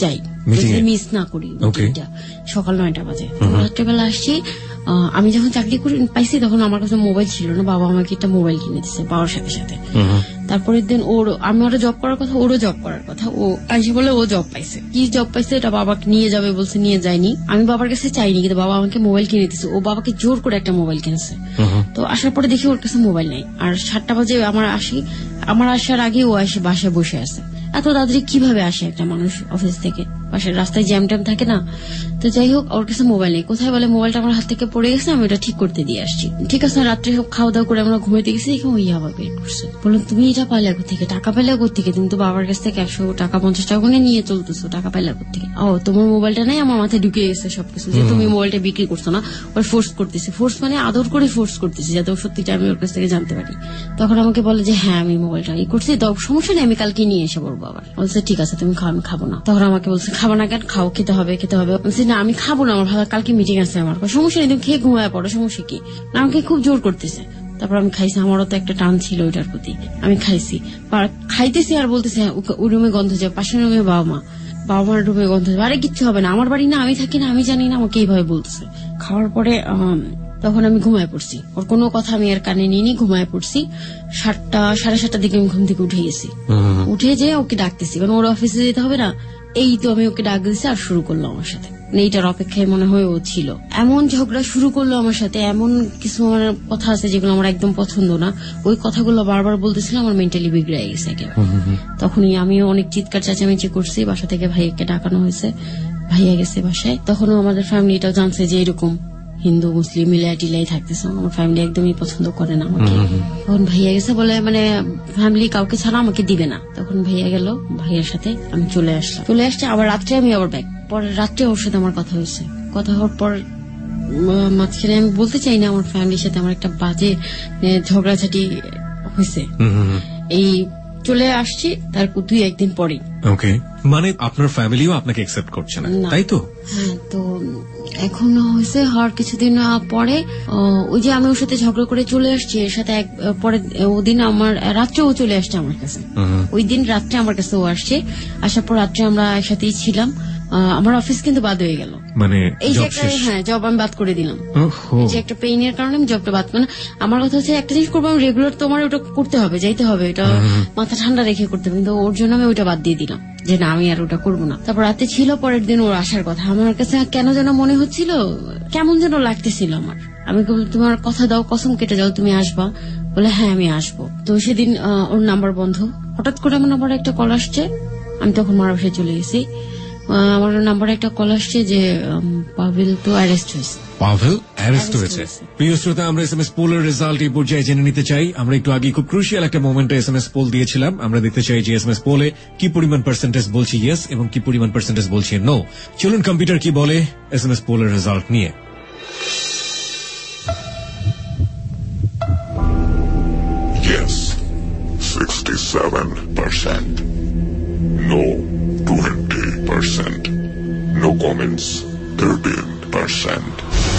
F: মিস না করি মিটিংটা। সকাল নয়টা বাজে রাত্রেবেলা আসছি। আমি যখন চাকরি করে পাইছি তখন আমার কাছে মোবাইল ছিল না, বাবা আমাকে একটা মোবাইল কিনে দিচ্ছে পাওয়ার সাথে সাথে। তারপরের দিন ওর আমি ওরা জব করার কথা, ওরও জব করার কথা, ও আইসে বলে ও জব পাইছে। কি জব পাইছে এটা বাবাকে নিয়ে যাবে বলছে, নিয়ে যায়নি। আমি বাবার কাছে চাইনি, কিন্তু বাবা আমাকে মোবাইল কিনে দিচ্ছে। ও বাবাকে জোর করে একটা মোবাইল কিনেছে। তো আসার পরে দেখি ওর কাছে মোবাইল নেই। আর সাতটা বাজে আমার আসি, আমার আসার আগে ও এসে বাসায় বসে আছে। এত তাড়াতাড়ি কিভাবে আসে একটা মানুষ অফিস থেকে? পাশের রাস্তায় জ্যাম ট্যাম থাকে না। তো যাই হোক, ওর কাছে মোবাইল নেই। কোথায় বলে মোবাইলটা আমার হাত থেকে পড়ে গেছে, আমি ওটা ঠিক করতে দিয়ে আসছি। ঠিক আছে, রাত্রে সব খাওয়া দাওয়া করে আমরা ঘুমাইতে গেছি, এখানে ওই আবার বের করছে। বললাম তুমি এটা পাইলে কোথেকে? টাকা পাইলে কোথেকে? তুমি তো বাবার কাছ থেকে একশো টাকা পঞ্চাশ টাকা করে নিয়ে চলতেছো, টাকা পাইলে কোথেকে? ও তোমার মোবাইলটা নেই, আমার মাথায় ঢুকে গেছে সবকিছু, যে তুমি মোবাইলটা বিক্রি করছো না। ওর ফোর্স করতেছে, ফোর্স মানে আদর করে ফোর্স করতেছে যাতে সত্যিটা আমি ওর কাছ থেকে জানতে পারি। তখন আমাকে বলে যে হ্যাঁ আমি মোবাইলটা ই করছি, সমস্যা নেই, আমি কালকে নিয়ে এসে বলবো। আবার বলছে ঠিক আছে তুমি খাও, আমি খাবো না। তখন আমাকে বলছে খাবো না কেন? খাও, খেতে হবে খেতে হবে। বলছি না আমি খাবো না, আমার ভালো কালকে মিটিং আছে আমার। সমস্যা নেই, তুমি খেয়ে ঘুমায় পড়ো, সমস্যা কি? আমাকে খুব জোর করতেছে। তারপর আমি খাইছি, আমারও তো একটা টান ছিল ওইটার প্রতি। আমি খাইছি, খাইতেছি আর বলতেছে ওই রুমে গন্ধ যাবে, পাশের রুমে বাবা মা, বাবা মার রুমে গন্ধ যাবে। আরে কিচ্ছু হবে না, আমার বাড়ি না, আমি থাকি না, আমি জানি না, আমাকে এইভাবে বলতেছে। খাওয়ার পরে তখন আমি ঘুমায় পড়ছি, ওর কোনো কথা আমি আর কানে নিইনি, ঘুমায় পড়ছি। সাতটা সাড়ে সাতটার দিকে আমি ঘুম থেকে উঠে গেছি। উঠে যে ওকে ডাকতেছি, কারণ ওর অফিসে যেতে হবে না। এই তো আমি ওকে ডাক দিচ্ছি আর শুরু করলো আমার সাথে। এইটার অপেক্ষায় মনে হয় ও ছিল। এমন ঝগড়া শুরু করলো আমার সাথে, এমন কিছু আমার কথা আছে যেগুলো আমার একদম পছন্দ না। ওই কথাগুলো বারবার বলতেছিলাম, আমার মেন্টালি বিগড়ে গেছে একেবারে। তখনই আমিও অনেক চিৎকার চেঁচামেচি করছি, বাসা থেকে ভাইয়াকে ডাকানো হয়েছে, ভাইয়া গেছে বাসায়। তখনও আমাদের ফ্যামিলিটাও জানছে যে এরকম হিন্দু মুসলিম মিলাই টিলাই থাকতেছে। আমার ফ্যামিলি একদমই পছন্দ করে না আমাকে। তখন ভাইয়া গেছে বলে মানে ফ্যামিলি কাউকে ছাড়া আমাকে দিবে না। তখন ভাইয়া গেল, ভাইয়ার সাথে আমি চলে আসলাম। চলে আসছে আবার রাত্রে আমি আবার ব্যাক। পরে রাত্রে ওর সাথে আমার কথা হয়েছে। কথা হওয়ার পর মাঝখানে আমি বলতে চাই না, আমার ফ্যামিলির সাথে আমার একটা বাজে ঝগড়াঝাটি হয়েছে। এই চলে আসছি তার দুই একদিন পরে।
C: ওকে, মানে আপনার ফ্যামিলিও আপনাকে অ্যাকসেপ্ট করছে না, তাই তো?
F: হ্যাঁ, তো এখন হয়েছে হওয়ার কিছুদিন পরে ওই যে আমি ওর সাথে ঝগড়া করে চলে আসছি, এর সাথে পরে ওদিন আমার রাত্রে ও চলে আসছে আমার কাছে। ওই দিন রাত্রে আমার কাছে ও আসছে, আসার পর রাত্রে আমরা একসাথেই ছিলাম। আমার অফিস কিন্তু বাদ হয়ে গেল, মানে এই যে একটা হ্যাঁ জব আমি বাদ করে দিলাম। যে একটা পেইনের কারণে আমি জবটা বাদ করি। আমার কথা হচ্ছে একটা জিনিস করবো আমি রেগুলার, তো আমার ওটা করতে হবে, যাইতে হবে, এটা মাথা ঠান্ডা রেখে করতে হবে। কিন্তু ওর জন্য আমি ওইটা বাদ দিয়ে দিলাম যে না আমি আর ওটা করবো না। তারপর রাতে ছিল, পরের দিন ওর আসার কথা। আমার কাছে কেন যেন মনে হচ্ছিল, কেমন যেন লাগতেছিল আমার। আমি তোমার কথা দাও, কসম কেটে যাও, তুমি আসবা। বলে হ্যাঁ আমি আসবো। তো সেদিন ওর নাম্বার বন্ধ, হঠাৎ করে আমার নাম্বারে একটা কল আসছে। আমি তখন মার বাসায় চলে গেছি। আমার নাম্বারে একটা কল আসছে যে পাভেল তো অ্যারেস্ট হয়েছে।
C: পাভেল অ্যারেস্ট হয়েছে। প্রিয় শ্রোতা, আমরা এস এম এস পোলের রেজাল্ট এই পর্যায়ে জেনে নিতে চাই। আমরা একটু আগে খুব ক্রুশিয়াল একটা মোমেন্টে এস এম এস পোল দিয়েছিলাম। আমরা দেখতে চাই যে এস এম এস পোলে কি পরিমাণ পার্সেন্টেজ বলছে ইয়েস এবং কি পরিমাণ পার্সেন্টেজ বলছে নো। চলুন কম্পিউটার কি বলে এস এম এস পোলের রেজাল্ট নিয়ে।
H: Yes, sixty-seven percent. No, twenty percent. No comments, thirteen percent.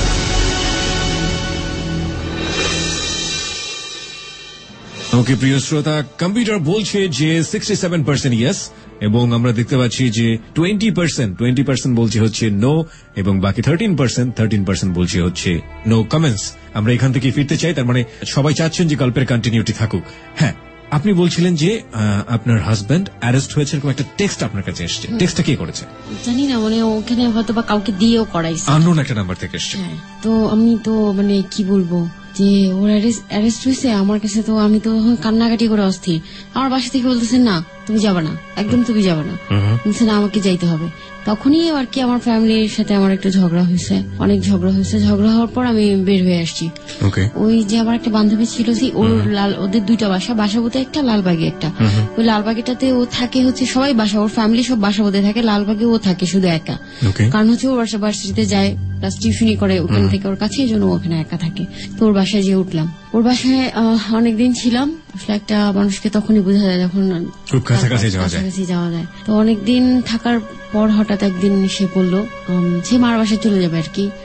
C: Okay প্রিয় শ্রোতা, কম্পিউটার বলছে যে সিক্সটি সেভেন পার্সেন্ট ইয়েস, এবং আমরা দেখতে পাচ্ছি যে টোয়েন্টি পার্সেন্ট টোয়েন্টি পার্সেন্ট বলছে হচ্ছে নো, এবং বাকি থার্টিন পার্সেন্ট থার্টিন পার্সেন্ট বলছে হচ্ছে নো কমেন্টস। আমরা এখান থেকে ফিরতে চাই, তার মানে সবাই চাচ্ছেন যে গল্পের কন্টিনিউটি থাকুক। হ্যাঁ, আপনি বলছিলেন যে আপনার হাজবেন্ড অ্যারেস্ট হয়েছে, এরকম একটা টেক্সট আপনার কাছে এসেছে। টেক্সটটা কে করেছে
F: জানি না, মানে ওখানে হয়তো বা কাউকে দিয়েও করাইছে,
C: আননোন একটা নাম্বার থেকে এসেছে।
F: তো আমি তো মানে কি বলবো যে ওর অ্যারেস্ট হয়েছে আমার কাছে, তো আমি তো কান্নাকাটি করে অস্থির। আমার বাসা থেকে বলতেছে না তুমি যাবা না, একদম তুমি যাবা না, বলছে না আমাকে যাইতে হবে। তখনই আর কি আমার ফ্যামিলির সাথে আমার একটু ঝগড়া হয়েছে, অনেক ঝগড়া হয়েছে। ঝগড়া হওয়ার পর আমি বের হয়ে আসছি। ওই যে আমার একটা বান্ধবী ছিল, ওর লাল ওদের দুইটা বাসা, বাসাবোধে একটা, লালবাগে একটা। ওই লালবাগেটাতে ও থাকে হচ্ছে সবাই বাসা, ওর ফ্যামিলি সব বাসাবোধে থাকে, লালবাগে ও থাকে শুধু একা। কারণ হচ্ছে ও বাসা ভার্সিটিতে যায়, প্লাস টিউশনই করে ওখান থেকে ওর কাছে, এই জন্য ওখানে একা থাকে। তো ওর বাসায় যেয়ে উঠলাম। ওর বাসায় অনেকদিন ছিলাম। আসলে একটা মানুষকে তখনই বোঝা যায় যখন
C: খুব কাছাকাছি
F: যাওয়া যায়। তো অনেকদিন থাকার পর হঠাৎ একদিন সে বললো সে মার বাসায় চলে যাবে আর কি।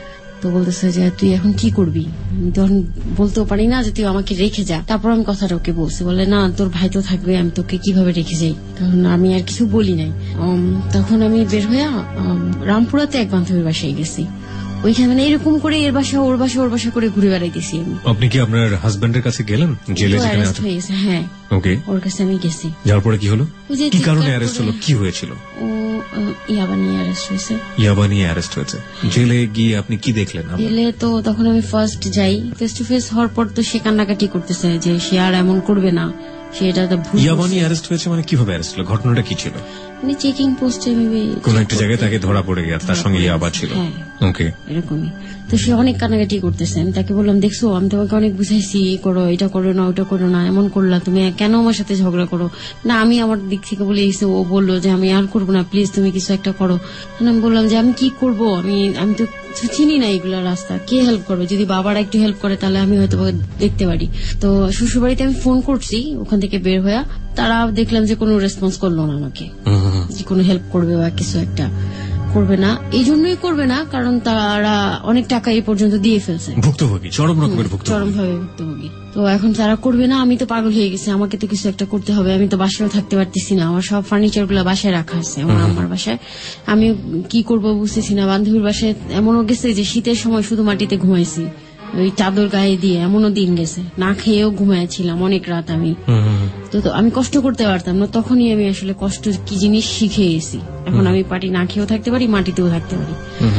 F: তো বলতেছে যে তুই এখন কি করবি, আমি তখন বলতেও পারি না যে তুই আমাকে রেখে যা। তারপর আমি কথাটা ওকে বলছি, বলে না তোর ভাই তো থাকবে, আমি তোকে কিভাবে রেখে যাই। তখন আমি আর কিছু বলি নাই। তখন আমি বের হয়ে রামপুরাতে এক বান্ধবীর বাসায় গেছি। ওইখানে মানে এরকম করে এর বাসা ওর বাসা ওর বাসা করে ঘুরে বেড়াইতেছি আমি।
C: আপনি কি আপনার হাজবেন্ডের কাছে গেলেন? জেলে যেখানে আছে?
F: হ্যাঁ,
C: ওকে,
F: ওর কাছে আমি গেছি।
C: যাওয়ার পরে কি হলো, কি কারণে অ্যারেস্ট হলো, কি হয়েছিল?
F: ও ইয়াবা নিয়ে অ্যারেস্ট হয়েছে।
C: ইয়াবা নিয়ে অ্যারেস্ট হয়েছে। জেলে গিয়ে আপনি কি দেখলেন?
F: জেলে তো তখন আমি ফার্স্ট যাই, ফেস টু ফেস হওয়ার পর তো সে কান্নাকাটি করতেছে যে সে আর এমন করবে না, সে এটা ভুল।
C: ইয়াবা নিয়ে অ্যারেস্ট হয়েছে মানে কিভাবে অ্যারেস্ট হলো, ঘটনাটা কি ছিল?
F: মানে চেকিং পোস্টে
C: কোন একটা জায়গায় তাকে ধরা পড়ে গেছে, তার সঙ্গে ইয়াবা ছিল। ওকে,
F: এরকমই। তো সে অনেক কান্নাকাটি করতেছে। আমি তাকে বললাম, দেখছো আমি তোমাকে অনেক বুঝাইছি, করো এটা করো না ওটা করো না, এমন করলা তুমি, কেন আমার সাথে ঝগড়া করো না। আমি আমার দিক থেকে বলে এসে ও বললো যে আমি আর করবো না, প্লিজ তুমি কিছু একটা করো। আমি বললাম যে আমি কি করব, আমি আমি তো চিনি না এগুলা রাস্তা, কে হেল্প করবে? যদি বাবারা একটু হেল্প করে তাহলে আমি হয়তো দেখতে পারি। তো শ্বশুর বাড়িতে আমি ফোন করছি ওখান থেকে বের হয়ে, তারা দেখলাম যে কোনো রেসপন্স করলো না আমাকে, যে কোনো হেল্প করবে বা কিছু একটা করবে না। এই জন্যই করবে না কারণ তারা অনেক টাকা এই পর্যন্ত দিয়ে ফেলছে,
C: ভুক্তভোগী, চরম রকমের ভুক্তভোগী, চরম
F: ভাবে ভুক্তভোগী। তো এখন তারা করবে না, আমি তো পাগল হয়ে গেছি, আমাকে তো কিছু একটা করতে হবে। আমি তো বাসায় থাকতে পারতেছি না, আমার সব ফার্নিচার গুলা বাসায় রাখা আছে আমার আম্মার বাসায়, আমি কি করবো বুঝতেছি না। বান্ধবীর বাসায় এমনও গেছে যে শীতের সময় শুধু মাটিতে ঘুমাইছি, ওই চাদর গায়ে দিয়ে, এমনও দিন গেছে, না খেয়েও ঘুমাইছিলাম অনেক রাত আমি। তো আমি কষ্ট করতে পারতাম না, তখনই আমি আসলে কষ্ট কি জিনিস শিখে গেছি। এখন আমি পাটি না খেয়েও থাকতে পারি, মাটিতেও থাকতে পারি।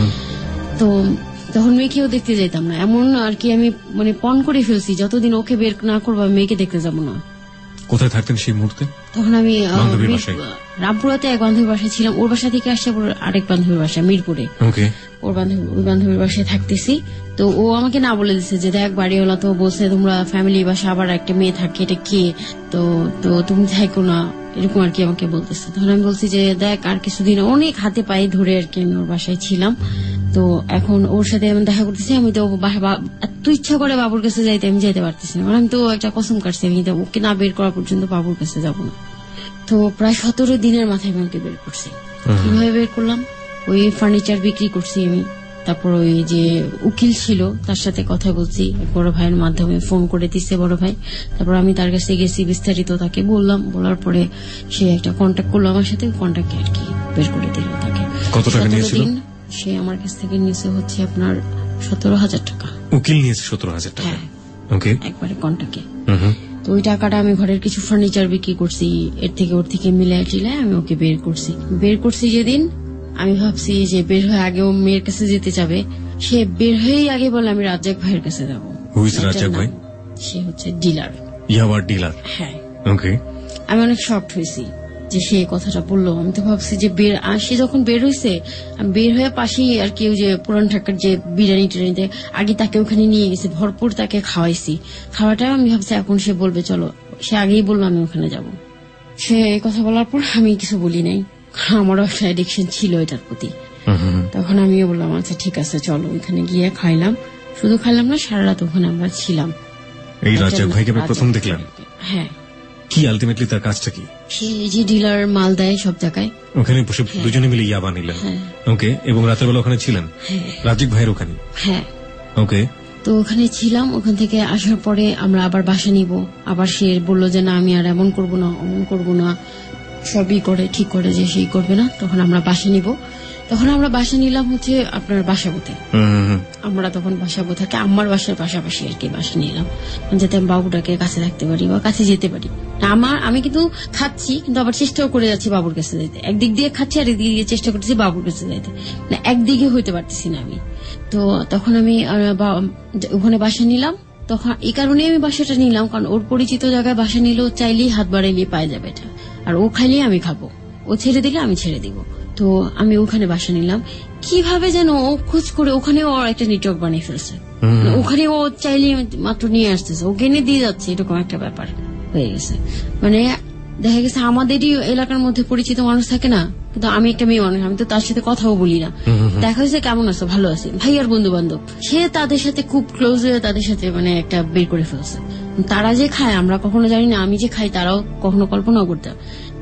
F: তো তখন মেয়েকেও দেখতে যেতাম না, এমন আর কি আমি মানে পণ করে ফেলছি, যতদিন ওকে বের না করবো মেয়েকে দেখতে যাবো না।
C: কোথায় থাকতেন সেই মুহূর্তে?
F: তখন আমি রামপুরাতে এক বান্ধবীর বাসায় ছিলাম, ওর বাসা থেকে আসছে আরেক বান্ধবীর বাসা মিরপুরে, ওর বান্ধবী ওই বান্ধবীর বাসায় থাকতেছি। তো ও আমাকে না বলে দিচ্ছে যে দেখ বাড়িওয়ালা তো বলছে তোমরা ফ্যামিলি বাসা আবার একটা মেয়ে থাকে, এটা কে, তো তো তুমি থাকো না, এরকম আর কি আমাকে বলতেছে। তখন আমি বলছি যে দেখ আর কিছুদিন, অনেক হাতে পায়ে ধরে আর কি আমি ওর বাসায় ছিলাম। তো এখন ওর সাথে আমি দেখা করতেছি, আমি তো এত ইচ্ছা করে বাবুর কাছে যাইতে আমি যাইতে পারতেছি না, আমি তো একটা কসম কাটছি আমি ওকে না বের করা পর্যন্ত বাবুর কাছে যাবো না। তো প্রায় সতেরো দিনের মাথায় আমি ওকে বের করছি। কিভাবে বের করলাম, ওই ফার্নিচার বিক্রি করছি আমি, তারপর ওই যে উকিল ছিল তার সাথে কথা বলছি, বড় ভাইয়ের মাধ্যমে ফোন করে দিচ্ছে বড় ভাই। তারপর আমি তার কাছে গেছি, বিস্তারিত তাকে বললাম, বলার পরে সে একটা কন্ট্যাক্ট করলো আমার সাথে, কন্ট্যাক্টে আর কি বের করে দিল তাকে।
C: কত টাকা নিয়েছিল?
F: সে আমার কাছ থেকে নিয়েছে হচ্ছে আপনার সতেরো হাজার টাকা।
C: উকিল নিয়েছে সতেরো হাজার টাকা? ওকে,
F: একবারে কন্ট্যাক্টে। তো ওই টাকাটা আমি ঘরের কিছু ফার্নিচার বিক্রি করছি, এর থেকে ওর থেকে মিলে টিলায় আমি ওকে বের করছি। বের করছি যেদিন আমি ভাবছি যে বের হয়ে আগে ও মেয়ের কাছে যেতে যাবে, সে বের হয়েই আগে বলে আমি রাজ্জাক ভাইয়ের কাছে যাবো।
C: রাজ্জাক ভাই
F: সে হচ্ছে ডিলার,
C: ইয়াবার ডিলার।
F: হ্যাঁ,
C: ওকে।
F: আমি অনেক শকড হয়েছি যে সে কথাটা বললো। আমি তো ভাবছি যে বের সে যখন বের হয়েছে, আমি বের হয়ে পাশেই আর কি ওই যে পুরান ঢাকার যে বিরিয়ানি টিরিয়ানিতে আগে তাকে ওখানে নিয়ে গেছি, ভরপুর তাকে খাওয়াইছি। খাওয়াটা আমি ভাবছি এখন সে বলবে চলো, সে আগেই বললো আমি ওখানে যাব। সে এই কথা বলার পর আমি কিছু বলি নাই, আমারও একটা অ্যাডিকশন ছিল এটার প্রতি। তখন আমিও বললাম আচ্ছা ঠিক আছে চলো, ওইখানে গিয়ে খাইলাম। শুধু খাইলাম না, সারা রাত ওখানে আমরা ছিলাম।
C: এই রাজ্জাক ভাইকে প্রথম দেখলাম।
F: হ্যাঁ।
C: কি আলটিমেটলি তার কাজটা কি?
F: সে যে ডিলার মাল দেয় সব জায়গায়,
C: ওখানে বসে দুজনে মিলে ইয়াবা নিলেন। ওকে, এবং রাতের বেলা ওখানে ছিলেন রাজ্জাক ভাইয়ের ওখানে?
F: হ্যাঁ।
C: ওকে,
F: তো ওখানে ছিলাম। ওখান থেকে আসার পরে আমরা আবার বাসা নিব, আবার সে বললো যে না আমি আর এমন করবো না অমন করবো না, সবই করে ঠিক করে যে সেই করবে না। তখন আমরা বাসা নিব, তখন আমরা বাসা নিলাম হচ্ছে আপনার বাসাবোতে। আমরা তখন বাসাবো থাকে আমার বাসার পাশাপাশি আর কি বাসা নিলাম, যাতে আমি বাবুটাকে কাছে রাখতে পারি বা কাছে যেতে পারি। আমার আমি কিন্তু খাচ্ছি, কিন্তু আবার চেষ্টাও করে যাচ্ছি বাবুর কাছে যেতে। একদিক দিয়ে খাচ্ছি আর একদিক দিয়ে চেষ্টা করতেছি বাবুর কাছে যেতে, মানে একদিকে হইতে পারতেছি না আমি। তো তখন আমি ওখানে বাসা নিলাম। তখন এই কারণে আমি বাসাটা নিলাম কারণ ওর পরিচিত জায়গায় বাসা নিলেও চাইলেই হাত বাড়াইলে পাওয়া যাবে এটা, আর ও খাইলে আমি খাবো, ও ছেড়ে দিলে আমি ছেড়ে দিব। তো আমি ওখানে বাসা নিলাম। কিভাবে যেন ও খোঁজ করে ওখানে ওর একটা নেটওয়ার্ক বানিয়ে ফেলছে, ওখানে ও চাইলে মাত্র নিয়ে আসতেছে, ও কিনে দিয়ে যাচ্ছে, এরকম একটা ব্যাপার হয়ে গেছে। মানে দেখা গেছে আমাদেরই এলাকার মধ্যে পরিচিত মানুষ থাকে না, কিন্তু আমি একটা মেয়ে মানুষ, আমি তো তার সাথে কথাও বলি না। দেখা যাচ্ছে কেমন আছো, ভালো আছি, ভাইয়ার বন্ধু বান্ধব, সে তাদের সাথে খুব ক্লোজ হয়ে তাদের সাথে মানে একটা বের করে ফেলছে। তারা যে খায় আমরা কখনো জানি না, আমি যে খাই তারাও কখনো কল্পনাও করতে।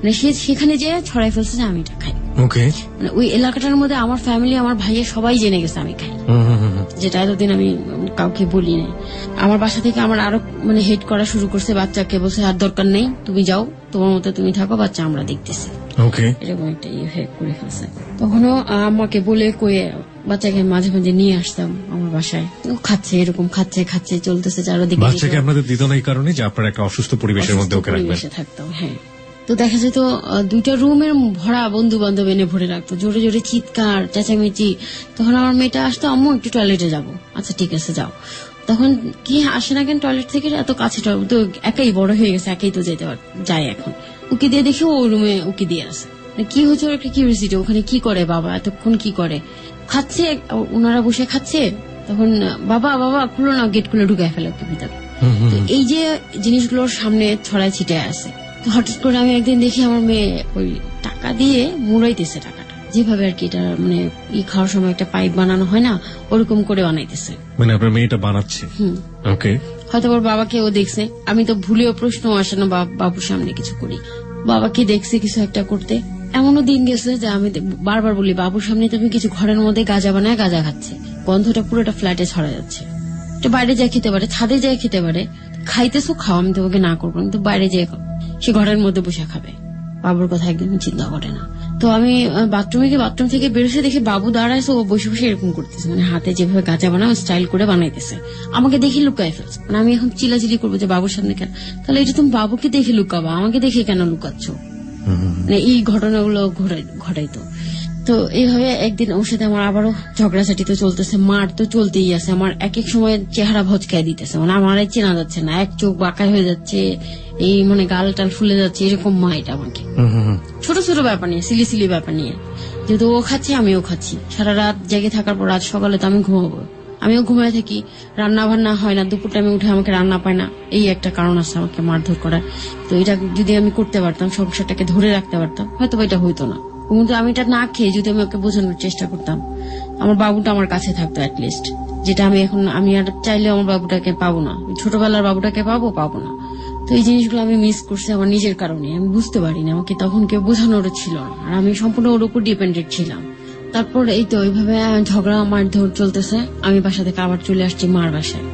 F: মানে সে সেখানে যে ছড়াই ফেলছে যে আমি এটা খাই।
C: ওকে,
F: মানে ওই এলাকাটার মধ্যে আমার ফ্যামিলি, আমার ভাইয়ের সবাই জেনে গেছে আমি খাই, যেটা এতদিন আমি কাউকে বলি নাই। আমার বাসা থেকে আমার আরো মানে হেড করা শুরু করছে, বাচ্চাকে বলছে আর দরকার নেই, তুমি যাও, তোমার মতো তুমি থাকো, বাচ্চা আমরা দেখতেছি।
C: ওকে,
F: এরকম একটা ইয়ে করে ফেলছে। তখনও আমাকে বলে কয়ে বাচ্চাকে মাঝে মাঝে নিয়ে আসতাম আমার বাসায়, ও খাচ্ছে, এরকম খাচ্ছে খাচ্ছে চলতেছে চারদিকে।
C: বাচ্চাকে আপনাদের দিত না এই কারণে যে আপনারা একটা অসুস্থ পরিবেশের মধ্যে ওকে রাখবেন।
F: থাকতাম, হ্যাঁ। তো দেখা যেত দুইটা রুমের ভরা বন্ধু বান্ধব এনে ভরে রাখতো, জোরে জোরে চিৎকার চেঁচামেচি। তখন আমার মেয়েটা আসতো, আম্মু একটু টয়লেটে যাবো, আচ্ছা ঠিক আছে যাও। তখন কি আসে না কেন টয়লেট থেকে, এত কাছে তো একাই বড় হয়ে গেছে, একাই তো যেতে যায়। এখন উকি দিয়ে দেখি ও রুমে উকি দিয়ে আসে, কি হচ্ছে ওর একটা কিউরিওসিটি, ওখানে কি করে বাবা এতক্ষণ কি করে, খাচ্ছে, ওনারা বসে খাচ্ছে। তখন বাবা বাবা খুলো না, গেট খুলে ঢুকায় ফেলে ওকে ভিতরে। তো এই যে জিনিসগুলোর সামনে ছড়ায় ছিটায় আছে। তো হঠাৎ করে আমি একদিন দেখি আমার মেয়ে ওই টাকা দিয়ে মুড়াইতেছে, টাকাটা যেভাবে আর কি, এটা মানে ই খাওয়ার সময় একটা পাইপ বানানো হয় না, ওরকম করে বানাইতেছে।
C: মানে আপনার মেয়েটা বানাচ্ছে? ওকে।
F: হয়তো ওর বাবাকে ও দেখছে, আমি তো ভুলেও প্রশ্ন আসে না বাবুর সামনে কিছু করি, বাবাকে দেখছে কিছু একটা করতে। এমনও দিন গেছে যে আমি বারবার বলি, বাবুর সামনে তুমি কিছু ঘরের মধ্যে গাঁজা বানায় গাঁজা খাচ্ছে, গন্ধটা পুরোটা ফ্ল্যাটে ছড়া যাচ্ছে। তো বাইরে যায় খেতে পারে, ছাদে যায় খেতে পারে, খাইতেছো খাও, আমি তোমাকে না করবো, কিন্তু বাইরে যেয়ে সে ঘরের মধ্যে বসে খাবে, বাবুর কথা একদমই চিন্তা করে না। তো আমি বাথরুমে গিয়ে বাথরুম থেকে বেরোসে দেখি বাবু দাঁড়াইছে, ও বসে বসে এরকম করতেছে, মানে হাতে যেভাবে গাঁজা বানায় স্টাইল করে বানাইতেছে, আমাকে দেখে লুকায় ফেলছে। মানে আমি এখন চিলাচিলি করবো যে বাবুর সামনে কেন, তাহলে এটা তুমি বাবুকে দেখে লুকাবা, আমাকে দেখে কেন লুকাচ্ছ? মানে এই ঘটনাগুলো ঘটাইতো। তো এইভাবে একদিন ওর সাথে আমার আবারও ঝগড়াঝাটি তো চলতেছে, মার তো চলতেই আছে। আমার এক এক সময় চেহারা ভচকায় দিতেছে, মানে আমার চেনা যাচ্ছে না, এক চোখ বাঁকা হয়ে যাচ্ছে, এই মানে গাল টাল ফুলে যাচ্ছে, এরকম মা এটা আমাকে ছোট ছোট ব্যাপার নিয়ে, সিলি সিলি ব্যাপার নিয়ে। যেহেতু ও খাচ্ছে আমিও খাচ্ছি, সারা রাত জেগে থাকার পর আজ সকালে তো আমি ঘুমাবো, আমিও ঘুমায় থাকি, রান্না বান্না হয় না, দুপুর টাইমে উঠে আমাকে রান্না পায় না, এই একটা কারণ আছে আমাকে মারধর করার। তো এটা যদি আমি করতে পারতাম, সংসারটাকে ধরে রাখতে পারতাম, হয়তো এটা হইতো না। কিন্তু আমি এটা না খেয়ে যদি আমি ওকে বোঝানোর চেষ্টা করতাম, আমার বাবুটা আমার কাছে থাকতো অ্যাটলিস্ট, যেটা আমি এখন আমি আর চাইলে আমার বাবুটাকে পাবো না, ছোটবেলার বাবুটাকে পাবো পাবো না। তো এই জিনিসগুলো আমি মিস করছি আমার নিজের কারণে, আমি বুঝতে পারিনি, আমাকে তখন কেউ বোঝানোর ছিল না, আর আমি সম্পূর্ণ ওর উপর ডিপেন্ডেন্ট ছিলাম। তারপর এই তো এইভাবে ঝগড়া মারধর চলতেছে, আমি বাসা থেকে আবার চলে আসছি মার বাসায়।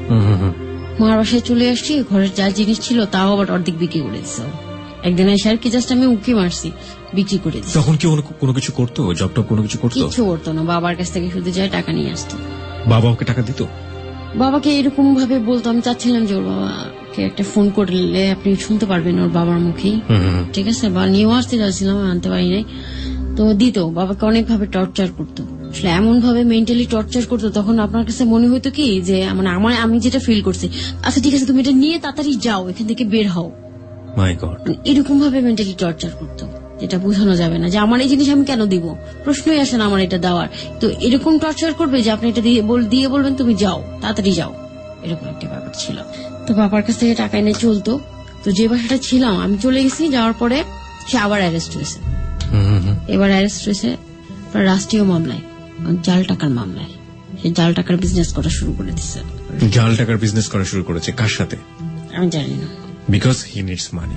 F: মার বাসায় চলে আসছি, ঘরের যা জিনিস ছিল তাও আবার অর্ধেক বিক্রি করে দিচ্ছে। একদিন এসে আর কি জাস্ট আমি উকি মারছি, বিক্রি করে দিচ্ছি।
C: তখন কি কোনো কিছু করতো, জব টব কোনো কিছু করতো?
F: কিছু করতো না, বাবার কাছ থেকে শুধু যায় টাকা নিয়ে আসতো।
C: বাবা ওকে টাকা দিত?
F: বাবাকে এরকম ভাবে বলতো, আমি চাচ্ছিলাম যে ওর বাবাকে একটা ফোন করলে আপনি শুনতে পারবেন ওর বাবার মুখেই, ঠিক আছে, বা নিয়েও আসতে চাচ্ছিলাম, আনতে পারি নাই। তো দিত, বাবাকে অনেক ভাবে টর্চার করতো, আসলে এমন ভাবে মেন্টালি টর্চার করতো। তখন আপনার কাছে মনে হইতো কি যে মানে আমার আমি যেটা ফিল করছি, আচ্ছা ঠিক আছে তুমি এটা নিয়ে তাড়াতাড়ি যাও, এখান থেকে বের হও,
C: মাই গড,
F: এরকম ভাবে মেন্টালি টর্চার করতো, যেটা বোঝানো যাবে না যে আমার এই জিনিস আমি কেন দিব, প্রশ্নই আসে না আমার এটা দেওয়ার। তো এরকম টর্চার করবে যে আপনি এটা দিয়ে বলবেন তুমি যাও, তাড়াতাড়ি যাও, এরকম একটা ব্যাপার ছিল। তো বাবার কাছ থেকে টাকা এনে চলতো। তো যে বাসাটা ছিলাম আমি চলে গেছি, যাওয়ার পরে সে আবার অ্যারেস্ট হয়েছে। এবার অ্যারেস্ট হয়েছে রাষ্ট্রীয় মামলায়, জাল টাকার মামলায়। সে জাল টাকার বিজনেস করা শুরু করে দিচ্ছে।
C: জাল টাকার বিজনেস করা শুরু করেছে কার সাথে
F: আমি জানি না,
C: বিকজ হি নিডস মানি।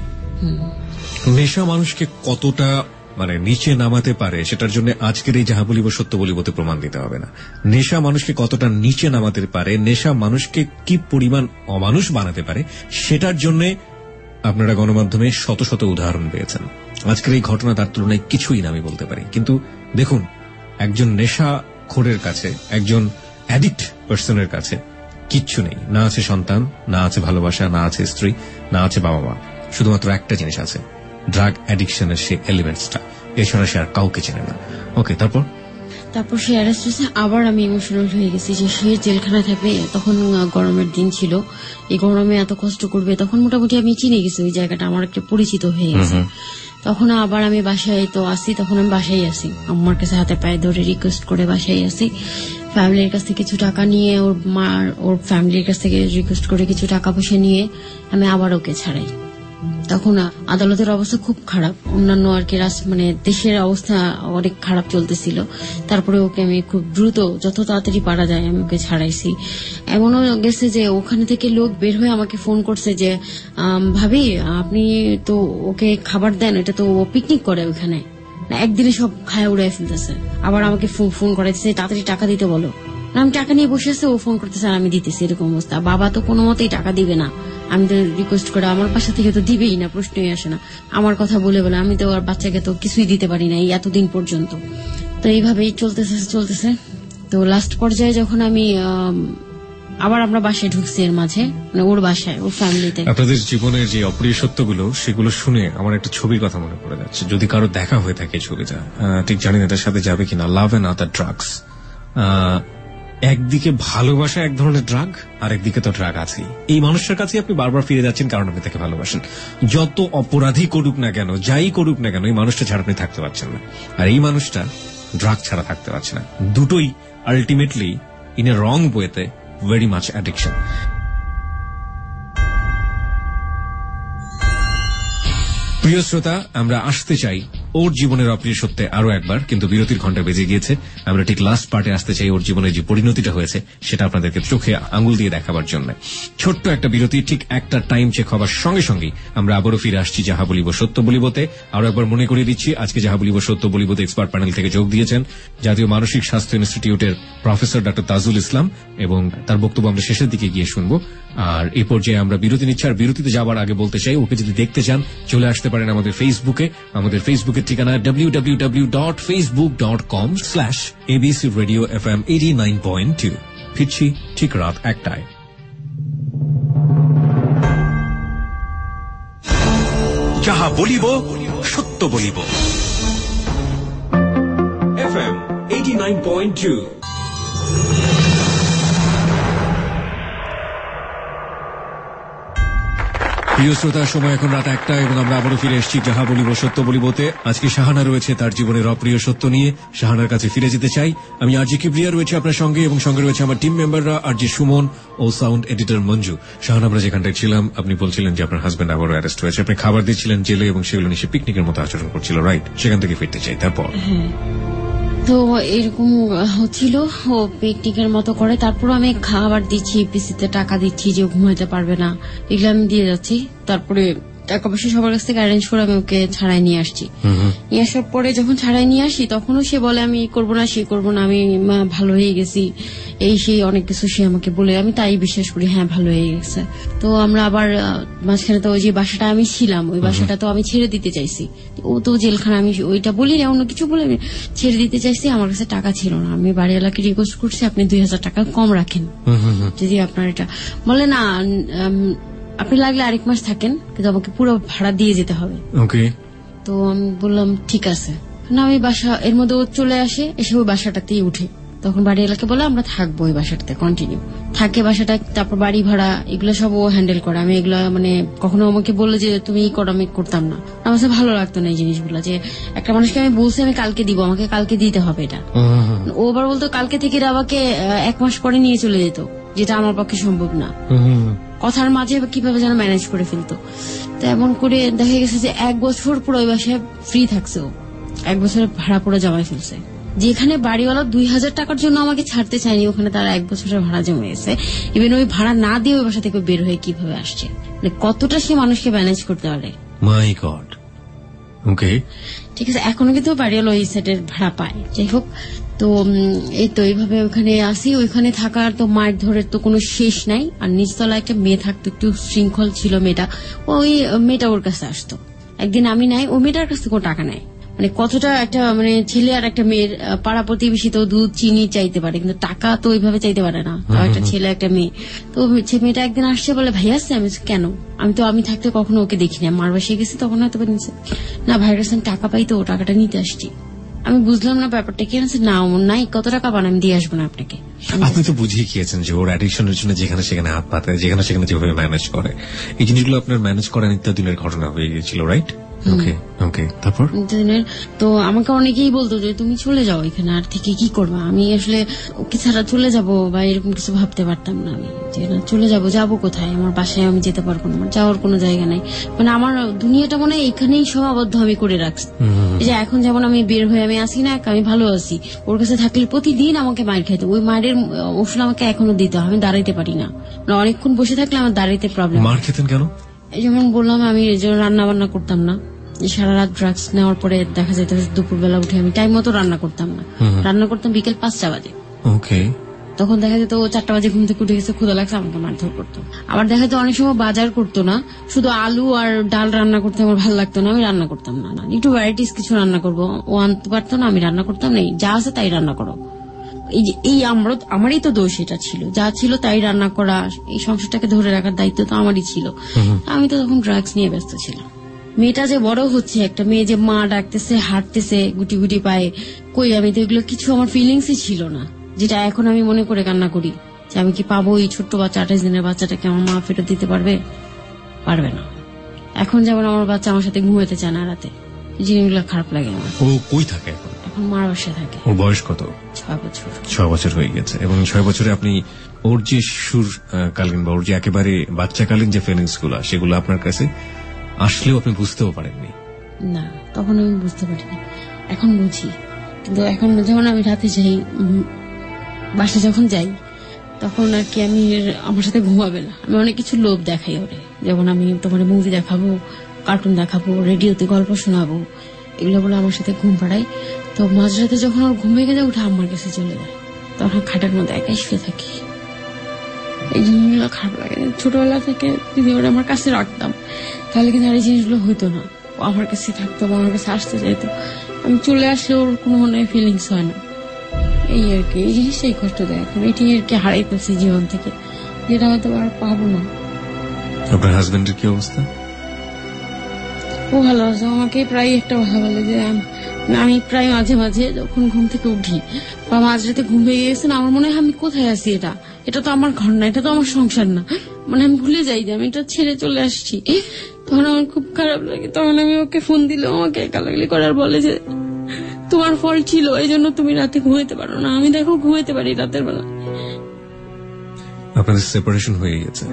C: নেশা মানুষকে কতটা মানে নিচে নামাতে পারে সেটার জন্য আজকের এই যাহা বলিব সত্য বলিবতে প্রমাণ দিতে হবে না। নেশা মানুষকে কতটা নিচে নামাতে পারে, নেশা মানুষকে কি পরিমাণ অমানুষ বানাতে পারে, সেটার জন্য আপনারা গণমাধ্যমে শত শত উদাহরণ পেয়েছেন। আজকের এই ঘটনা তার তুলনায় কিছুই না আমি বলতে পারি। কিন্তু দেখুন, একজন নেশাখোরের কাছে, একজন অ্যাডিক্ট পার্সনের কাছে কিচ্ছু নেই, না আছে সন্তান, না আছে ভালোবাসা, না আছে স্ত্রী, না আছে বাবা মা, শুধুমাত্র একটা জিনিস আছে, ড্রাগ অ্যাডিকশনের সেই এলিমেন্টসটা। এছাড়া সে আর কাউকে চেনে না। ওকে, তারপর
F: তারপর সে অ্যারেস্ট হয়েছে। আবার আমি ইমোশনাল হয়ে গেছি যে সে জেলখানায় থাকবে, তখন গরমের দিন ছিল, এই গরমে এত কষ্ট করবে। তখন মোটামুটি আমি চিনে গেছি ওই জায়গাটা, আমার একটা পরিচিত হয়ে গেছে। তখন আবার আমি বাসায় তো আসি, তখন আমি বাসায় আসি, আমার কাছে হাতে পায়ে ধরে রিকোয়েস্ট করে বাসায় আসি। ফ্যামিলির কাছ থেকে কিছু টাকা নিয়ে, ওর মা ওর ফ্যামিলির কাছ থেকে রিকোয়েস্ট করে কিছু টাকা পয়সা নিয়ে আমি আবার ওকে ছাড়াই। তখন আদালতের অবস্থা খুব খারাপ, অন্যান্য আর কি মানে দেশের অবস্থা অনেক খারাপ চলতেছিল। তারপরে ওকে আমি খুব দ্রুত যত তাড়াতাড়ি পারা যায় আমি ওকে ছাড়াইছি। এমনও গেছে যে ওখানে থেকে লোক বের হয়ে আমাকে ফোন করছে যে ভাবি আপনি তো ওকে খাবার দেন, এটা তো ও পিকনিক করে ওখানে, একদিনে সব খায় উড়াই ফেলতেছে। আবার আমাকে ফোন করেছে তাড়াতাড়ি টাকা দিতে বলো। আমি টাকা নিয়ে বসে আছে, ও ফোন করতেছে আর আমি দিতেছি, এরকম অবস্থা। বাবা তো কোনো মতেই টাকা দিবে না, আমি তো রিকোয়েস্ট করে আমার পাশা থেকে তো দিবেই না, প্রশ্নই আসে না। আমার কথা বলে বলে আমি তো আর বাচ্চাকে তো কিছুই দিতে পারি না এই এতদিন পর্যন্ত। তো এইভাবেই চলতেছে চলতেছে তো লাস্ট পর্যায়ে যখন আমি আবার আমরা বাসায় ঢুকছি, এর মাঝে মানে ওর বাসায়, ওর ফ্যামিলিতে।
C: আপনাদের জীবনের যে অপ্রিয় সত্যগুলো সেগুলো শুনে আমার একটা ছবির কথা মনে পড়ে যাচ্ছে, যদি কারো দেখা হয়ে থাকে ছবিটা, ঠিক জানি না এটার সাথে যাবে কিনা। Love and other drugs. একদিকে ভালোবাসা এক ধরনের ড্রাগ, আর একদিকে তো ড্রাগ আছেই। এই মানুষটার কাছে আপনি বারবার ফিরে যাচ্ছেন কারণ আপনি তাকে ভালোবাসেন। যত অপরাধী করুক না কেন, যাই করুক না কেন, এই মানুষটা ছাড়া আপনি থাকতে পারছেন না। আর এই মানুষটা ড্রাগ ছাড়া থাকতে পারছে না। দুটোই আলটিমেটলি ইন এ রং ওয়েতে ভেরি মাচ অ্যাডিকশন। প্রিয় শ্রোতা, আমরা আসতে চাই ওর জীবনের অপ্রিয় সত্যে আরো একবার, কিন্তু বিরতির ঘন্টা বেজে গিয়েছে। আমরা ঠিক লাস্ট পার্টে আসতে চাই ওর জীবনের যে পরিণতিটা হয়েছে সেটা আপনাদেরকে চোখে আঙুল দিয়ে দেখাবার জন্য। ছোট্ট একটা বিরতি, ঠিক একটা টাইম চেক হবার সঙ্গে সঙ্গেই আমরা আবারও ফিরে আসছি যাহা বলিব সত্য বলিবতে। আরো একবার মনে করিয়ে দিচ্ছি, আজকে যাহা বলিব সত্য বলিবতে এক্সপার্ট প্যানেল থেকে যোগ দিয়েছেন জাতীয় মানসিক স্বাস্থ্য ইনস্টিটিউটের প্রফেসর ডক্টর তাজুল ইসলাম, এবং তার বক্তব্য আমরা শেষের দিকে গিয়ে শুনবো। আর এই পর্যায়ে আমরা বিরতি নিচ্ছি। আর বিরতিতে যাবার আগে বলতে চাই, ওকে যদি দেখতে চান চলে আসতে পারেন আমাদের ফেসবুকে। আমাদের ফেসবুকের ঠিকানা W W W dot Facebook dot com slash ABC radio F M eighty nine point two. ফিরছি ঠিক রাত একটায়।
B: যাহা বলিব সত্য বলিব,
C: F M eighty nine point two. প্রিয় শ্রোতা, সময় এখন রাত একটা এবং আমরা আবারও ফিরে এসেছি যাহা বলিব সত্য বলিবতে। আজকে শাহানা রয়েছে তার জীবনের অপ্রিয় সত্য নিয়ে। শাহানার কাছে ফিরে যেতে চাই। আমি আরজি কিবরিয়া রয়েছে আপনার সঙ্গে, এবং সঙ্গে রয়েছে আমার টিম মেম্বাররা, আরজি সুমন ও সাউন্ড এডিটর মঞ্জু। শাহানা, আমরা যেখানটায় ছিলাম, আপনি বলছিলেন যে আপনার হাজবেন্ড আবারও অ্যারেস্ট হয়েছে। আপনি খাবার দিচ্ছিলেন জেলে এবং সেগুলো নিয়ে পিকনিকের মতো আচরণ করছিল, রাইট? সেখান থেকে ফিরতে চাই, তারপর?
F: তো এরকম হচ্ছিল, ও পিকনিকের মতো করে। তারপর আমি খাবার দিচ্ছি, পিসিতে টাকা দিচ্ছি যে ঘুমাইতে পারবে না, এগুলো আমি দিয়ে যাচ্ছি। তারপরে টাকা পয়সা সবার কাছ থেকে অ্যারেঞ্জ করে আমি ওকে ছাড়াই নিয়ে আসছি। নিয়ে আসার পরে যখন ছাড়াই নিয়ে আসি তখনও সে বলে আমি করবো না, সে করবো না, আমি ভালো হয়ে গেছি, এই সেই অনেক কিছু সে আমাকে বলে। আমি তাই বিশ্বাস করি, হ্যাঁ ভালো হয়ে গেছে। তো আমরা আবার মাঝখানে তো ওই যে বাসাটা আমি ছিলাম, ওই বাসাটা তো আমি ছেড়ে দিতে চাইছি। ও তো জেলখানা, আমি ওইটা বলি না, অন্য কিছু বলে ছেড়ে দিতে চাইছি। আমার কাছে টাকা ছিল না, আমি বাড়িওয়ালাকে রিকোয়েস্ট করছি আপনি দুই হাজার টাকা কম রাখেন যদি আপনার এটা বলে। না, আপনি লাগলে আরেক মাস থাকেন, কিন্তু আমাকে পুরো ভাড়া দিয়ে যেতে হবে।
C: ওকে।
F: তো আমি বললাম ঠিক আছে। না, আমি বাসা এর মধ্যে চলে আসে, এসে ওই বাসাটাতেই উঠে। তখন বাড়ি এলাকা বলে আমরা থাকবো ওই বাসাটাতে, কন্টিনিউ থাকে বাসাটা। তারপর বাড়ি ভাড়া এগুলো সব ও হ্যান্ডেল করে। আমি এগুলো মানে কখনো আমাকে বললে যে তুমি ই করো, আমি করতাম না। আমার কাছে ভালো লাগতো না এই জিনিসগুলো, যে একটা মানুষকে আমি বলছি আমি কালকে দিব, আমাকে কালকে দিতে হবে এটা। ও আবার বলতো কালকে থেকে আমাকে এক মাস পরে নিয়ে চলে যেত, যেটা আমার পক্ষে সম্ভব না। কথার মাঝে কিভাবে যেন ম্যানেজ করে ফেলতো। তো এমন করে দেখা গেছে যে এক বছর পুরো ওই বাসায় ফ্রি থাকছে, ও এক বছরের ভাড়া পুরো জমাই ফেলছে। যেখানে বাড়িওয়ালা দুই হাজার টাকার জন্য আমাকে ছাড়তে চায়নি, ওখানে তারা এক বছরের ভাড়া জমে গেছে। ইভেন ওই ভাড়া না দিয়ে ওই বাসা থেকে বের হয়ে কিভাবে আসছে, মানে কতটা সে মানুষকে ম্যানেজ করতে পারে।
C: মাই গড। ওকে,
F: ঠিক আছে। এখনো কিন্তু বাড়িওয়ালা ওই সেটের ভাড়া পায়। যাই হোক, তো এই তো এইভাবে ওইখানে আসি। ওইখানে থাকার তো মায়ের ধরে তো কোনো শেষ নাই। আর নিচতলা একটা মেয়ে থাকতো, একটু শৃঙ্খল ছিল মেয়েটা। ওই মেয়েটা ওর কাছে আসতো। একদিন আমি নাই, ও মেয়েটার কাছ থেকে টাকা নেয়। মানে কতটা একটা মানে ছেলে আর একটা মেয়ের পাড়া প্রতিবেশী তো দুধ চিনি চাইতে পারে, কিন্তু টাকা তো ওইভাবে চাইতে পারে না। একটা ছেলে একটা মেয়ে। তো মেয়েটা একদিন আসছে, বলে ভাই আসছে। আমি কেন? আমি তো আমি থাকতে কখনো ওকে দেখিনি, মার বাসায় গেছি তখন হয়তো নিচ্ছে। না, ভাইয়ের কাছে টাকা পাই তো টাকাটা নিতে আসছি। আমি বুঝলাম না ব্যাপারটা কি আছে। না নাই, কত টাকা পান আমি দিয়ে আসবো না আপনাকে।
C: আপনি তো বুঝিয়ে গিয়েছেন যে ওর অ্যাডিকশনের জন্য যেখানে সেখানে হাত পাতে, যেখানে সেখানে যেভাবে ম্যানেজ করে, এই জিনিসগুলো আপনার ম্যানেজ করা নিত্যদিনের ঘটনা হয়ে গিয়েছিল, রাইট? ওকে ওকে তারপর
F: তো আমাকে অনেকেই বলতো যে তুমি চলে যাও এখানে, আর থেকে কি করবা। আমি আসলে ওকে ছাড়া চলে যাব বা এরকম কিছু ভাবতে পারতাম না। আমি যে না চলে যাব, যাবো কোথায়, আমার বাসায় আমি যেতে পারবো না, আমার যাওয়ার কোনো জায়গা নাই। মানে আমার দুনিয়াটা মনে হয় এখানেই সীমাবদ্ধ আমি করে রাখছি। এই যে এখন যেমন আমি বের হয়ে আমি আসি না, আমি ভালো আছি, ওর কাছে থাকলে প্রতিদিন আমাকে মায়ের খাইতো, ওই মায়ের ওষুধ আমাকে এখনো দিতে হয়, আমি দাঁড়াইতে পারি না। মানে অনেকক্ষণ বসে থাকলে আমার দাঁড়াইতে প্রবলেম।
C: মার খেতেন কেন?
F: যেমন বললাম আমি রান্না বান্না করতাম না, সারা রাত ড্রাগস নেওয়ার পরে দেখা যেত দুপুরবেলা উঠে আমি টাইম মতো রান্না করতাম না, রান্না করতাম বিকেল পাঁচটা বাজে।
C: ওকে,
F: তখন দেখা যেত ও চারটা বাজে ঘুম থেকে উঠে গেছে, ক্ষুধা লাগছে, আমাকে মারধর করতো। আবার দেখা যেত অনেক সময় বাজার করতো না, শুধু আলু আর ডাল রান্না করতে আমার ভালো লাগতো না, আমি রান্না করতাম না, না একটু ভ্যারাইটিস কিছু রান্না করবো, ও আনতে পারতো না, আমি রান্না করতাম না, যা আছে তাই রান্না করো। এই যে এই আমরা আমারই তো দোষ, এটা ছিল যা ছিল তাই রান্না করা, এই সংসারটাকে ধরে রাখার দায়িত্ব তো আমারই ছিল। আমি তো তখন ড্রাগস নিয়ে ব্যস্ত ছিলাম। মেয়েটা যে বড় হচ্ছে, একটা মেয়ে যে মা ডাকতেছে, হাঁটতেছে গুটি গুটি পায়ে, কই আমি তো এগুলো কিছু আমার ফিলিংসই ছিল না, যেটা এখন আমি মনে করে কান্না করি যে আমি কি পাবো এই ছোট্ট বাচ্চা, আঠাশ দিনের বাচ্চাটাকে আমার মা ফেরত দিতে পারবে? পারবে না। এখন যেমন আমার বাচ্চা আমার সাথে ঘুমাতে চায় না রাতে, জিনিসগুলো খারাপ লাগে আমার।
C: ও কই থাকে এখন?
F: এখন মার বাসায় থাকে।
C: ওর বয়স কত? ছয়
F: বছর।
C: ছয় বছর হয়ে গেছে। এবং ছয় বছরে আপনি ওর যে শিশুর কালীন বা ওর যে একেবারে বাচ্চাকালীন যে ফিলিংস গুলা, সেগুলো আপনার কাছে আসলেও আপনি বুঝতেও পারেননি?
F: না, তখন আমি বুঝতে পারিনি, এখন বুঝি। কিন্তু এখন যখন আমি রাতে যাই, বাসা যখন যাই, তখন আর কি আমি আমার সাথে ঘুমাবে না, আমি অনেক কিছু লোভ দেখাই ওরে, যেমন আমি তোমার মুভি দেখাবো, কার্টুন দেখাবো, রেডিওতে গল্প শোনাবো, এগুলো বলে আমার সাথে ঘুম পাড়াই। তো মাঝরাতে যখন ওর ঘুম ভেঙে যায়, উঠে আমার কাছে চলে যায়, তখন খাটের মধ্যে একাই শুয়ে থাকি। এই জিনিসগুলো খারাপ লাগে। ছোটবেলা থেকে যদি ওরা আমার কাছে রাখতাম তাহলে কিন্তু আর এই জিনিসগুলো হইতো না, আমার কাছে থাকতো, আমার কাছে আসতে চাইতো। আমি চলে আসলে ওর কোনো মনে ফিলিংস হয় না, এই আর কি। এই জিনিসটাই কষ্ট দেয় এখন, এটি আর কি হারাইতেছি জীবন থেকে, যেটা হয়তো আর পাবো না।
C: আপনার হাজবেন্ডের কি অবস্থা?
F: ও ভালো আছে, আমাকে প্রায় একটা কথা বলে যে আমি প্রায় মাঝে মাঝে যখন ঘুম থেকে উঠি বা মাঝরাতে ঘুম ভেঙে গেছে না, আমার মনে হয় আমি কোথায় আছি, এটা এটা তো আমার ঘর না, এটা তো আমার সংসার না, মানে আমি ভুলে যাই যে আমি এটা ছেড়ে চলে আসছি। তখন আমার খুব খারাপ লাগে। তখন আমি ওকে ফোন দিলে আমাকে গালাগালি করার বলে যে তোমার ফল ছিল, এই জন্য তুমি রাতে ঘুমাইতে পারো না, আমি দেখো ঘুমাইতে পারি রাতের বেলা।
C: আপনাদের সেপারেশন হয়ে গেছে?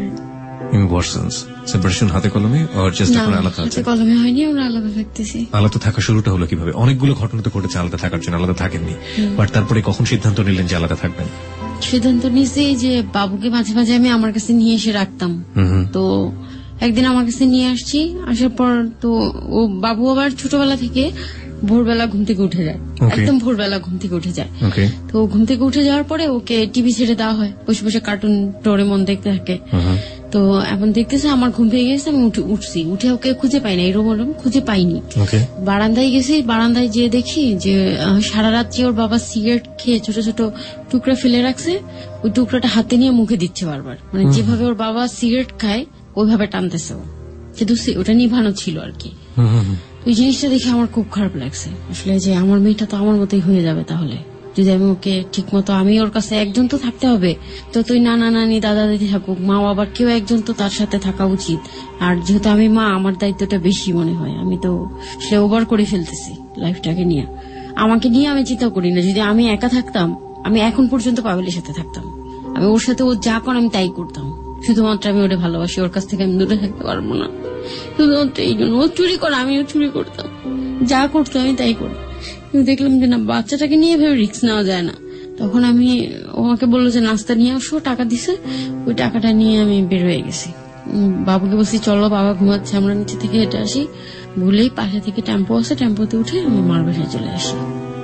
C: In what sense? সেপারেশন হাতে কলমে আর জাস্ট আপনারা আলাদা আছেন?
F: হাতে কলমে হয়নি, আমরা আলাদা থাকতেছি।
C: আলাদা থাকা শুরুটা হলো কিভাবে? অনেকগুলো ঘটনা তো ঘটেছে আলাদা থাকার জন্য, আলাদা থাকেননি, বাট তারপরে কখন সিদ্ধান্ত নিলেন যে আলাদা থাকবেন?
F: সিদ্ধান্ত নিয়েছি যে বাবুকে মাঝে মাঝে আমি আমার কাছে নিয়ে এসে রাখতাম, তো একদিন আমার কাছে নিয়ে আসছি, আসার পর তো ও বাবু আবার ছোটবেলা থেকে ভোরবেলা ঘুম থেকে উঠে যায়, একদম ভোরবেলা ঘুম থেকে উঠে যায়। তো ঘুম থেকে উঠে যাওয়ার পরে ওকে টিভি ছেড়ে দেওয়া হয়, বসে বসে কার্টুন ডোরেমন দেখতে থাকে। তো এখন দেখতেছে আমার ঘুম পেয়ে গেছে, আমি উঠছি, উঠে ওকে খুঁজে পাই না, এই রুম খুঁজে পাইনি। বারান্দায় গেছি, বারান্দায় যেয়ে দেখি যে সারা রাত্রি ওর বাবা সিগারেট খেয়ে ছোট ছোট টুকরা ফেলে রাখছে, ওই টুকরাটা হাতে নিয়ে মুখে দিচ্ছে বারবার, মানে যেভাবে ওর বাবা সিগারেট খায় ওইভাবে টানতেছে ও, কিন্তু ওটা নিভানো ছিল আর কি। ওই জিনিসটা দেখে আমার খুব খারাপ লাগছে আসলে, যে আমার মেয়েটা তো আমার মতোই হয়ে যাবে তাহলে, যদি আমি ওকে ঠিক মতো, আমি ওর কাছে একজন তো থাকতে হবে, তো তুই নানা নানি দাদা দাদি থাকুক, মা বাবার কেউ একজন তো তার সাথে থাকা উচিত। আর যেহেতু আমি মা, আমার দায়িত্বটা বেশি মনে হয়, আমি তো সে ওভার করে ফেলতেছি লাইফটাকে নিয়ে। আমাকে নিয়ে আমি চিন্তা করি না, যদি আমি একা থাকতাম, আমি এখন পর্যন্ত পাবেলের সাথে থাকতাম, আমি ওর সাথে ও যা করে আমি তাই করতাম, শুধুমাত্র আমি ওটা ভালোবাসি, ওর কাছ থেকে আমি দূরে থাকতে পারবো না, শুধুমাত্র এই জন্য। ও চুরি করে, আমিও চুরি করতাম, যা করতো আমি তাই করতাম। কিন্তু দেখলাম যে না, বাচ্চাটাকে নিয়ে ভেবে রিস্ক নেওয়া যায় না। তখন আমি ওকে বললো যে নাস্তা নিয়ে আসো, টাকা দিছে, ওই টাকাটা নিয়ে আমি বের হয়ে গেছি। বাবুকে বলছি চলো, বাবা ঘুমাচ্ছে, আমরা নিচে থেকে হেঁটে আসি। ভুলেই পাশে থেকে টেম্পো আছে, টেম্পোতে উঠে আমি মার বাসায় চলে আসি।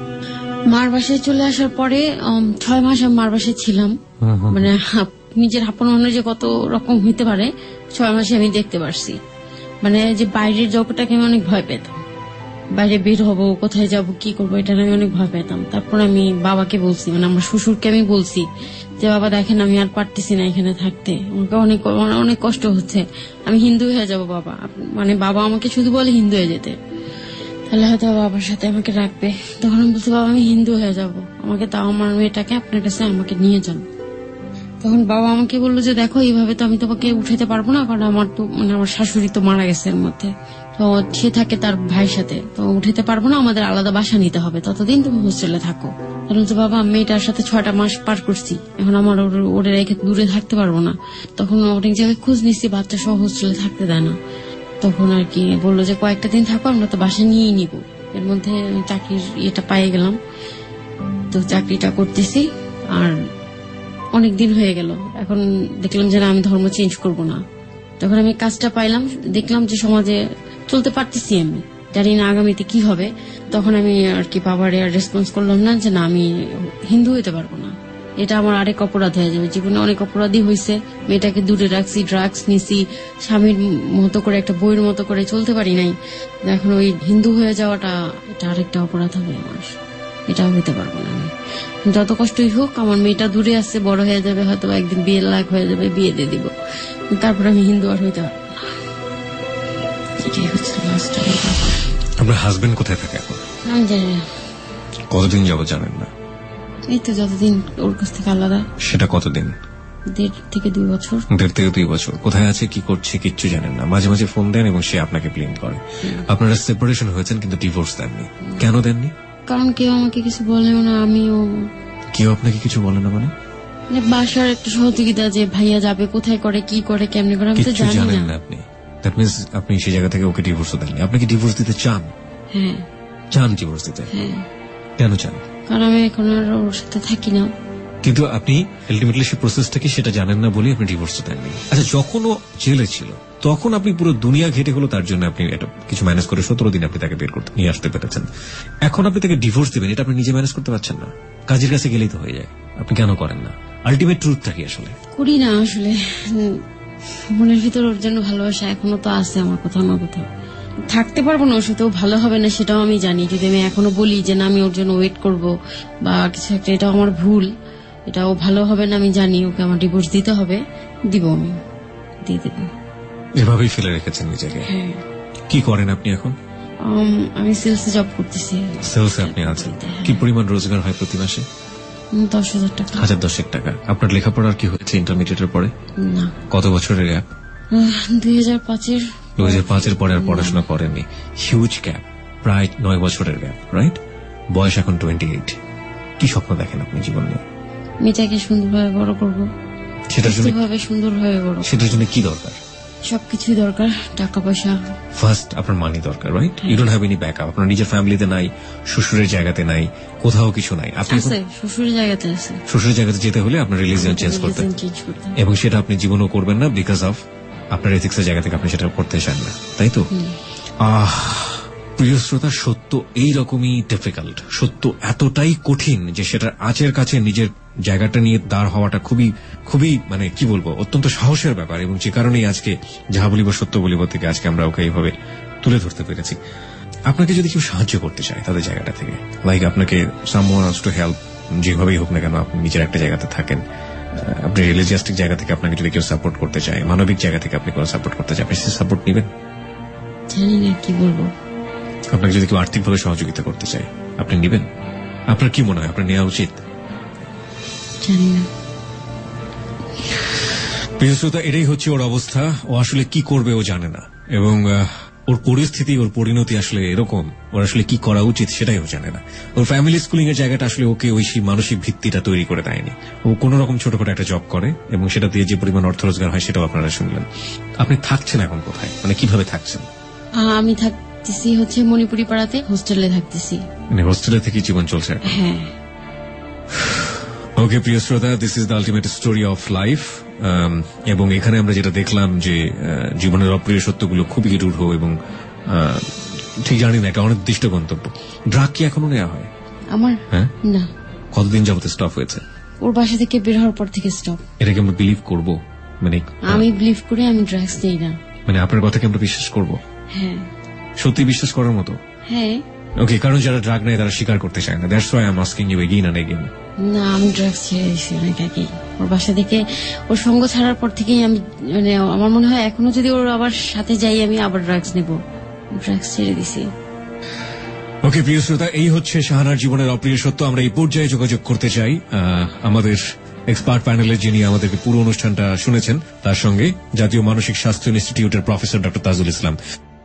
F: মার বাসায় চলে আসার পরে ছয় মাস আমি মার বাসায় ছিলাম, মানে নিজের আপন মনে যে কত রকম হইতে পারে ছয় মাসে আমি দেখতে পারছি। মানে যে বাইরের জগৎটাকে আমি অনেক ভয় পেতাম, বাইরে বের হবো, কোথায় যাব, কি করবো, এটা আমি অনেক ভয় পেতাম। তারপর আমি বাবাকে বলছি, মানে আমার শ্বশুরকে আমি বলছি যে বাবা দেখেন আমি আর পারতেছি না এখানে থাকতে, আমাকে অনেক অনেক কষ্ট হচ্ছে, আমি হিন্দু হয়ে যাব বাবা। মানে বাবা আমাকে শুধু বলে হিন্দু হয়ে যেতে। আল্লাহ হয়তো বাবার সাথে আমাকে রাখবে। তখন আমি বলছি, বাবা আমি হিন্দু হয়ে যাব, আমাকে তাও আমার মেয়েটাকে আপনার কাছে আমাকে নিয়ে যান। তখন বাবা আমাকে বললো যে দেখো এইভাবে তো আমি তোমাকে উঠাতে পারবো না, কারণ আমার তো মানে আমার শাশুড়ি তো মারা গেছে এর মধ্যে, তো সে থাকে তার ভাইয়ের সাথে, তো উঠাতে পারবো না, আমাদের আলাদা বাসা নিতে হবে, ততদিন তুমি হোস্টেলে থাকো। কারণ তো বাবা মেয়েটার সাথে ছয়টা মাস পার করছি, এখন আমার ওরে রেখে দূরে থাকতে পারবো না। তখন অনেক জায়গায় খোঁজ নিচ্ছি, বাচ্চা সহ হোস্টেলে থাকতে দেয় না। তখন আর কি বললো যে কয়েকটা দিন থাকো, আমরা তো বাসা নিয়েই নিবো। এর মধ্যে চাকরির ইয়েটা পাই গেলাম, তো চাকরিটা করতেছি। আর অনেক দিন হয়ে গেল, এখন দেখলাম যে আমি ধর্ম চেঞ্জ করব না। তখন আমি কাজটা পাইলাম, দেখলাম যে সমাজে চলতে পারতেছি, আমি জানি না আগামীতে কি হবে। তখন আমি আর কি বাবারে আর রেসপন্স করলাম না যে না আমি হিন্দু হইতে পারবো না, এটা আমার আরেক অপরাধ হয়ে যাবে। জীবনে অনেক অপরাধী হয়েছে, মেয়েটাকে দূরে রাখছি, ড্রাগস নিছি, স্বামীর মতো করে একটা বইয়ের মতো করে চলতে পারি নাই। এখন ওই হিন্দু হয়ে যাওয়াটা এটা আরেকটা অপরাধ হবে আমার, এটা হইতে পারবো না আমি। যত কষ্টই হোক, আমার মেয়েটা দূরে আসছে, বড় হয়ে যাবে, হয়তো একদিন বিয়ের লাগ হয়ে যাবে, বিয়ে দিয়ে দিব, তারপর আমি হিন্দু আর হইতে পারবো না। এটাই হচ্ছে লাস্ট।
C: আপনার হাজবেন্ড কোথায় থাকে এখন?
F: আমি জানি না।
C: কতদিন যাবো জানেন না?
F: এই তো যতদিন ওর কাছ থেকে আলাদা।
C: সেটা কতদিন?
F: দেড় থেকে দুই বছর।
C: দেড় থেকে দুই বছর কোথায় আছে, কি করছে কিচ্ছু জানেন না। মাঝে মাঝে ফোন দেন এবং সে আপনাকে ব্লেম করে। আপনারা সেপারেশন হয়েছেন কিন্তু ডিভোর্স দেননি, কেন দেননি?
F: কারণ কেউ আমাকে কিছু বলেও না, আমিও।
C: কেউ আপনাকে কিছু বলে না মানে?
F: বাসার একটা সহযোগিতা, যে ভাইয়া যাবে কোথায় করে, কি করে, কেমনি করে, আমি তো জানি না।
C: আপনি দ্যাট মিনস আপনি সেই জায়গা থেকে ওকে ডিভোর্স দেননি। আপনি কি ডিভোর্স দিতে চান?
F: হ্যাঁ
C: চান ডিভোর্স দিতে।
F: হ্যাঁ।
C: কেন চান?
F: কারণ আমি এখন আর ওর সাথে থাকি না।
C: কিন্তু আপনি আলটিমেটলি সেই প্রসেসটা কি সেটা জানেন না বলে আপনি ডিভোর্স দেননি। আচ্ছা, যখন ও জেলে ছিল তখন আপনি পুরো দুনিয়া ঘেটে হলো তার জন্য আপনি এটা কিছু ম্যানেজ করে সতেরো দিন আপনি তাকে বের করতে নিয়ে আসতে পেরেছেন। এখন আপনি তাকে ডিভোর্স দেবেন, এটা আপনি নিজে ম্যানেজ করতে পারছেন না? কাজের কাছে গেলেই তো হয়ে যায়, আপনি কেন করেন না? আলটিমেট ট্রুথটা কি আসলে?
F: করি না আসলে, মনের ভিতর ওর জন্য ভালোবাসা এখনো তো আছে, আমার কোথাও না কোথাও। থাকতে পারবো না ওর সাথেও, ভালো হবে না সেটাও আমি জানি। যদি আমি এখনো বলি যে না আমি ওর জন্য ওয়েট করব বা কিছু একটা, এটাও আমার ভুল, এটাও ভালো হবে না, আমি জানি। ওকে আমার ডিভোর্স দিতে হবে, দিব, আমি দিয়ে দেব।
C: এভাবেই ফেলে রেখেছেন নিজেকে। কি করেন আপনি এখন?
F: আমি সেলসে জব করতেছি।
C: সেলসে আপনি আছেন, কি পরিমাণ রোজগার হয় প্রতি মাসে?
F: দশ হাজার টাকা।
C: হাজার দশেক টাকা। আপনার লেখাপড়ার কি হয়েছে ইন্টারমিডিয়েটের পরে?
F: না।
C: কত বছরের গ্যাপ?
F: দুই হাজার পাঁচের
C: দুই হাজার পাঁচের পরে আর পড়াশোনা করেননি। হিউজ গ্যাপ, প্রায় নয় বছরের গ্যাপ, রাইট? বয়স এখন টোয়েন্টি এইট। কি স্বপ্ন দেখেন আপনি জীবন নিয়ে?
F: মেয়েটাকে সুন্দরভাবে বড় করবো, সেটার জন্য সুন্দরভাবে বড়।
C: সেটার জন্য কি দরকার?
F: সবকিছুই দরকার, টাকা পয়সা।
C: ফার্স্ট আপনার মানি দরকার, right? You don't have any backup. আপনার নিজের ফ্যামিলিতে নাই, শ্বশুরের জায়গাতে নাই, কোথাও কিছু নাই। আপনি
F: শ্বশুরের জায়গাতে আছে।
C: শ্বশুরের জায়গাতে যেতে হলে আপনার রিলিজিয়ন চেঞ্জ করতে, এবং সেটা আপনি জীবনও করবেন না বিকজ অফ আপনার এথিক্সের জায়গা থেকে আপনি সেটা করতে চান না, তাই তো? আহ প্রিয় শ্রোতা, সত্য এইরকমই ডিফিকাল্ট, সত্য এতটাই কঠিন যে সেটার আঁচের কাছে নিজের জায়গাটা নিয়ে দাঁড় হওয়াটা খুবই খুবই মানে কি বলবো, অত্যন্ত সাহসের ব্যাপার। এবং যে কারণেই আজকে যাহা বলিব সত্য বলিব থেকে আজকে আমরা ওকে এইভাবে তুলে ধরতে পেরেছি। আপনাকে যদি কেউ সাহায্য করতে চায় তাদের জায়গাটা থেকে, লাইক আপনাকে সামওয়ান ওয়ান্টস টু হেল্প, যেভাবেই হোক না কেন, আপনি নিজের একটা জায়গাতে থাকেন, আপনি রিলিজিয়াস্টিক জায়গা থেকে আপনাকে যদি কেউ সাপোর্ট করতে চায়, মানবিক জায়গা থেকে আপনি কোনো সাপোর্ট করতে চায়, আপনি সে সাপোর্ট নেবেন?
F: জানি না কি বলবো।
C: আপনাকে যদি কেউ আর্থিকভাবে সহযোগিতা করতে চায় আপনি নেবেন? আপনার কি মনে হয় আপনার নেওয়া উচিত?
F: জানি না।
C: প্রিয় শ্রোতা, এটাই হচ্ছে ওর অবস্থা। ও আসলে কি করবে ও জানে না, এবং ওর পরিস্থিতি, ওর পরিণতি আসলে এরকম, ওর আসলে কি করা উচিত সেটাই ও জানে না। ওর ফ্যামিলি স্কুলিং এর জায়গাটা আসলে ওকে ওই মানসিক ভিত্তিটা তৈরি করে দেয়নি। ও কোন রকম ছোটখাটো একটা জব করে এবং সেটা দিয়ে যে পরিমাণ অর্থ রোজগার হয় সেটাও আপনারা শুনলেন। আপনি থাকছেন এখন কোথায়, মানে কিভাবে থাকছেন?
F: আমি থাকতেছি হচ্ছে মণিপুরি পাড়াতে, হোস্টেলে থাকতেছি।
C: মানে হোস্টেলে থেকে জীবন চলছে?
F: হ্যাঁ।
C: ওকে প্রিয় শ্রোতা, this is the ultimate story of life. এবং এখানে আমরা যেটা দেখলাম যে জীবনের অপ্রিয় সত্যগুলো খুবই রূঢ় এবং ঠিক জানি না, একটা অনির্দিষ্ট গন্তব্য। ড্রাগ কি এখনো নেওয়া হয়?
F: আমার
C: হ্যাঁ
F: না।
C: কতদিন যাবত স্টপ হয়েছে?
F: ওর বাসা থেকে বের হওয়ার পর থেকে স্টপ।
C: এটাকে আমরা বিলিভ করব? মানে
F: আমি বিলিভ করি, আমি ড্রাগস নেই না।
C: মানে আপনার কথাকে আমরা বিশ্বাস করব?
F: হ্যাঁ।
C: সত্যি বিশ্বাস করার মতো?
F: হ্যাঁ।
C: ওকে, কারণ যারা ড্রাগ নেয় তারা স্বীকার করতে চায় না। That's why I am asking you again and again.
F: না, আমি ড্রাগস ছেড়ে দিয়েছি অনেক আগেই। ওর বাসা থেকে, ওর সঙ্গ ছাড়ার পর থেকেই আমি, মানে আমার মনে হয় এখনো যদি ওর আবার সাথে যাই আমি আবার ড্রাগস নেব। ড্রাগস ছেড়ে দিছি।
C: ওকে প্রিয় শ্রোতা, এই হচ্ছে শাহানার জীবনের অপ্রিয় সত্য। আমরা এই পর্যায়ে যোগাযোগ করতে চাই আমাদের এক্সপার্ট প্যানেলে, যিনি আমাদেরকে পুরো অনুষ্ঠানটা শুনেছেন, তার সঙ্গে জাতীয় মানসিক স্বাস্থ্য ইনস্টিটিউটের প্রফেসর ডক্টর তাজুল ইসলাম।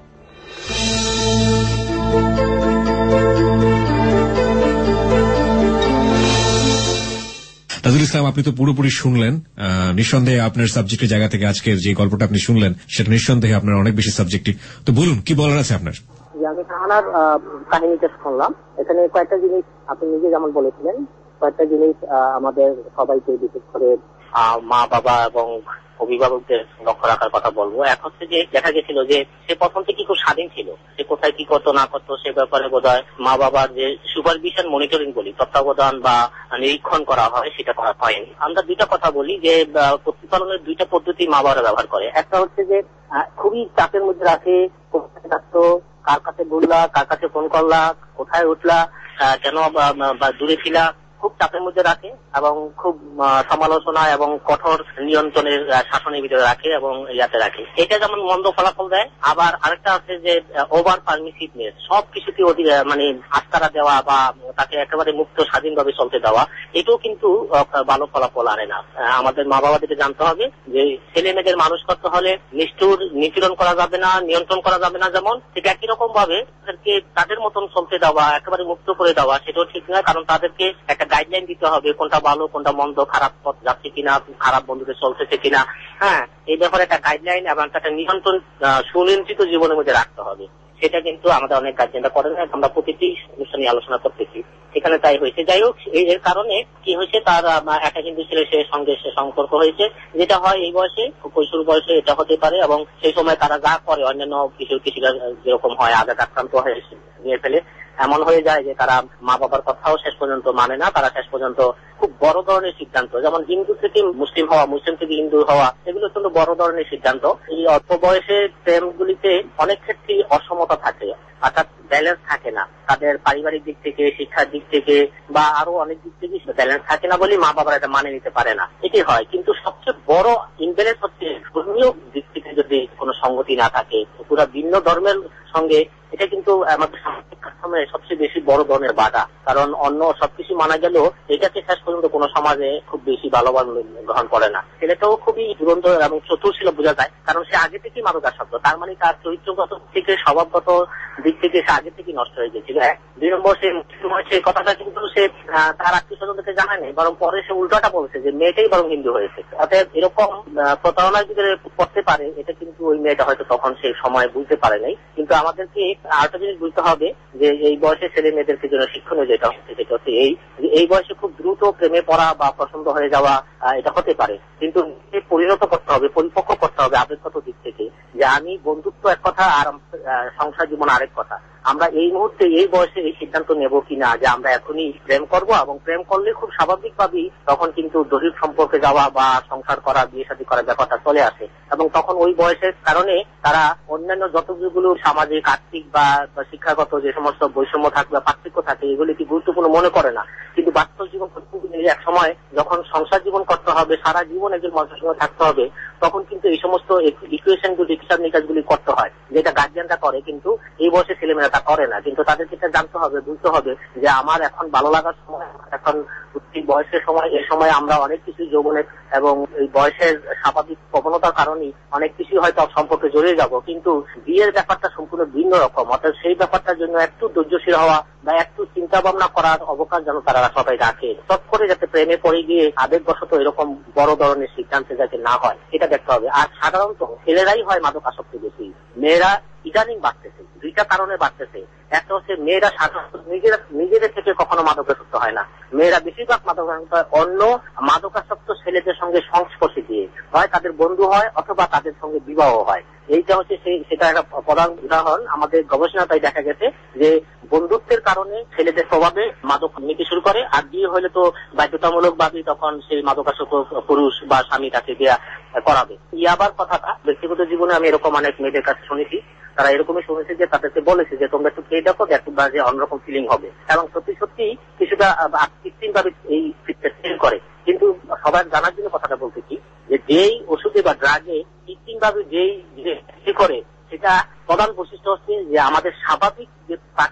C: তাজুল ইসলাম, আপনি তো পুরোপুরি শুনলেন। নিঃসন্দেহে আপনার সাবজেক্টের জায়গা থেকে আজকের যে গল্পটা আপনি শুনলেন সেটা নিঃসন্দেহে আপনার অনেক বেশি সাবজেক্টিভ। তো বলুন, কি বলার আছে আপনার?
E: আমি শাহানার কাহিনীটা শুনলাম। এখানে কয়েকটা জিনিস আপনি নিজে যেমন বলেছিলেন, কয়েকটা জিনিস আমাদের সবাইকে, বিশেষ করে মা বাবা এবং অভিভাবকদের লক্ষ্য রাখার কথা বলবো। এক হচ্ছে যে দেখা গেছিল যে সে প্রথম থেকে খুব স্বাধীন ছিল, সে কোথায় কি করতো না করতো সে ব্যাপারে বোধহয় মা বাবার যে সুপারভিশন, মনিটরিং বলি, তত্ত্বাবধান বা নিরীক্ষণ করা হয়, সেটা করা হয়নি। আমরা দুইটা কথা বলি যে প্রতিপালনের দুইটা পদ্ধতি মা বাবারা ব্যবহার করে। একটা হচ্ছে যে খুবই চাপের মধ্যে রাখে, কোথায় থাকতো, কার কাছে বললা, কার কাছে ফোন করলা, কোথায় উঠলা, কেন বা দূরে ছিলা, খুব চাপের মধ্যে রাখে এবং খুব সমালোচনা এবং কঠোর নিয়ন্ত্রণের শাসনের ভিতরে রাখে এবং ইয়াতে রাখে। এটা যেমন মন্দ ফলাফল দেয়। আবার আরেকটা আছে যে ওভার পারমিসিভনেস, সব কিছুতে মানে আস্তারা দেওয়া বা তাকে একেবারে মুক্ত স্বাধীনভাবে চলতে দেওয়া, এটাও কিন্তু ভালো ফলাফল আনে না। আমাদের মা বাবাদেরকে জানতে হবে যে ছেলে মেয়েদের মানুষ করতে হলে নিষ্ঠুর নিপীড়ন করা যাবে না, নিয়ন্ত্রণ করা যাবে না। যেমন ঠিক একই রকম ভাবে তাদেরকে তাদের মতন চলতে দেওয়া, একেবারে মুক্ত করে দেওয়া, সেটাও ঠিক নয়। কারণ তাদেরকে একটা গাইডলাইন দিতে হবে, কোনটা ভালো, কোনটা মন্দ, খারাপ পথ যাচ্ছে কিনা, খারাপ বন্ধুদের চলতেছে কিনা। হ্যাঁ, এই ব্যাপারে একটা গাইডলাইন এবং একটা নিয়ন্ত্রণ সুনিয়ন্ত্রিত জীবনের মধ্যে রাখতে হবে। সেটা কিন্তু আমাদের অনেক গার্জেনরা করে না। আমরা প্রতিটি অনুষ্ঠানে আলোচনা করতেছি, সেখানে তাই হয়েছে। যাই হোক, এর কারণে কি হয়েছে, তার একটা হিন্দু ছেলে সে সঙ্গে সে সম্পর্ক হয়েছে, যেটা হয় এই বয়সে, কৈশোর বয়সে এটা হতে পারে। এবং সেই সময় তারা যা করে অন্যান্য কিশোর কিশোরীরা যেরকম হয়, আঘাত আক্রান্ত হয়ে নিয়ে ফেলে, এমন হয়ে যায় যে তারা মা বাবার কথাও শেষ পর্যন্ত মানে না। তারা শেষ পর্যন্ত খুব বড় ধরনের সিদ্ধান্ত, যেমন হিন্দু থেকে মুসলিম হওয়া, মুসলিম থেকে হিন্দু হওয়া, এগুলো অত্যন্ত বড় ধরনের সিদ্ধান্ত। এই অল্প বয়সের প্রেমগুলিতে অনেক ক্ষেত্রেই অসমতা থাকে, অর্থাৎ ব্যালেন্স থাকে না। তাদের পারিবারিক দিক থেকে, শিক্ষার দিক থেকে বা আরো অনেক দিক থেকে ব্যালেন্স থাকে না বলে মা বাবারা এটা মানে নিতে পারে না, এটি হয়। কিন্তু সবচেয়ে বড় ইমব্যালেন্স হচ্ছে ধর্মীয় দিক থেকে যদি কোনো সংগতি না থাকে, পুরো ভিন্ন ধর্মের সঙ্গে, এটা কিন্তু আমাদের সামাজিক সবচেয়ে বেশি বড় ধরনের বাধা। কারণ অন্য সবকিছু মানা গেলেও এটাকে শেষ পর্যন্ত কোনো সমাজে খুব বেশি ভালোভাবে গ্রহণ করে না। ছেলেটাও খুবই দুরন্ত এবং চতুর ছিল বোঝা যায়, কারণ সে আগে থেকেই মাদকাসক্ত। তার মানে তার চরিত্রগত থেকে, স্বভাবগত দিক থেকে সে আগে থেকেই নষ্ট হয়ে গেছিল। দুই নম্বর, সে সেই কথাটা কিন্তু সে তার আত্মীয় স্বজনদেরকে জানায়নি, বরং পরে সে উল্টাটা বলছে যে মেয়েটাই বরং হিন্দু হয়েছে। অর্থাৎ এরকম প্রতারণার ভিতরে পড়তে পারে, এটা কিন্তু ওই মেয়েটা হয়তো তখন সেই সময় বুঝতে পারে নাই। কিন্তু আমাদেরকে আরেকটা জিনিস বুঝতে হবে যে এই বয়সে ছেলে মেয়েদেরকে জন্য শিক্ষণীয় যেটা হচ্ছে, সেটা হচ্ছে এই এই বয়সে খুব দ্রুত প্রেমে পড়া বা পছন্দ হয়ে যাওয়া, এটা হতে পারে। কিন্তু পরিণত করতে হবে, পরিপক্ক করতে হবে আবেগগত দিক থেকে, যে আমি বন্ধুত্ব এক কথা আর সংসার জীবন আরেক কথা। আমরা এই মুহূর্তে এই বয়সে এই সিদ্ধান্ত নেব কিনা যে আমরা এখনই প্রেম করব, এবং প্রেম করলে খুব স্বাভাবিকভাবেই তখন কিন্তু দৈহিক সম্পর্কে যাওয়া বা সংসার করা, বিয়ে শাদী করার ব্যাপারটা চলে আসে। এবং তখন ওই বয়সের কারণে তারা অন্যান্য যতগুলো সামাজিক, আর্থিক বা শিক্ষাগত যে সমস্ত বৈষম্য থাকে বা পার্থক্য থাকে, এগুলি কি গুরুত্বপূর্ণ মনে করে না। কিন্তু বাস্তব জীবন এক সময় যখন সংসার জীবন করতে হবে, সারা জীবন একজন মানুষের সঙ্গে থাকতে হবে, তখন কিন্তু এই সমস্ত ইকুয়েশন গুলি, হিসাব নিকাশ গুলি করতে হয়, যেটা গার্জিয়ানরা করে, কিন্তু এই বয়সে ছেলেমেয়েরা তা করে না। কিন্তু তাদেরকে এটা জানতে হবে, বুঝতে হবে যে আমার এখন ভালো লাগার সময়, এখন বয়সের সময়, এই সময় আমরা অনেক কিছু যৌবনের এবং এই বয়সের স্বাভাবিক প্রবণতার কারণে অনেক কিছু হয়তো সম্পর্কে জড়িয়ে যাব, কিন্তু বিয়ের ব্যাপারটা সম্পূর্ণ ভিন্ন রকম। অর্থাৎ সেই ব্যাপারটার জন্য একটু ধৈর্যশীল হওয়া বা একটু চিন্তা ভাবনা করার অবকাশ যেন তারা সবাই রাখে, সব করে যাতে প্রেমে পড়ে গিয়ে আবেগবশত এরকম বড় ধরনের সিদ্ধান্তে যাতে না হয়, এটা দেখতে হবে। আর সাধারণত ছেলেরাই হয় মাদকাসক্তি বেশি, মেয়েরা ইদানিং বাড়তেছে। দুইটা কারণে বাড়তেছে। একটা হচ্ছে মেয়েরা সাধারণত নিজেরা নিজেদের থেকে কখনো মাদকাসক্ত হয় না। মেয়েরা বেশিরভাগ মাদকাসক্ত হয় অন্য মাদকাসক্ত ছেলেদের সঙ্গে সংস্পর্শে দিয়ে, হয় তাদের বন্ধু হয় অথবা তাদের সঙ্গে বিবাহ হয়। এইটা হচ্ছে সেটা একটা প্রধান উদাহরণ। আমাদের গবেষণায় দেখা গেছে যে বন্ধুত্বের কারণে ছেলেদের স্বভাবে মাদক নিতে শুরু করে, আর বিয়ে হলে তো বাধ্যতামূলক ভাবে তখন সেই মাদকাসক্ত পুরুষ বা স্বামী তাকে দেয়া করাবে। ইয়াবার কথাটা ব্যক্তিগত জীবনে আমি এরকম অনেক মেয়েদের কাছে শুনেছি, তারা এরকমই শুনেছে যে তাদেরকে বলেছে যে তোমরা একটু খেয়ে দেখো, দেখো যে অন্যরকম ফিলিং হবে, এবং সত্যি সত্যি কিছুটা কৃত্রিম ভাবে এই ফিল করে। কিন্তু সবার জানার জন্য কথাটা বলতেছি যে যেই ওষুধে বা ড্রাগে কৃত্রিম ভাবে যেই করে, সেটা প্রধান বৈশিষ্ট্য হচ্ছে যে আমাদের স্বাভাবিক যে প্রাকৃতিক যে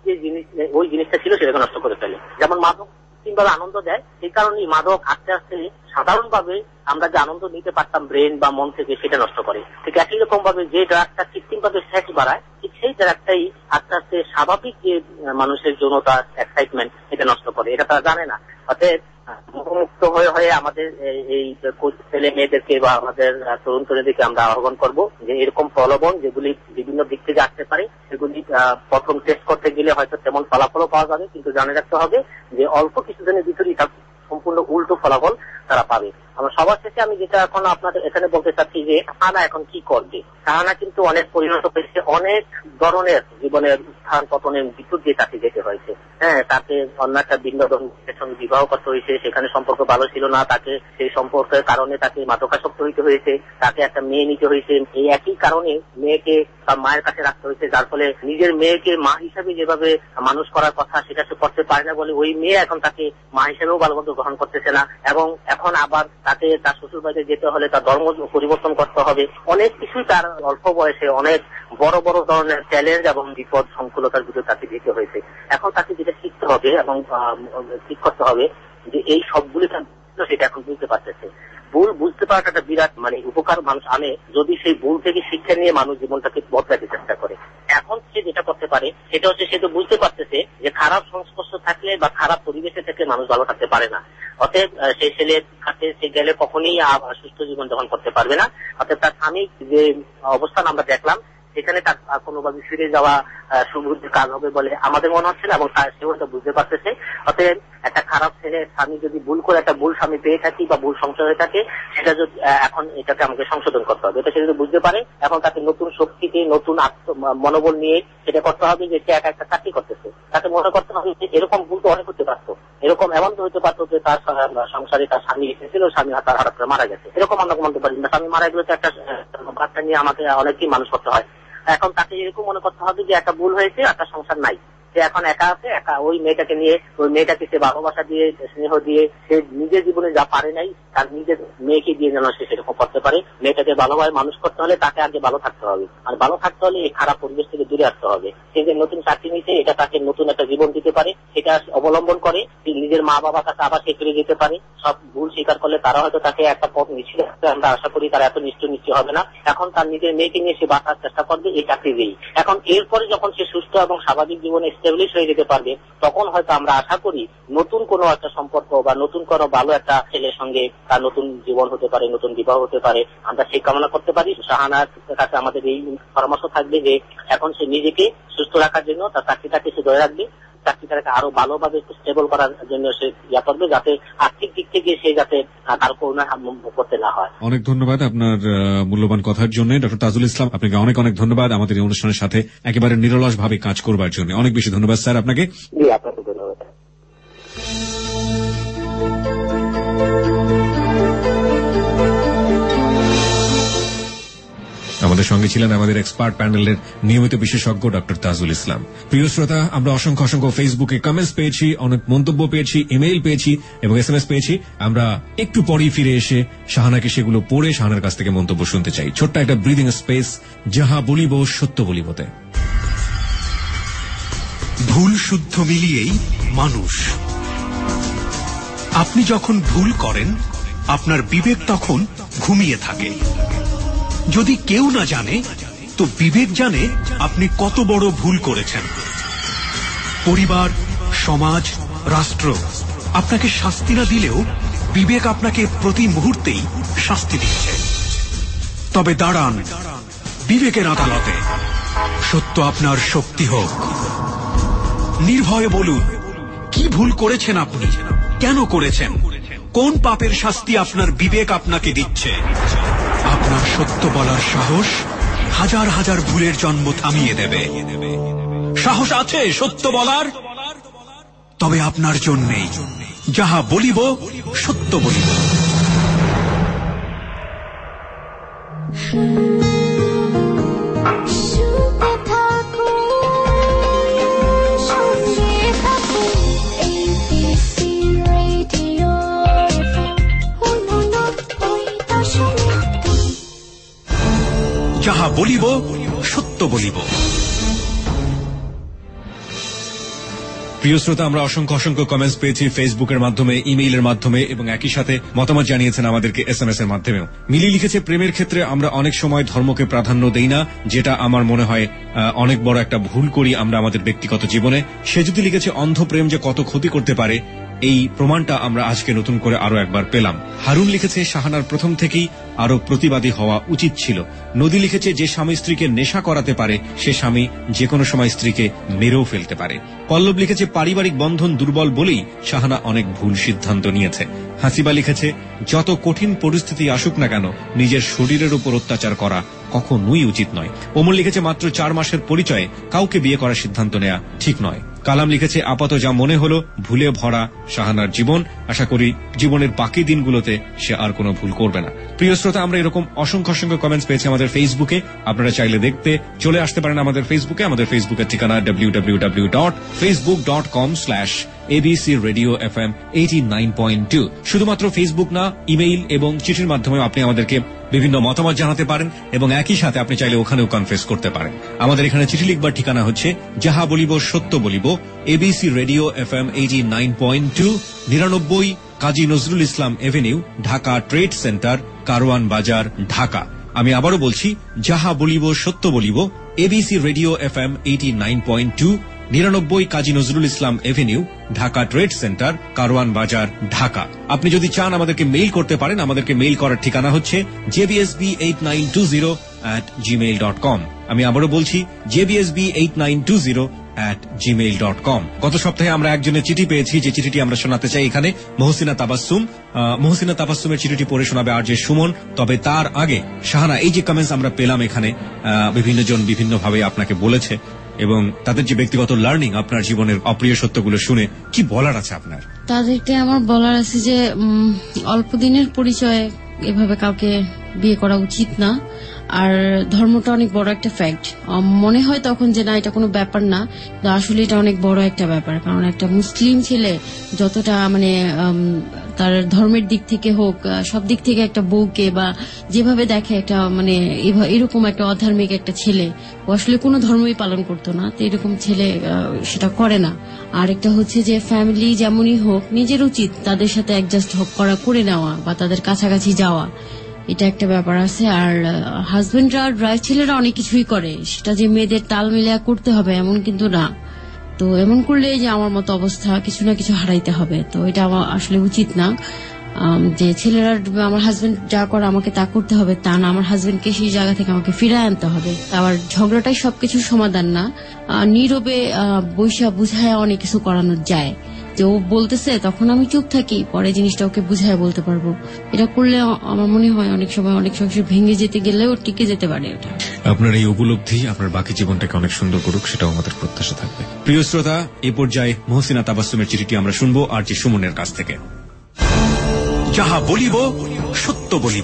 E: যে জিনিস ওই জিনিসটা ছিল সেটাকে নষ্ট করে ফেলে। যেমন মাদক কৃত্রিমভাবে আনন্দ দেয়, সেই কারণেই মাদক আস্তে আস্তে সাধারণভাবে আমরা যে আনন্দ নিতে পারতাম ব্রেন বা মন থেকে সেটা নষ্ট করে। ঠিক একই রকম ভাবে যে ড্রাগটা কৃত্রিমভাবে সেক্স বাড়ায়, ঠিক সেই ড্রাগটাই আস্তে আস্তে স্বাভাবিক যে মানুষের যৌনতা এক্সাইটমেন্ট এটা নষ্ট করে। এটা তারা জানে না। অতএব মুক্ত হয়ে হয়ে আমাদের এই ছেলে মেয়েদেরকে বা আমাদের তরুণ তরুণীদেরকে আমরা আহ্বান করবো যে এরকম প্রলোভন যেগুলি বিভিন্ন দিক থেকে আসতে পারে সেগুলি প্রথম টেস্ট করতে গেলে হয়তো তেমন ফলাফলও পাওয়া যাবে, কিন্তু জানে রাখতে হবে যে অল্প কিছুদিনের ভিতরেই তার সম্পূর্ণ উল্টো ফলাফল তারা পাবে। আমার সবার শেষে আমি যেটা এখন আপনাদের এখানে বলতে চাচ্ছি যে শাহানা এখন কি করবে। শাহানা কিন্তু অনেক পরিণত হয়েছে, অনেক ধরনের জীবনের উত্থান পতনের ভিতর দিয়ে তাকে যেতে হয়েছে। হ্যাঁ, তাকে অন্য একটা বিনোদন সঙ্গে বিবাহ করতে হয়েছে, সেখানে সম্পর্ক ভালো ছিল না, তাকে সেই সম্পর্কের কারণে তাকে মাদকাসক্ত হইতে হয়েছে, তাকে একটা মেয়ে নিতে হয়েছে, এই একই কারণে মেয়েকে তার মায়ের কাছে রাখতে হয়েছে, যার ফলে নিজের মেয়েকে মা হিসাবে যেভাবে মানুষ করার কথা সেটা সে করতে পারে না বলে ওই মেয়ে এখন তাকে মা হিসেবেও ভালোমতো গ্রহণ করতেছে না, এবং এখন আবার তাকে তার শ্বশুর বাড়িতে যেতে হলে তার ধর্ম পরিবর্তন করতে হবে। অনেক কিছুই তার অল্প বয়সে অনেক বড় বড় ধরনের চ্যালেঞ্জ এবং বিপদ সংকুলতার ভিতরে তাকে যেতে হয়েছে। এখন তাকে যেটা শিখতে হবে এবং ঠিক করতে হবে যে এই সবগুলি সেটা এখন বুঝতে পারতেছে। ভুল বুঝতে পারাটা একটা বিরাট মানে উপকার মানুষ আনে যদি সেই ভুল থেকে শিক্ষা নিয়ে মানুষ জীবনটাকে বদলাতে চেষ্টা করে। এখন সে যেটা করতে পারে সেটা হচ্ছে সে তো বুঝতে পারতেছে যে খারাপ সংস্পর্শ থাকলে বা খারাপ পরিবেশে থেকে মানুষ ভালো থাকতে পারে না। অতএব সেই ছেলের কাছে সে গেলে কখনই সুস্থ জীবন যাপন করতে পারবে না। অতএব তার স্বামী যে অবস্থান আমরা দেখলাম সেখানে তার কোনোভাবে ফিরে যাওয়া সুবুদ্ধির কাজ হবে বলে আমাদের মনে হচ্ছে না, এবং সেও এটা বুঝতে পারতেছে। অতএব একটা খারাপ ছেলে স্বামী যদি ভুল করে একটা ভুল স্বামী পেয়ে থাকি বা ভুল সংসার হয়ে থাকে সেটা যদি এখন এটাকে আমাকে সংশোধন করতে হবে। এটা সে যদি বুঝতে পারে এখন তাকে নতুন শক্তিতে নতুন আত্ম মনোবল নিয়ে সেটা করতে হবে যে সে একা একটা চাকরি করতেছে। তাকে মনে করতে হবে যে এরকম ভুল তো অনেক হতে পারতো, এরকম এমন তো হতে পারতো যে তার সংসারে তার স্বামী এসেছিল, স্বামী তার হঠাৎ করে মারা গেছে, এরকম আমরা বলতে পারি না। স্বামী মারা গেলে তো একটা বাচ্চা নিয়ে আমাকে অনেকই মানুষ করতে হয়। এখন তাকে এরকম মনে করতে হবে যে একটা ভুল হয়েছে, একটা সংসার নাই, সে এখন একা আছে, একা ওই মেয়েটাকে নিয়ে ওই মেয়েটাকে সে ভালোবাসা দিয়ে স্নেহ দিয়ে সে নিজের জীবনে যা পারে নাই তার নিজের মেয়েকে দিয়ে যেন সে সেরকম করতে পারে। মেয়েটাকে ভালোভাবে মানুষ করতে হলে তাকে আগে ভালো থাকতে হবে, আর ভালো থাকতে হলে এই খারাপ পরিবেশ থেকে দূরে আসতে হবে। সে যে নতুন চাকরি নিচ্ছে এটা তাকে নতুন একটা জীবন দিতে পারে, সেটা অবলম্বন করে নিজের মা বাবার কাছে আবার সে ফিরে যেতে পারে। সব ভুল স্বীকার করলে তারা হয়তো তাকে একটা পথ নিশ্চিত, আমরা আশা করি তারা এত নিশ্চয় নিশ্চয় হবে না। এখন তার নিজের মেয়েকে নিয়ে সে বাঁচার চেষ্টা করবে এই চাকরি দিয়েই। এখন এরপরে যখন সে সুস্থ এবং স্বাভাবিক জীবনে স্টেবলিশ হয়ে যেতে পারবে তখন হয়তো আমরা আশা করি নতুন কোনো একটা সম্পর্ক বা নতুন কোনো ভালো একটা ছেলের সঙ্গে তার নতুন জীবন হতে পারে, নতুন বিবাহ হতে পারে, আমরা সেই কামনা করতে পারি। শাহানার কাছে আমাদের এই পরামর্শ থাকবে যে এখন সে নিজেকে সুস্থ রাখার জন্য তার চাকরিটাকে সে ধরে রাখবে, চাকরিটাকে আরো ভালোভাবে স্টেবল করার জন্য সে ইয়া করবে, যাতে আর্থিক দিক থেকে সে যাতে তার করোনা করতে না হয়। অনেক ধন্যবাদ আপনার মূল্যবান কথার জন্য ডক্টর তাজুল ইসলাম, আপনাকে অনেক অনেক ধন্যবাদ আমাদের এই অনুষ্ঠানের সাথে একেবারে নিরলস ভাবে কাজ করবার জন্য। অনেক বেশি ধন্যবাদ স্যার আপনাকে। জি, আপনাকে ধন্যবাদ। আমাদের সঙ্গে ছিলেন আমাদের এক্সপার্ট প্যানেলের নিয়মিত বিশেষজ্ঞ ডক্টর তাজুল ইসলাম। প্রিয় শ্রোতা, আমরা অসংখ্য অসংখ্য ফেসবুকে কমেন্টস পেয়েছি, অনেক মন্তব্য পেয়েছি, ইমেইল পেয়েছি এবং এস এম এস পেয়েছি। আমরা একটু পরেই ফিরে এসে শাহানাকে সেগুলো পড়ে শাহানার কাছ থেকে মন্তব্য শুনতে চাই। ছোট্ট একটা ব্রিদিং স্পেস, যাহা বলিব সত্য বলিবতে।
B: ভুল শুদ্ধ মিলিয়েই মানুষ। আপনি যখন ভুল করেন আপনার বিবেক তখন ঘুমিয়ে থাকে। যদি কেউ না জানে তো বিবেক জানে আপনি কত বড় ভুল করেছেন। পরিবার, সমাজ, রাষ্ট্র আপনাকে শাস্তি না দিলেও বিবেক আপনাকে প্রতি মুহূর্তেই শাস্তি দিচ্ছে। তবে দাঁড়ান বিবেকের আদালতে, সত্য আপনার শক্তি হোক। নির্ভয়ে বলুন কি ভুল করেছেন আপনি, কেন করেছেন, কোন পাপের শাস্তি আপনার বিবেক আপনাকে দিচ্ছে। আপনার সত্য বলার সাহস হাজার হাজার ভুলের জন্ম থামিয়ে দেবে। সাহস আছে সত্য বলার? তবে আপনার জন্যেই যাহা বলিব সত্য বলিব। যাহা বলিব সত্য বলিব।
C: প্রিয় শ্রোতা, আমরা অসংখ্য অসংখ্য কমেন্টস পেয়েছি ফেসবুকের মাধ্যমে, ইমেইলের মাধ্যমে এবং একই সাথে মতামত জানিয়েছেন আমাদেরকে এস এম এস এর মাধ্যমেও। মিলি লিখেছে, প্রেমের ক্ষেত্রে আমরা অনেক সময় ধর্মকে প্রাধান্য দেই না, যেটা আমার মনে হয় অনেক বড় একটা ভুল করি আমরা আমাদের ব্যক্তিগত জীবনে। সে যদি লিখেছে, অন্ধ প্রেম যে কত ক্ষতি করতে পারে, এই প্রমাণটা আমরা আজকে নতুন করে আরো একবার পেলাম। হারুন লিখেছে, শাহানার প্রথম থেকেই আরো প্রতিবাদী হওয়া উচিত ছিল। নদী লিখেছে, যে স্বামী স্ত্রীকে নেশা করাতে পারে সে স্বামী যে কোনো সময় স্ত্রীকে মেরেও ফেলতে পারে। পল্লব লিখেছে, পারিবারিক বন্ধন দুর্বল বলেই শাহানা অনেক ভুল সিদ্ধান্ত নিয়েছে। হাসিবা লিখেছে, যত কঠিন পরিস্থিতি আসুক না কেন নিজের শরীরের উপর অত্যাচার করা কখনোই উচিত নয়। ওমর লিখেছে, মাত্র চার মাসের পরিচয়ে কাউকে বিয়ে করার সিদ্ধান্ত নেওয়া ঠিক নয়। কালাম লিখেছে, আপাতত যা মনে হলো ভুলে ভরা শাহানার জীবন, আশা করি জীবনের বাকি দিনগুলোতে সে আর কোনো ভুল করবে না। প্রিয় শ্রোতা, আমরা এরকম অসংখ্য অসংখ্য কমেন্টস পেয়েছি আমাদের ফেসবুকে। আপনারা চাইলে দেখতে চলে আসতে পারেন আমাদের ফেসবুকে। আমাদের ফেসবুকের ঠিকানা W W W dot Facebook dot com slash ABC radio F M eighty nine point two. শুধুমাত্র ফেসবুক না, ইমেইল এবং চিঠির মাধ্যমে আপনি আমাদেরকে বিভিন্ন মতামত জানাতে পারেন এবং একই সাথে আপনি চাইলে ওখানেও কনফেস করতে পারেন। আমাদের এখানে চিঠি লিখবার ঠিকানা হচ্ছে যাহা বলিব সত্য বলিব, ABC radio F M eighty nine point two, নিরানব্বই Kazi Nazrul Islam avenue, Dhaka trade centre, Karwan Bazar, Dhaka. আমি আবারও বলছি, যাহা বলিব সত্য বলিব, ABC radio F M eighty nine point two, নিরানব্বই Kazi Nazrul Islam avenue, Dhaka trade centre, Karwan Bazar, Dhaka. আপনি যদি চান আমাদেরকে মেইল করতে পারেন। আমাদেরকে মেইল করার ঠিকানা হচ্ছে JBSB eight nine two zero at Gmail dot com. আমি আবারও বলছি, JBSB eight nine two zero at Gmail dot com. গত সপ্তাহে আমরা একজনের চিঠি পেয়েছি, যে চিঠিটি আমরা শোনাতে চাই এখানে। মহসিনা তাবাসসুম মহসিনা তাবাসসুমের চিঠিটি পড়ে শোনাবে আর জে সুমন। তবে তার আগে শাহানা, এই যে কমেন্টস আমরা পেলাম এখানে, বিভিন্ন জন বিভিন্ন ভাবে আপনাকে বলেছে এবং তাদের যে ব্যক্তিগত লার্নিং, আপনার জীবনের অপ্রিয় সত্যগুলো শুনে কি বলার আছে আপনার?
F: তাদেরকে আমার বলার আছে যে অল্প দিনের পরিচয়ে এভাবে কাউকে বিয়ে করা উচিত না। আর ধর্মটা অনেক বড় একটা ফ্যাক্ট। মনে হয় তখন যে না, এটা কোনো ব্যাপার না, আসলে এটা অনেক বড় একটা ব্যাপার। কারণ একটা মুসলিম ছেলে যতটা মানে তার ধর্মের দিক থেকে হোক, সব দিক থেকে একটা বউকে বা যেভাবে দেখে একটা মানে এরকম একটা অধার্মিক একটা ছেলে, ও আসলে কোনো ধর্মই পালন করতো না, তো এরকম ছেলে সেটা করে না। আর একটা হচ্ছে যে ফ্যামিলি যেমনই হোক, নিজের উচিত তাদের সাথে অ্যাডজাস্ট করা করে নেওয়া বা তাদের কাছাকাছি যাওয়া, এটা একটা ব্যাপার আছে। আর হাজবেন্ডরা ড্রাইভ ছেলেরা অনেক কিছুই করে, সেটা যে মেয়েদের তাল মিলিয়া করতে হবে এমন কিন্তু না। তো এমন করলে যে আমার মতো অবস্থা, কিছু না কিছু হারাইতে হবে, তো এটা আমার আসলে উচিত না। যে ছেলেরা আমার হাজবেন্ড যা করে আমাকে তা করতে হবে তা না, আমার হাজবেন্ডকে সেই জায়গা থেকে আমাকে ফিরিয়ে আনতে হবে। আবার ঝগড়াটাই সবকিছুর সমাধান না, নীরবে বৈশা বুঝায় অনেক কিছু করানো যায়। যে ও বলতেছে তখন আমি চুপ থাকি, পরে জিনিসটা ওকে বুঝায় বলতে পারবো। এটা করলে আমার মনে হয় অনেক সময় অনেক সংসার ভেঙে যেতে গেলেও টিকে যেতে পারে। ওটা
C: আপনার এই উপলব্ধি আপনার বাকি জীবনটাকে অনেক সুন্দর করুক, সেটাও আমাদের প্রত্যাশা থাকবে। প্রিয় শ্রোতা, এই পর্যায়ে মহসিনা তাবাসসুমের চিঠিটি আমরা শুনবো আর জি সুমনের কাছ থেকে।
B: যাহা বলিব সত্য বলিব।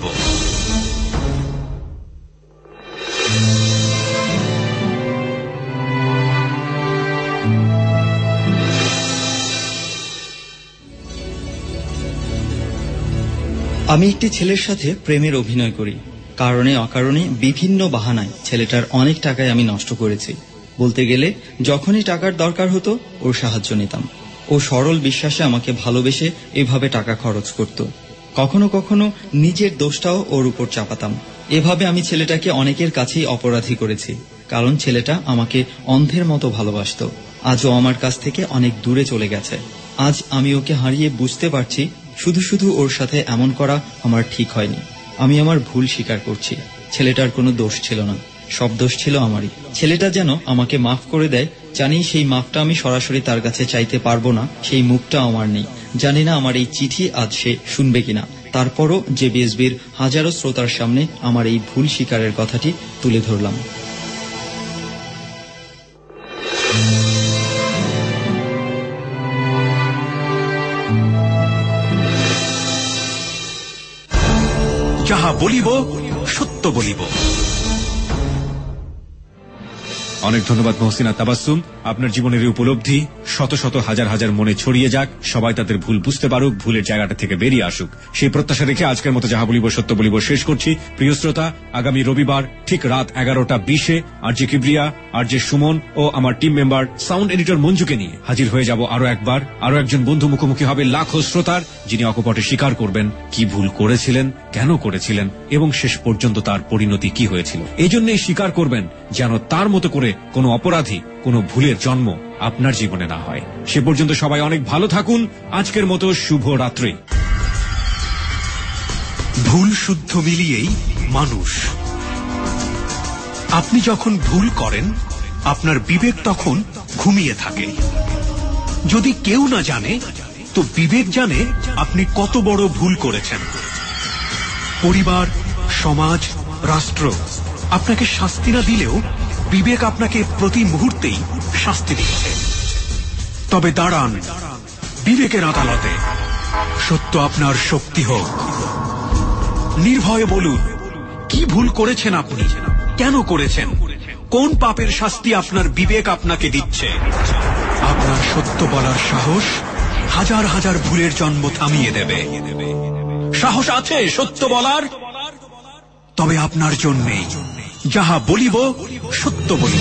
D: আমি একটি ছেলের সাথে প্রেমের অভিনয় করি। কারণে অকারণে বিভিন্ন বাহানায় ছেলেটার অনেক টাকায় আমি নষ্ট করেছি। বলতে গেলে যখনই টাকার দরকার হতো ওর সাহায্য নিতাম। ও সরল বিশ্বাসে আমাকে ভালোবেসে এভাবে টাকা খরচ করত। কখনো কখনো নিজের দোষটাও ওর উপর চাপাতাম। এভাবে আমি ছেলেটাকে অনেকের কাছেই অপরাধী করেছি, কারণ ছেলেটা আমাকে অন্ধের মতো ভালোবাসত। আজও আমার কাছ থেকে অনেক দূরে চলে গেছে। আজ আমি ওকে হারিয়ে বুঝতে পারছি শুধু শুধু ওর সাথে এমন করা আমার ঠিক হয়নি। আমি আমার ভুল স্বীকার করছি। ছেলেটার কোনো দোষ ছিল না, সব দোষ ছিল আমারই। ছেলেটা যেন আমাকে মাফ করে দেয়, জানি সেই মাফটা আমি সরাসরি তার কাছে চাইতে পারবো না, সেই মুখটা আমার নেই। জানি না আমার এই চিঠি আজ সে শুনবে কিনা। তারপরও জেবিএসবির হাজারো শ্রোতার সামনে আমার এই ভুল স্বীকারের কথাটি তুলে ধরলাম।
B: যাহা বলিব সত্য বলিব।
C: অনেক ধন্যবাদ মহসিনা তাবাসসুম। আপনার জীবনের এই উপলব্ধি শত শত হাজার হাজার মনে ছড়িয়ে যাক, সবাই তাদের ভুল বুঝতে পারুক, ভুলের জায়গাটা থেকে বেরিয়ে আসুক, সেই প্রত্যাশা রেখে আজকের মতো যাহা বলিব সত্য বলিব শেষ করছি। প্রিয় শ্রোতা, আগামী রবিবার ঠিক রাত এগারোটা বিশে আরজে কিবরিয়া, আরজে সুমন ও আমার টিম মেম্বার সাউন্ড এডিটর মঞ্জুকে নিয়ে হাজির হয়ে যাব আরো একবার। আরো একজন বন্ধু মুখোমুখি হবে লাখো শ্রোতার, যিনি অকপটে স্বীকার করবেন কি ভুল করেছিলেন, কেন করেছিলেন এবং শেষ পর্যন্ত তার পরিণতি কি হয়েছিল। এই জন্যই স্বীকার করবেন যেন তার মতো করে কোনো অপরাধী, কোনো ভুলের জন্ম আপনার জীবনে না হয়। সে পর্যন্ত সবাই অনেক ভালো থাকুন। আজকের মতো শুভ রাত্রি।
B: ভুল শুদ্ধ মিলিয়েই মানুষ। আপনি যখন ভুল করেন, আপনার বিবেক তখন ঘুমিয়ে থাকে। যদি কেউ না জানে, তো বিবেক জানে আপনি কত বড় ভুল করেছেন। পরিবার, সমাজ, রাষ্ট্র আপনাকে শাস্তি না দিলেও বিবেক আপনাকে প্রতি মুহূর্তেই শাস্তি দিচ্ছে। তবে দাঁড়ান বিবেকের আদালতে, সত্য আপনার শক্তি হোক। নির্ভয়ে বলুন কি ভুল করেছেন আপনি, কেন করেছেন, কোন পাপের শাস্তি আপনার বিবেক আপনাকে দিচ্ছে। আপনার সত্য বলার সাহস হাজার হাজার ভুলের জন্ম থামিয়ে দেবে। সাহস আছে সত্য বলার? তবে আপনার জন্যেই যাহা বলিব সত্য বলিব।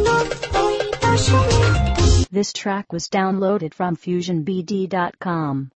A: This track was downloaded from fusion b d dot com.